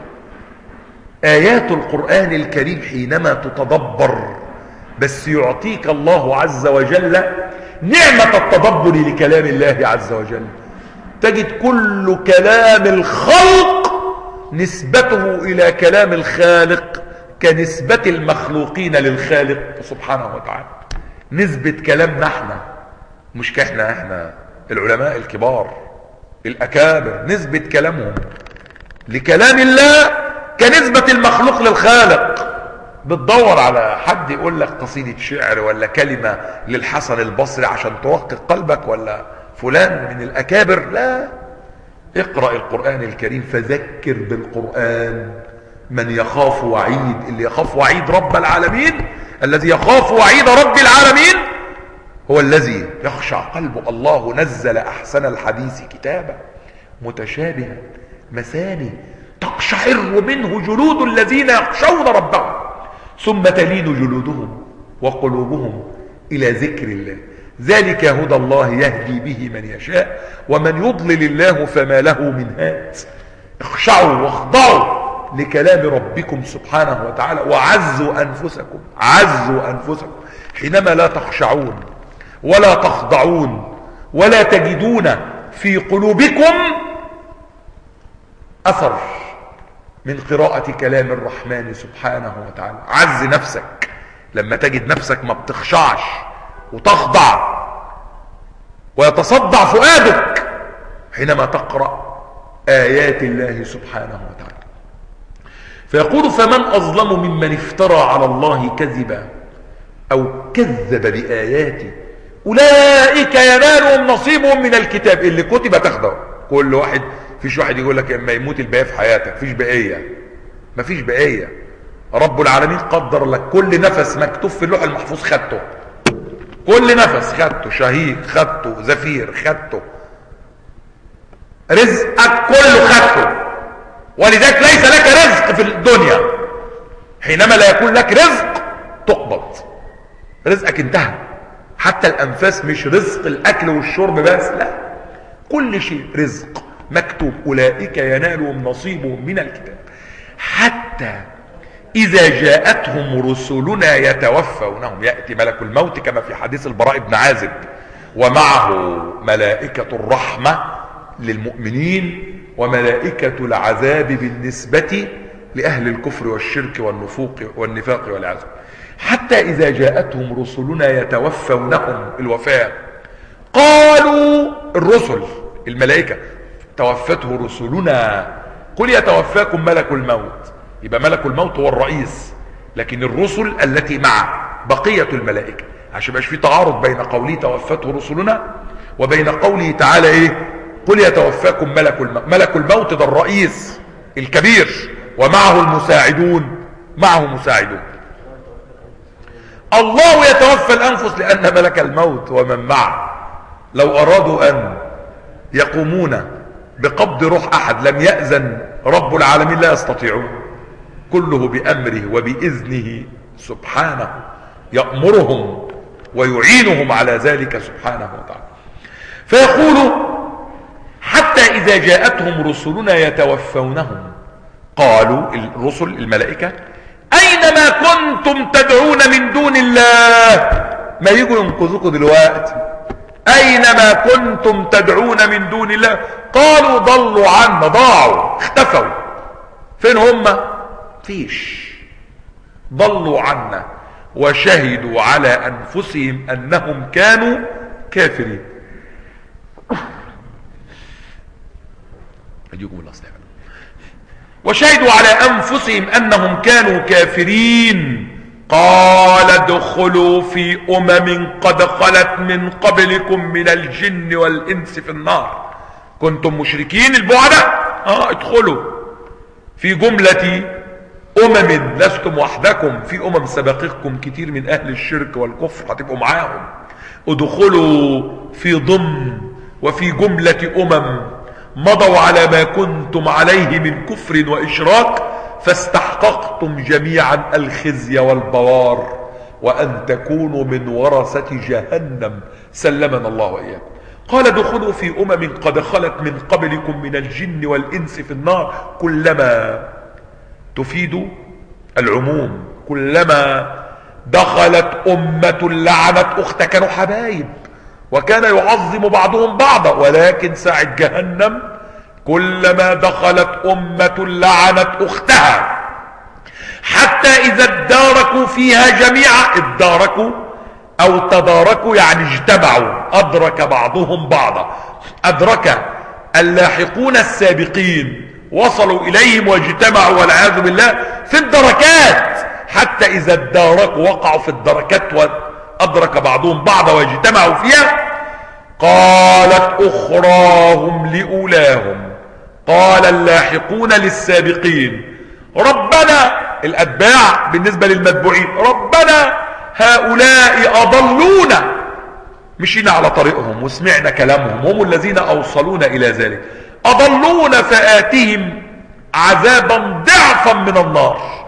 آيات القرآن الكريم حينما تتدبر بس يعطيك الله عز وجل نعمة التدبر لكلام الله عز وجل. تجد كل كلام الخلق نسبته إلى كلام الخالق كنسبة المخلوقين للخالق سبحانه وتعالى. نسبة كلامنا احنا، مش احنا العلماء الكبار الأكابر، نسبة كلامهم لكلام الله كنسبة المخلوق للخالق. بتدور على حد يقول لك قصيدة شعر ولا كلمة للحسن البصري عشان ترقق قلبك، ولا فلان من الأكابر؟ لا، اقرأ القرآن الكريم. فذكر بالقرآن من يخاف وعيد. اللي يخاف وعيد رب العالمين، الذي يخاف وعيد رب العالمين هو الذي يخشع قلبه. الله نزل أحسن الحديث كتابا متشابها مثاني تقشعر منه جلود الذين يخشون ربهم ثم تلين جلودهم وقلوبهم إلى ذكر الله. ذلك هدى الله يهدي به من يشاء ومن يضلل الله فما له من هاد. اخشعوا واخضعوا لكلام ربكم سبحانه وتعالى وعزوا أنفسكم، عزوا أنفسكم حينما لا تخشعون ولا تخضعون ولا تجدون في قلوبكم أثر من قراءة كلام الرحمن سبحانه وتعالى. عز نفسك لما تجد نفسك ما بتخشعش وتخضع ويتصدع فؤادك حينما تقرأ آيات الله سبحانه وتعالى. فيقول فمن أظلم ممن افترى على الله كذبا أو كذب بآياته أولئك ينالهم نصيبهم من الكتاب. اللي كتب تاخده كل واحد. فيش واحد يقول لك اما يموت الباقي في حياتك، فيش بقية، مفيش بقية. رب العالمين قدر لك كل نفس مكتوب في اللوح المحفوظ خدته، كل نفس خدته، شهيق خدته، زفير خدته، رزقك كله خدته. ولذلك ليس لك رزق في الدنيا. حينما لا يكون لك رزق تقبض، رزقك انتهى. حتى الأنفاس مش رزق الأكل والشرب بس، لا، كل شيء رزق مكتوب. أولئك ينالهم نصيبهم من الكتاب حتى إذا جاءتهم رسلنا يتوفونهم. يأتي ملك الموت كما في حديث البراء بن عازب ومعه ملائكة الرحمة للمؤمنين وملائكة العذاب بالنسبة لأهل الكفر والشرك والنفاق والعذاب. حتى إذا جاءتهم رسلنا يتوفونهم الوفاة قالوا الرسل الملائكة توفته رسلنا قل يتوفاكم ملك الموت. يبقى ملك الموت هو الرئيس، لكن الرسل التي مع بقية الملائكة، عشان مش في تعارض بين قوله توفته رسلنا وبين قوله تعالى ايه؟ قل يتوفاكم ملك الموت. ملك الموت ده الرئيس الكبير، ومعه المساعدون، معه مساعدون. الله يتوفى الأنفس لأن ملك الموت ومن معه لو أرادوا أن يقومون بقبض روح أحد لم يأذن رب العالمين لا يستطيعون، كله بأمره وبإذنه سبحانه، يأمرهم ويعينهم على ذلك سبحانه وتعالى. فيقول حتى إذا جاءتهم رسلنا يتوفونهم قالوا الرسل الملائكة أينما كنتم تدعون من دون الله، ما يجوا ينقذوكم دلوقتي، أينما كنتم تدعون من دون الله قالوا ضلوا عنا، ضاعوا اختفوا. فين هم؟ فيش، ضلوا عنا وشهدوا على أنفسهم أنهم كانوا كافرين. وشهدوا على أنفسهم أنهم كانوا كافرين. قال ادخلوا في قد خلت من قبلكم من الجن والإنس في النار. كنتم مشركين البعدة، ادخلوا في جملة لستم وحدكم، في سبقتكم كتير من أهل الشرك والكفر هتبقوا معاهم. ادخلوا في ضمن وفي جملة مضوا على ما كنتم عليه من كفر وإشراك فاستحققتم جميعا الخزي والبوار وأن تكونوا من ورثة جهنم، سلمنا الله وإياكم. قال ادخلوا في قد خلت من قبلكم من الجن والإنس في النار، كلما تفيد العموم، كلما دخلت أمة لعنت أخت، كانوا حبايب وكان يعظم بعضهم بعضا، ولكن ساعة جهنم كلما دخلت أمة لعنت أختها حتى إذا اداركوا فيها جميعا، اداركوا أو تداركوا يعني اجتمعوا، أدرك بعضهم بعضا، أدرك اللاحقون السابقين وصلوا إليهم واجتمعوا والعياذ بالله في الدركات، حتى إذا اداركوا وقعوا في الدركات وأدرك بعضهم بعضا واجتمعوا فيها. قالت أخراهم لأولاهم، قال اللاحقون للسابقين ربنا، الأتباع بالنسبة للمتبوعين، ربنا هؤلاء أضلونا، مشينا على طريقهم وسمعنا كلامهم، هم الذين أوصلونا إلى ذلك، أضلونا فآتهم عذابا ضعفا من النار،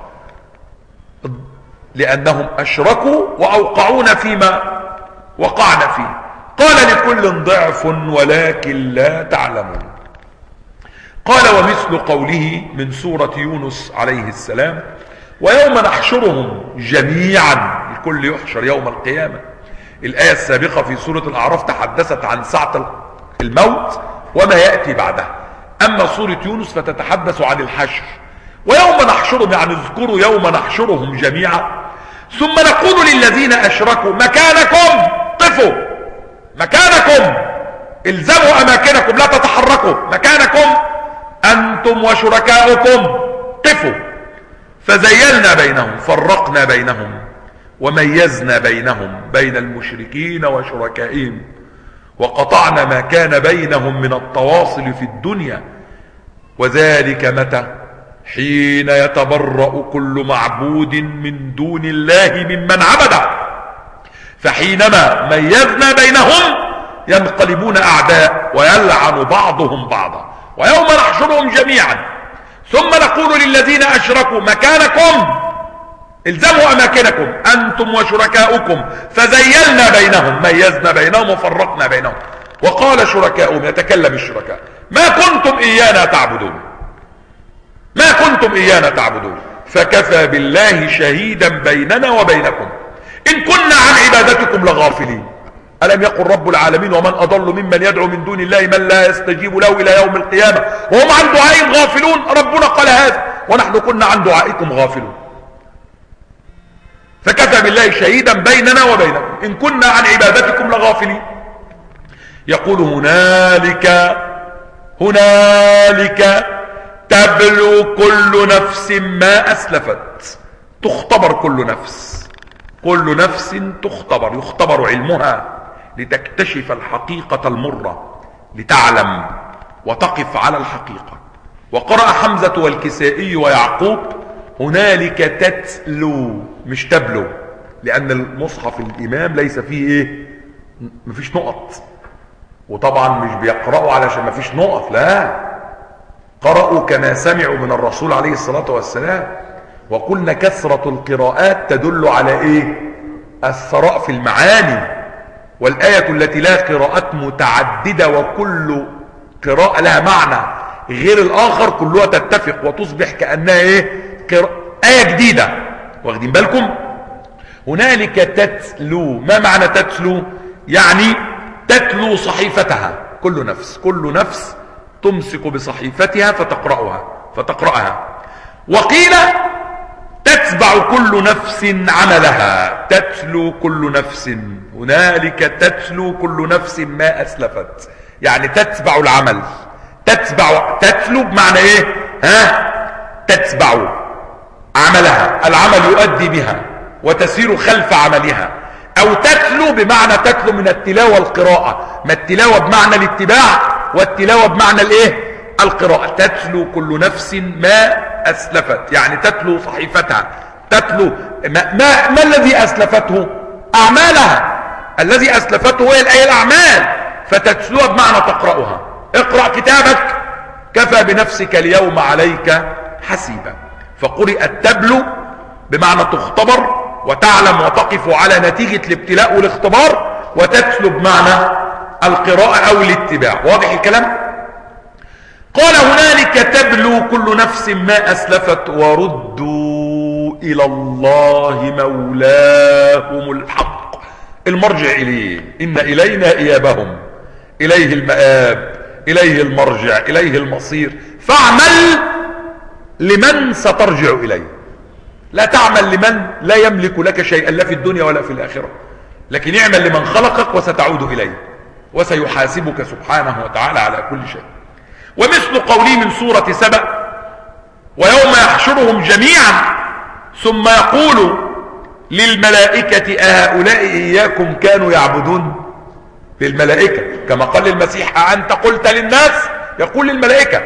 لأنهم أشركوا وأوقعونا فيما وقعنا فيه. قال لكل ضعف ولكن لا تعلمون. قال ومثل قوله من سورة يونس عليه السلام ويوم نحشرهم جميعا، الكل يحشر يوم القيامة. الآية السابقة في سورة الأعراف تحدثت عن ساعة الموت وما يأتي بعدها، أما سورة يونس فتتحدث عن الحشر. ويوم نحشرهم يعني اذكروا يوم نحشرهم جميعا ثم نقول للذين أشركوا مكانكم، قفوا مكانكم، الزموا أماكنكم لا تتحركوا، مكانكم أنتم وشركاؤكم، قفوا. فزيلنا بينهم، فرقنا بينهم وميزنا بينهم بين المشركين وشركائهم، وقطعنا ما كان بينهم من التواصل في الدنيا. وذلك متى؟ حين يتبرأ كل معبود من دون الله ممن عبده، فحينما ميزنا بينهم ينقلبون أعداء ويلعن بعضهم بعضا. ويوم نحشرهم جميعا ثم نقول للذين أشركوا مكانكم، الزموا أماكنكم أنتم وشركاؤكم، فزيلنا بينهم، ميزنا بينهم وفرقنا بينهم. وقال شركاؤهم، يتكلم الشركاء، ما كنتم إيانا تعبدون، ما كنتم إيانا تعبدون، فكفى بالله شهيدا بيننا وبينكم إن كنا عن عبادتكم لغافلين. ألم يقل رب العالمين ومن أضل ممن يدعو من دون الله من لا يستجيب له إلى يوم القيامة وهم عن دعائهم غافلون. ربنا قال هذا ونحن كنا عن دعائكم غافلون. فكفى بالله شهيدا بيننا وبينكم إن كنا عن عبادتكم لغافلين. يقول هنالك تبلو كل نفس ما أسلفت. تختبر كل نفس، كل نفس تختبر، يختبر علمها لتكتشف الحقيقة المرة، لتعلم وتقف على الحقيقة. وقرأ حمزة والكسائي ويعقوب هنالك تتلو مش تبلو، لأن المصحف الإمام ليس فيه ايه، مفيش نقط، وطبعا مش بيقرأوا علشان مفيش نقط، لا، قرأوا كما سمعوا من الرسول عليه الصلاة والسلام. وقلنا كثرة القراءات تدل على ايه، الثراء في المعاني. والآية التي لها قراءات متعددة وكل قراءة لها معنى غير الآخر كلها تتفق وتصبح كأنها ايه، آية جديدة. واخدين بالكم؟ هنالك تتلو، ما معنى تتلو؟ يعني تتلو صحيفتها. كل نفس، كل نفس تمسك بصحيفتها فتقرأها. وقيل تتبع كل نفس عملها. تتلو كل نفس، هنالك تتلو كل نفس ما أسلفت، يعني تتبع العمل. تتلو بمعنى ايه؟ تتبع عملها، العمل يؤدي بها وتسير خلف عملها. او تتلو بمعنى تتلو من التلاوة القراءة، ما التلاوة بمعنى الاتباع والتلاوة بمعنى الايه، القراءة. تتلو كل نفس ما أسلفت، يعني تتلو صحيفتها، تتلو ما الذي أسلفته؟ أعمالها. الذي أسلفته هي الآية الأعمال، فتتلوها بمعنى تقرأها. اقرأ كتابك كفى بنفسك اليوم عليك حسيبا. فقرئت تبلو بمعنى تختبر وتعلم وتقف على نتيجة الابتلاء والاختبار، وتتلو بمعنى القراءة أو الاتباع. واضح الكلام؟ قال هنالك تبلو كل نفس ما أسلفت وردوا إلى الله مولاهم الحق. المرجع إليه، إن إلينا إيابهم، إليه المآب، إليه المرجع، إليه المصير. فاعمل لمن سترجع إليه، لا تعمل لمن لا يملك لك شيئا لا في الدنيا ولا في الآخرة، لكن اعمل لمن خلقك وستعود إليه وسيحاسبك سبحانه وتعالى على كل شيء. ومثل قوله من سورة سبأ ويوم يحشرهم جميعا ثم يقول للملائكة أهؤلاء إياكم كانوا يعبدون. للملائكة، كما قال للمسيح أنت قلت للناس، يقول للملائكة،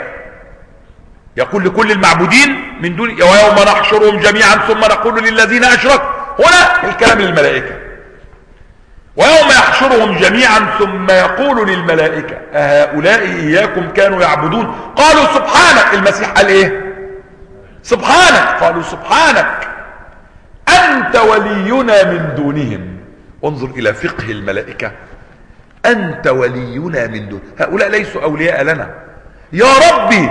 يقول لكل المعبودين من دون. ويوم نحشرهم جميعا ثم نقول للذين أشركوا، هنا الكلام للملائكة. ويوم يحشرهم جميعا ثم يقول للملائكة أهؤلاء إياكم كانوا يعبدون قالوا سبحانك. المسيح قال إيه؟ سبحانك. قالوا سبحانك أنت ولينا من دونهم. انظر إلى فقه الملائكة، أنت ولينا من دون، هؤلاء ليسوا أولياء لنا يا ربي،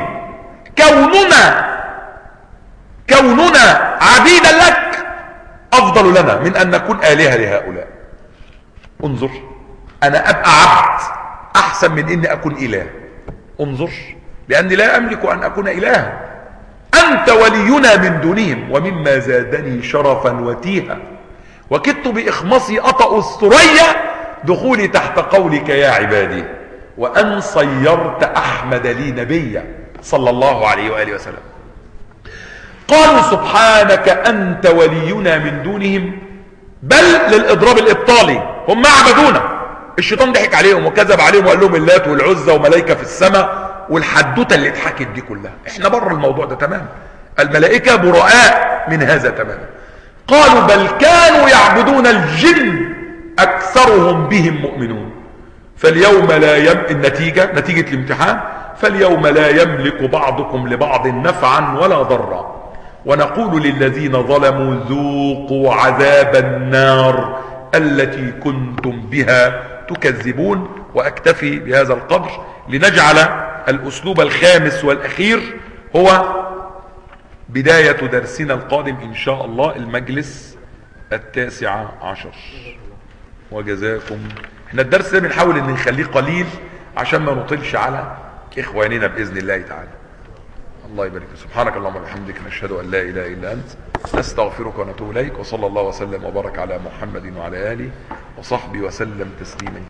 كوننا عبيدا لك أفضل لنا من أن نكون آلهة لهؤلاء. انظر، أنا أبقى عبد أحسن من إني أكون إله. انظر، لأني لا أملك أن أكون إلها. أنت ولينا من دونهم. ومما زادني شرفا وتيها وكدت بإخمصي أطأ الثريا دخولي تحت قولك يا عبادي، وأن صيرت أحمد لي نبيا صلى الله عليه وآله وسلم. قالوا سبحانك أنت ولينا من دونهم، بل للإضراب الإبطالي، هم عبدونا، الشيطان ضحك عليهم وكذب عليهم وقال لهم اللات والعزى وملائكة في السماء والحدوته اللي اتحكت دي كلها. احنا بره الموضوع ده تمام، الملائكة براء من هذا تماما. قالوا بل كانوا يعبدون الجن أكثرهم بهم مؤمنون. فاليوم لا نتيجة الامتحان، فاليوم لا يملك بعضكم لبعض نفعا ولا ضرا، ونقول للذين ظلموا ذوقوا عذاب النار التي كنتم بها تكذبون. وأكتفي بهذا القدر لنجعل الأسلوب الخامس والأخير هو بداية درسنا القادم إن شاء الله، المجلس 19. وجزاكم. احنا الدرس ده بنحاول ان نخليه قليل عشان ما نطلش على اخواننا باذن الله تعالى. الله يبارك فيك. سبحانك اللهم وبحمدك، نشهد ان لا اله الا انت، نستغفرك ونتوب اليك. وصلى الله وسلم وبارك على محمد وعلى اله وصحبه وسلم تسليما.